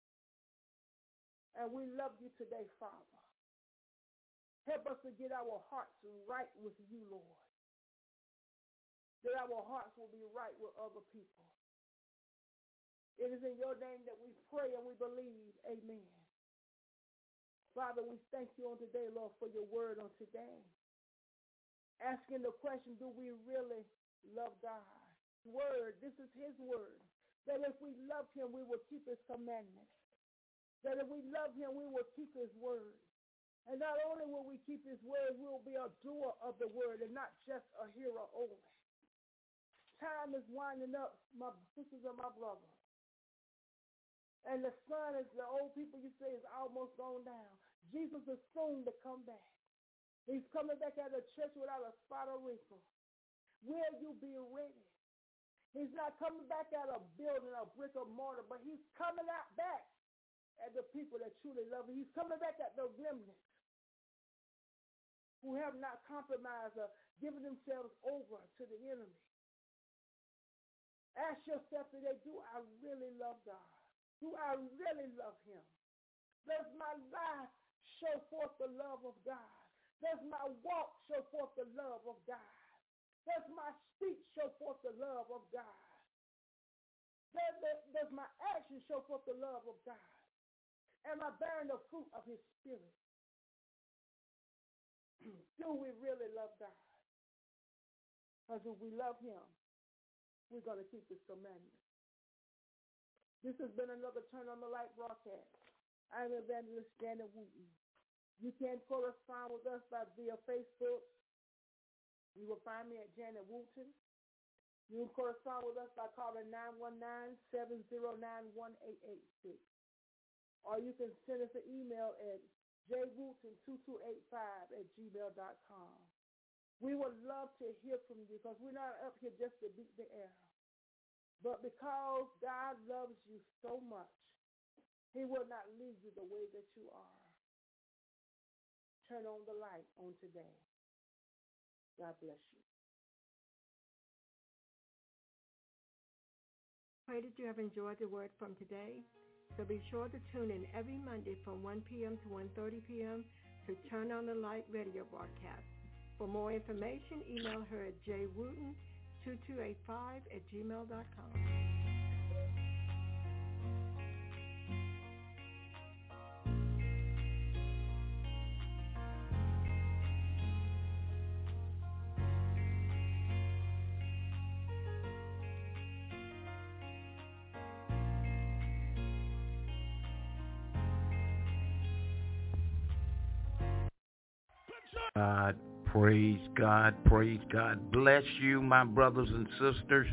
And we love you today, Father. Help us to get our hearts right with you, Lord. That our hearts will be right with other people. It is in your name that we pray and we believe. Amen. Father, we thank you on today, Lord, for your word on today. Asking the question, do we really love God? Word, this is his word. That if we love him, we will keep his commandments. That if we love him, we will keep his word. And not only will we keep his word, we will be a doer of the word and not just a hearer only. Time is winding up, my sisters and my brothers. And the sun, as the old people used to say, is almost gone down. Jesus is soon to come back. He's coming back at a church without a spot or wrinkle. Will you be ready? He's not coming back at a building, a brick or mortar, but he's coming out back at the people that truly love him. He's coming back at the remnants who have not compromised or given themselves over to the enemy. Ask yourself today, do I really love God? Do I really love him? Does my life show forth the love of God? Does my walk show forth the love of God? Does my speech show forth the love of God? Does my action show forth the love of God? Am I bearing the fruit of his spirit? Do we really love God? Because if we love him, we're going to keep his commandments. This has been another Turn on the Light broadcast. I'm Evangelist Janet Wooten. You can correspond with us via Facebook. You will find me at Janet Wooten. You can correspond with us by calling 919-709-1886. Or you can send us an email at jwooten2285@gmail.com. We would love to hear from you because we're not up here just to beat the air. But because God loves you so much, he will not leave you the way that you are. Turn on the light on today. God bless you. Pray that you have enjoyed the word from today. So be sure to tune in every Monday from 1 p.m. to 1:30 p.m. to Turn on the Light radio broadcast. For more information, email her at jwooten2285@gmail.com. God, praise God, praise God. Bless you, my brothers and sisters.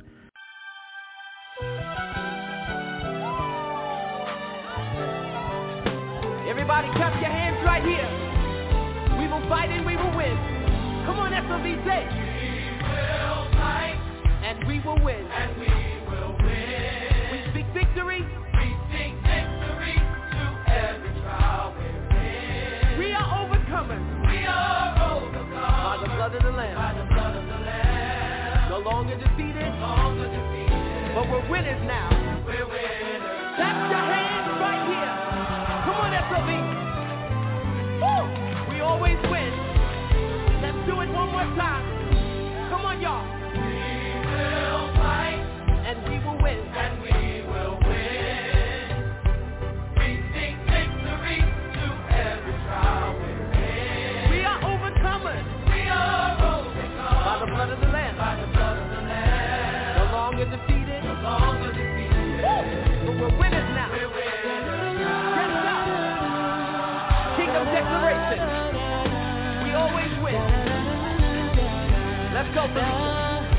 Everybody clap your hands right here. We will fight and we will win. Come on, SOB, say. We will fight and we will win. And we will win. We speak victory. We speak victory to every trial we're in. We are overcomers. We are overcome by the blood of the Lamb. By the blood of the Lamb. No longer defeated. No longer defeated. But we're winners now. We're winners. Clap your hands right here. Come on, SOB. Woo! We always win. Let's do it one more time. Come on, y'all. We will fight and we will win. And we will win. We speak victory to every trial we're in. We are overcomers. We are overcome by the blood of the Lamb. By the blood of the Lamb. No longer defeated. No longer defeated. Woo! But we're winners now. We're winners now. Yes, sir. Kingdom declaration. We always win. Let's go, Felicia.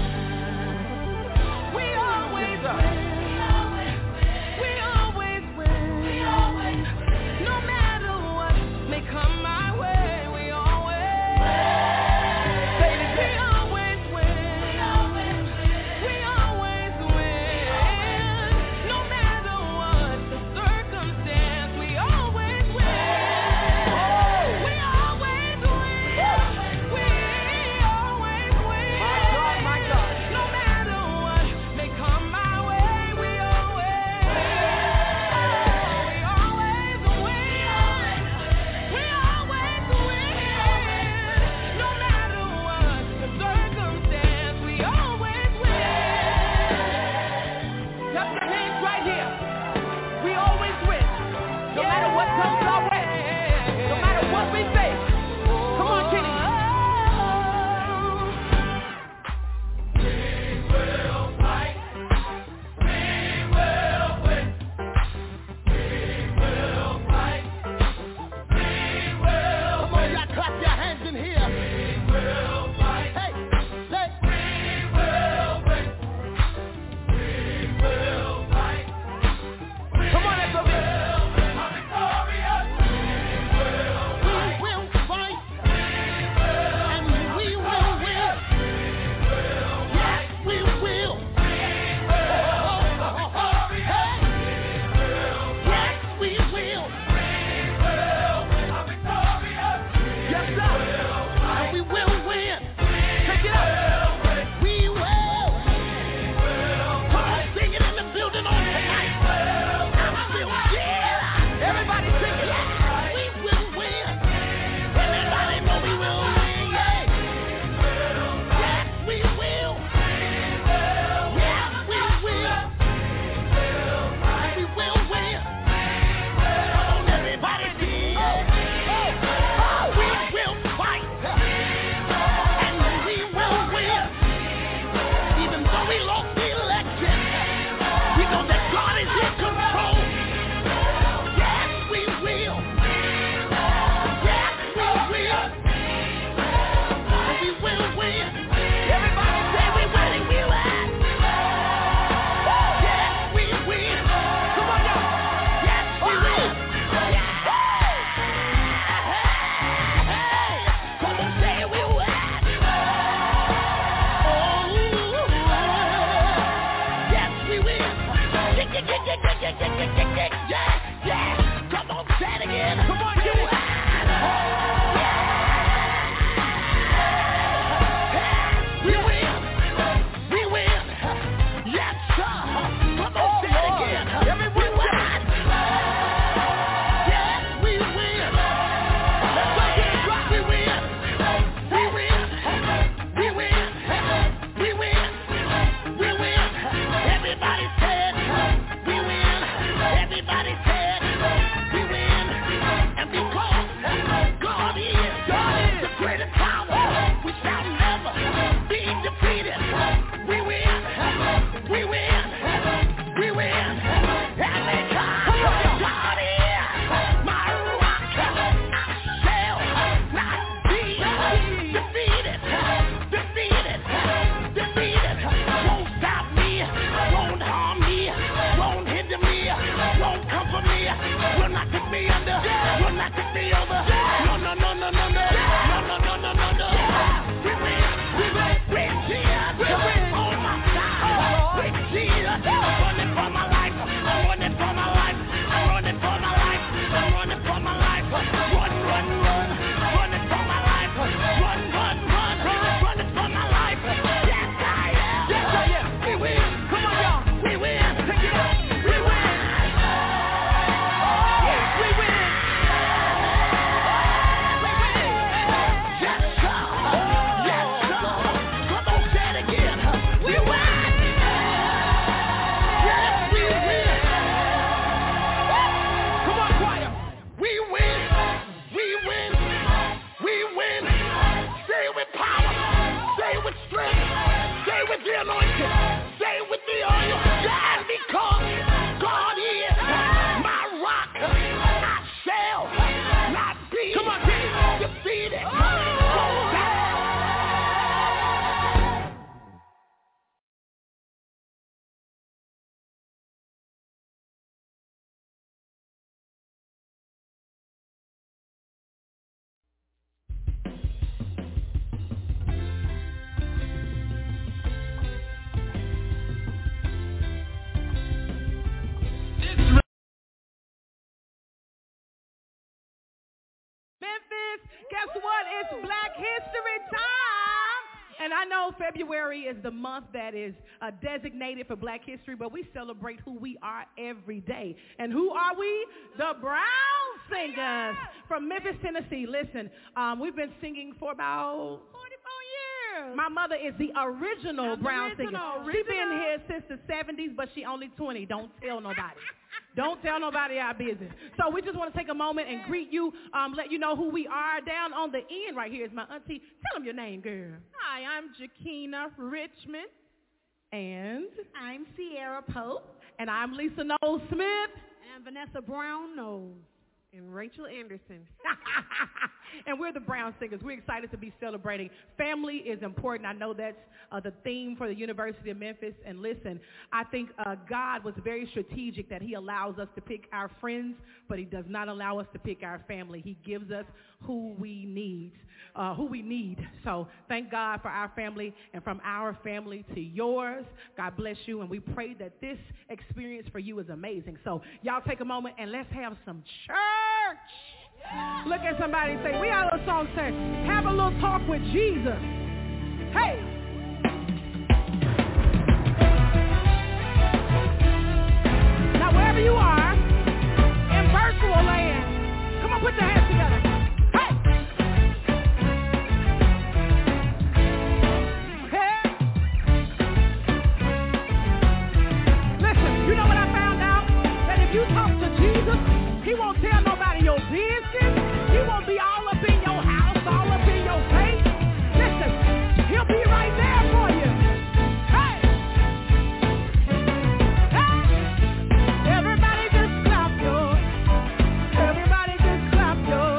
We always win. We always win. We always win. No matter what may come my way, we always win. We always win. We always win. We always win. Come on, get it. We win. We win. Yes, sir. Come on, say it again. Everyone win. Yes, we win. Let's go get it right. We win. We win. We win. We win. We win. Everybody said we win. Everybody said we win. And because God is the greatest power, we shall never be defeated. We win. We win. We win. And because God is my rock, I shall not be defeated. Defeated. Defeated. Won't stop me. Won't harm me. Won't hinder me. Won't comfort me. Will not take me under. Will not take me over. No, no, no, no, no, no. No, no, no, no, no, no. We win. We win. With Jesus on my side. With Jesus. I'm running for my life. I'm running for my life. I'm running for my life. I'm running for my life. Run, run, run. Running for my life. Run, run, run. Running for my life. Yes, I am. Yes, I am. We win. Come on, y'all. We win. Take it up. We win. Yes, we win. We win. Yes, sir. Yes, sir. Come on, say it again. We win. Yes, we win. Come on, choir. We win. We win. We win. Stay with power. Stay with strength. Stay with the anointing. Stay with the oil. Yeah, because God is my rock. I shall not be defeated. Memphis, guess what? It's Black History time. And I know February is the month that is designated for Black History, but we celebrate who we are every day. And who are we? The Brown Singers from Memphis, Tennessee. Listen, we've been singing for about 44 years. My mother is the original Brown Singer. She's been here since the 70s, but she only 20. Don't tell nobody. Don't tell nobody our business. So we just want to take a moment and greet you, let you know who we are. Down on the end right here is my auntie. Tell them your name, girl. Hi, I'm Jakina Richmond. And? I'm Sierra Pope. And I'm Lisa Knowles Smith. And Vanessa Brown Knowles. And Rachel Anderson. And we're the Brown Singers. We're excited to be celebrating. Family is important. I know that's the theme for the University of Memphis. And listen, I think God was very strategic that he allows us to pick our friends, but he does not allow us to pick our family. He gives us who we need. So thank God for our family, and from our family to yours. God bless you, and we pray that this experience for you is amazing. So y'all take a moment and let's have some church. Look at somebody and say, we got a little song say, have a little talk with Jesus. Hey. Now wherever you are, in virtual land, come on, put your hands together. He won't tell nobody your business. He won't be all up in your house, all up in your face. Listen, he'll be right there for you. Hey! Hey! Everybody just clap your. Everybody just clap your.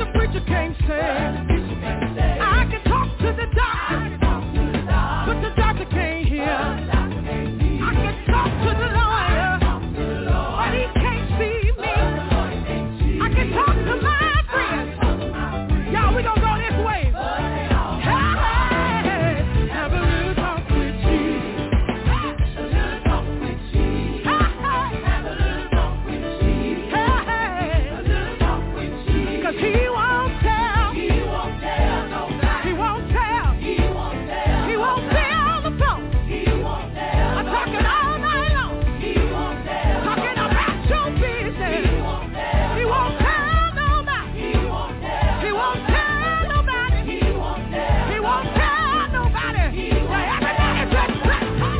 the preacher can't say. I can talk to the doctor, but the doctor can't hear. I can talk to the lawyer, but he can't see me. I can talk to my friends. Y'all, we gonna go this way. Hey, have a little talk with Jesus. A little talk with Jesus. Have a little talk with Jesus. Hey, a little talk with Jesus. 'Cause he won't tell. He won't tell nobody. He won't tell. He won't tell. He won't tell the folks. He won't tell. I'm talking all night long. He won't tell. Talking about your business. He won't tell. He won't tell nobody. He won't tell. He won't tell nobody. He won't tell. He won't tell nobody. Well, everybody just say,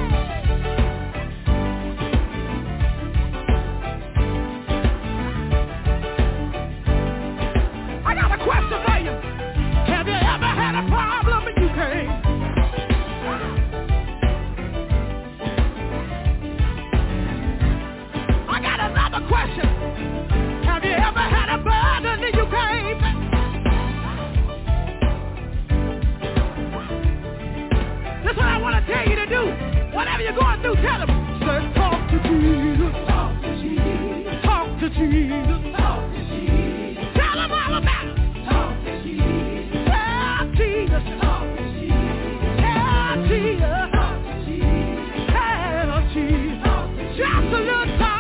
I got a question for you. Have you ever had a problem and you can't? I got another question. Have you ever had a burden and you can't? That's what I want to tell you to do. Whatever you're going through, tell them. Say, talk to Jesus. Talk to Jesus. Talk to Jesus. Talk to Jesus. Tell them all about it. Talk to Jesus. Tell Jesus. Talk to Jesus. Tell Jesus. Talk to Jesus. Tell Jesus. Talk to Jesus. Just a little talk.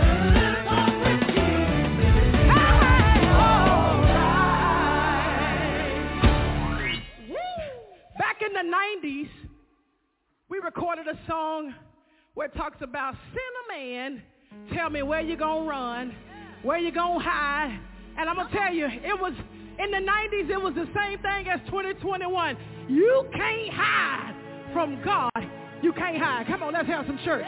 Back in the 90s, we recorded a song where it talks about send a man, tell me where you gonna run, where you gonna hide. And I'm gonna tell you, it was in the 90s, it was the same thing as 2021. You can't hide from God. You can't hide. Come on, let's have some church.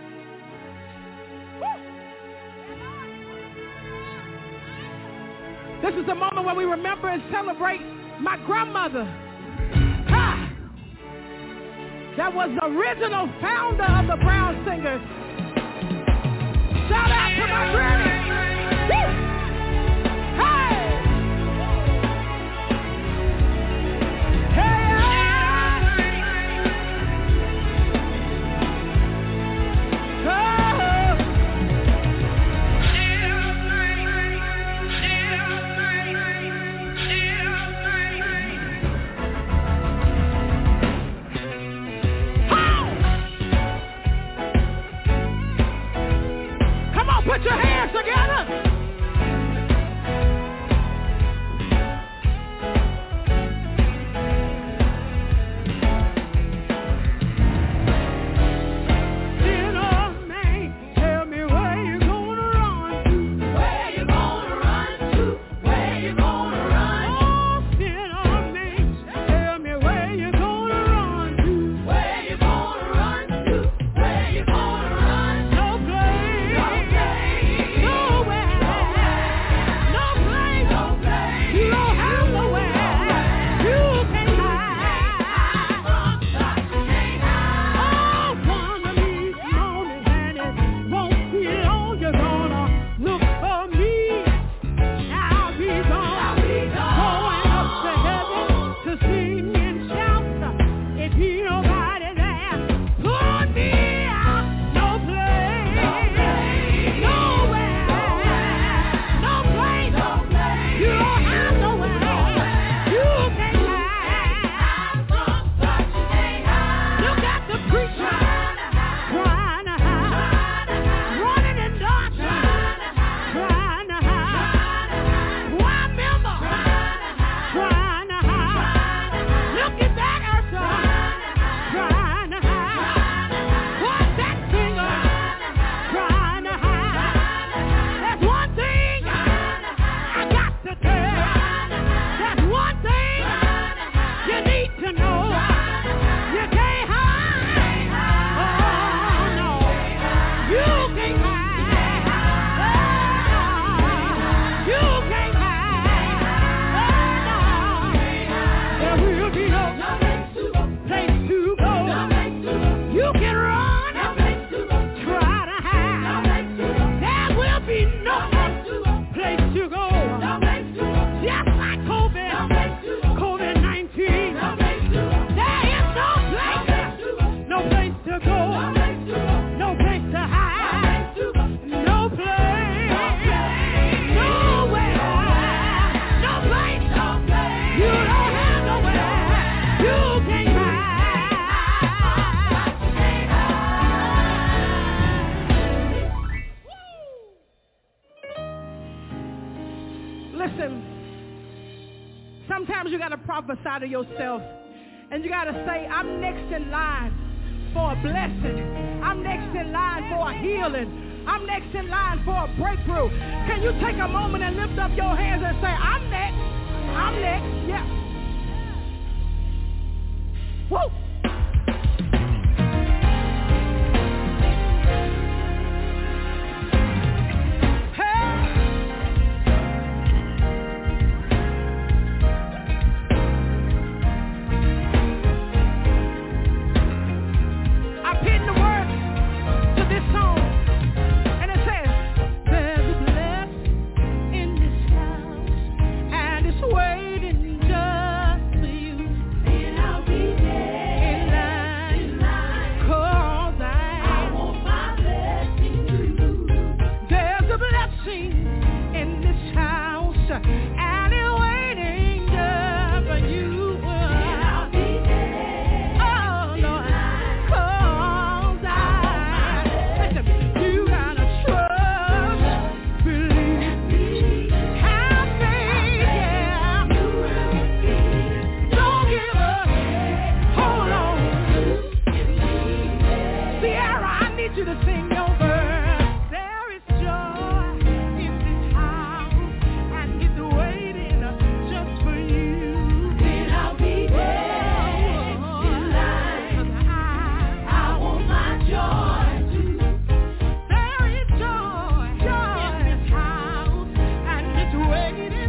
This is the moment where we remember and celebrate my grandmother. That was the original founder of the Brown Singers. Shout out to my granny. Woo! Hey! Hey! Put your hands together. Listen, sometimes you got to prophesy to yourself, and you got to say, I'm next in line for a blessing. I'm next in line for a healing. I'm next in line for a breakthrough. Can you take a moment and lift up your hands and say, I'm next. I'm next. Yeah. Woo! Waiting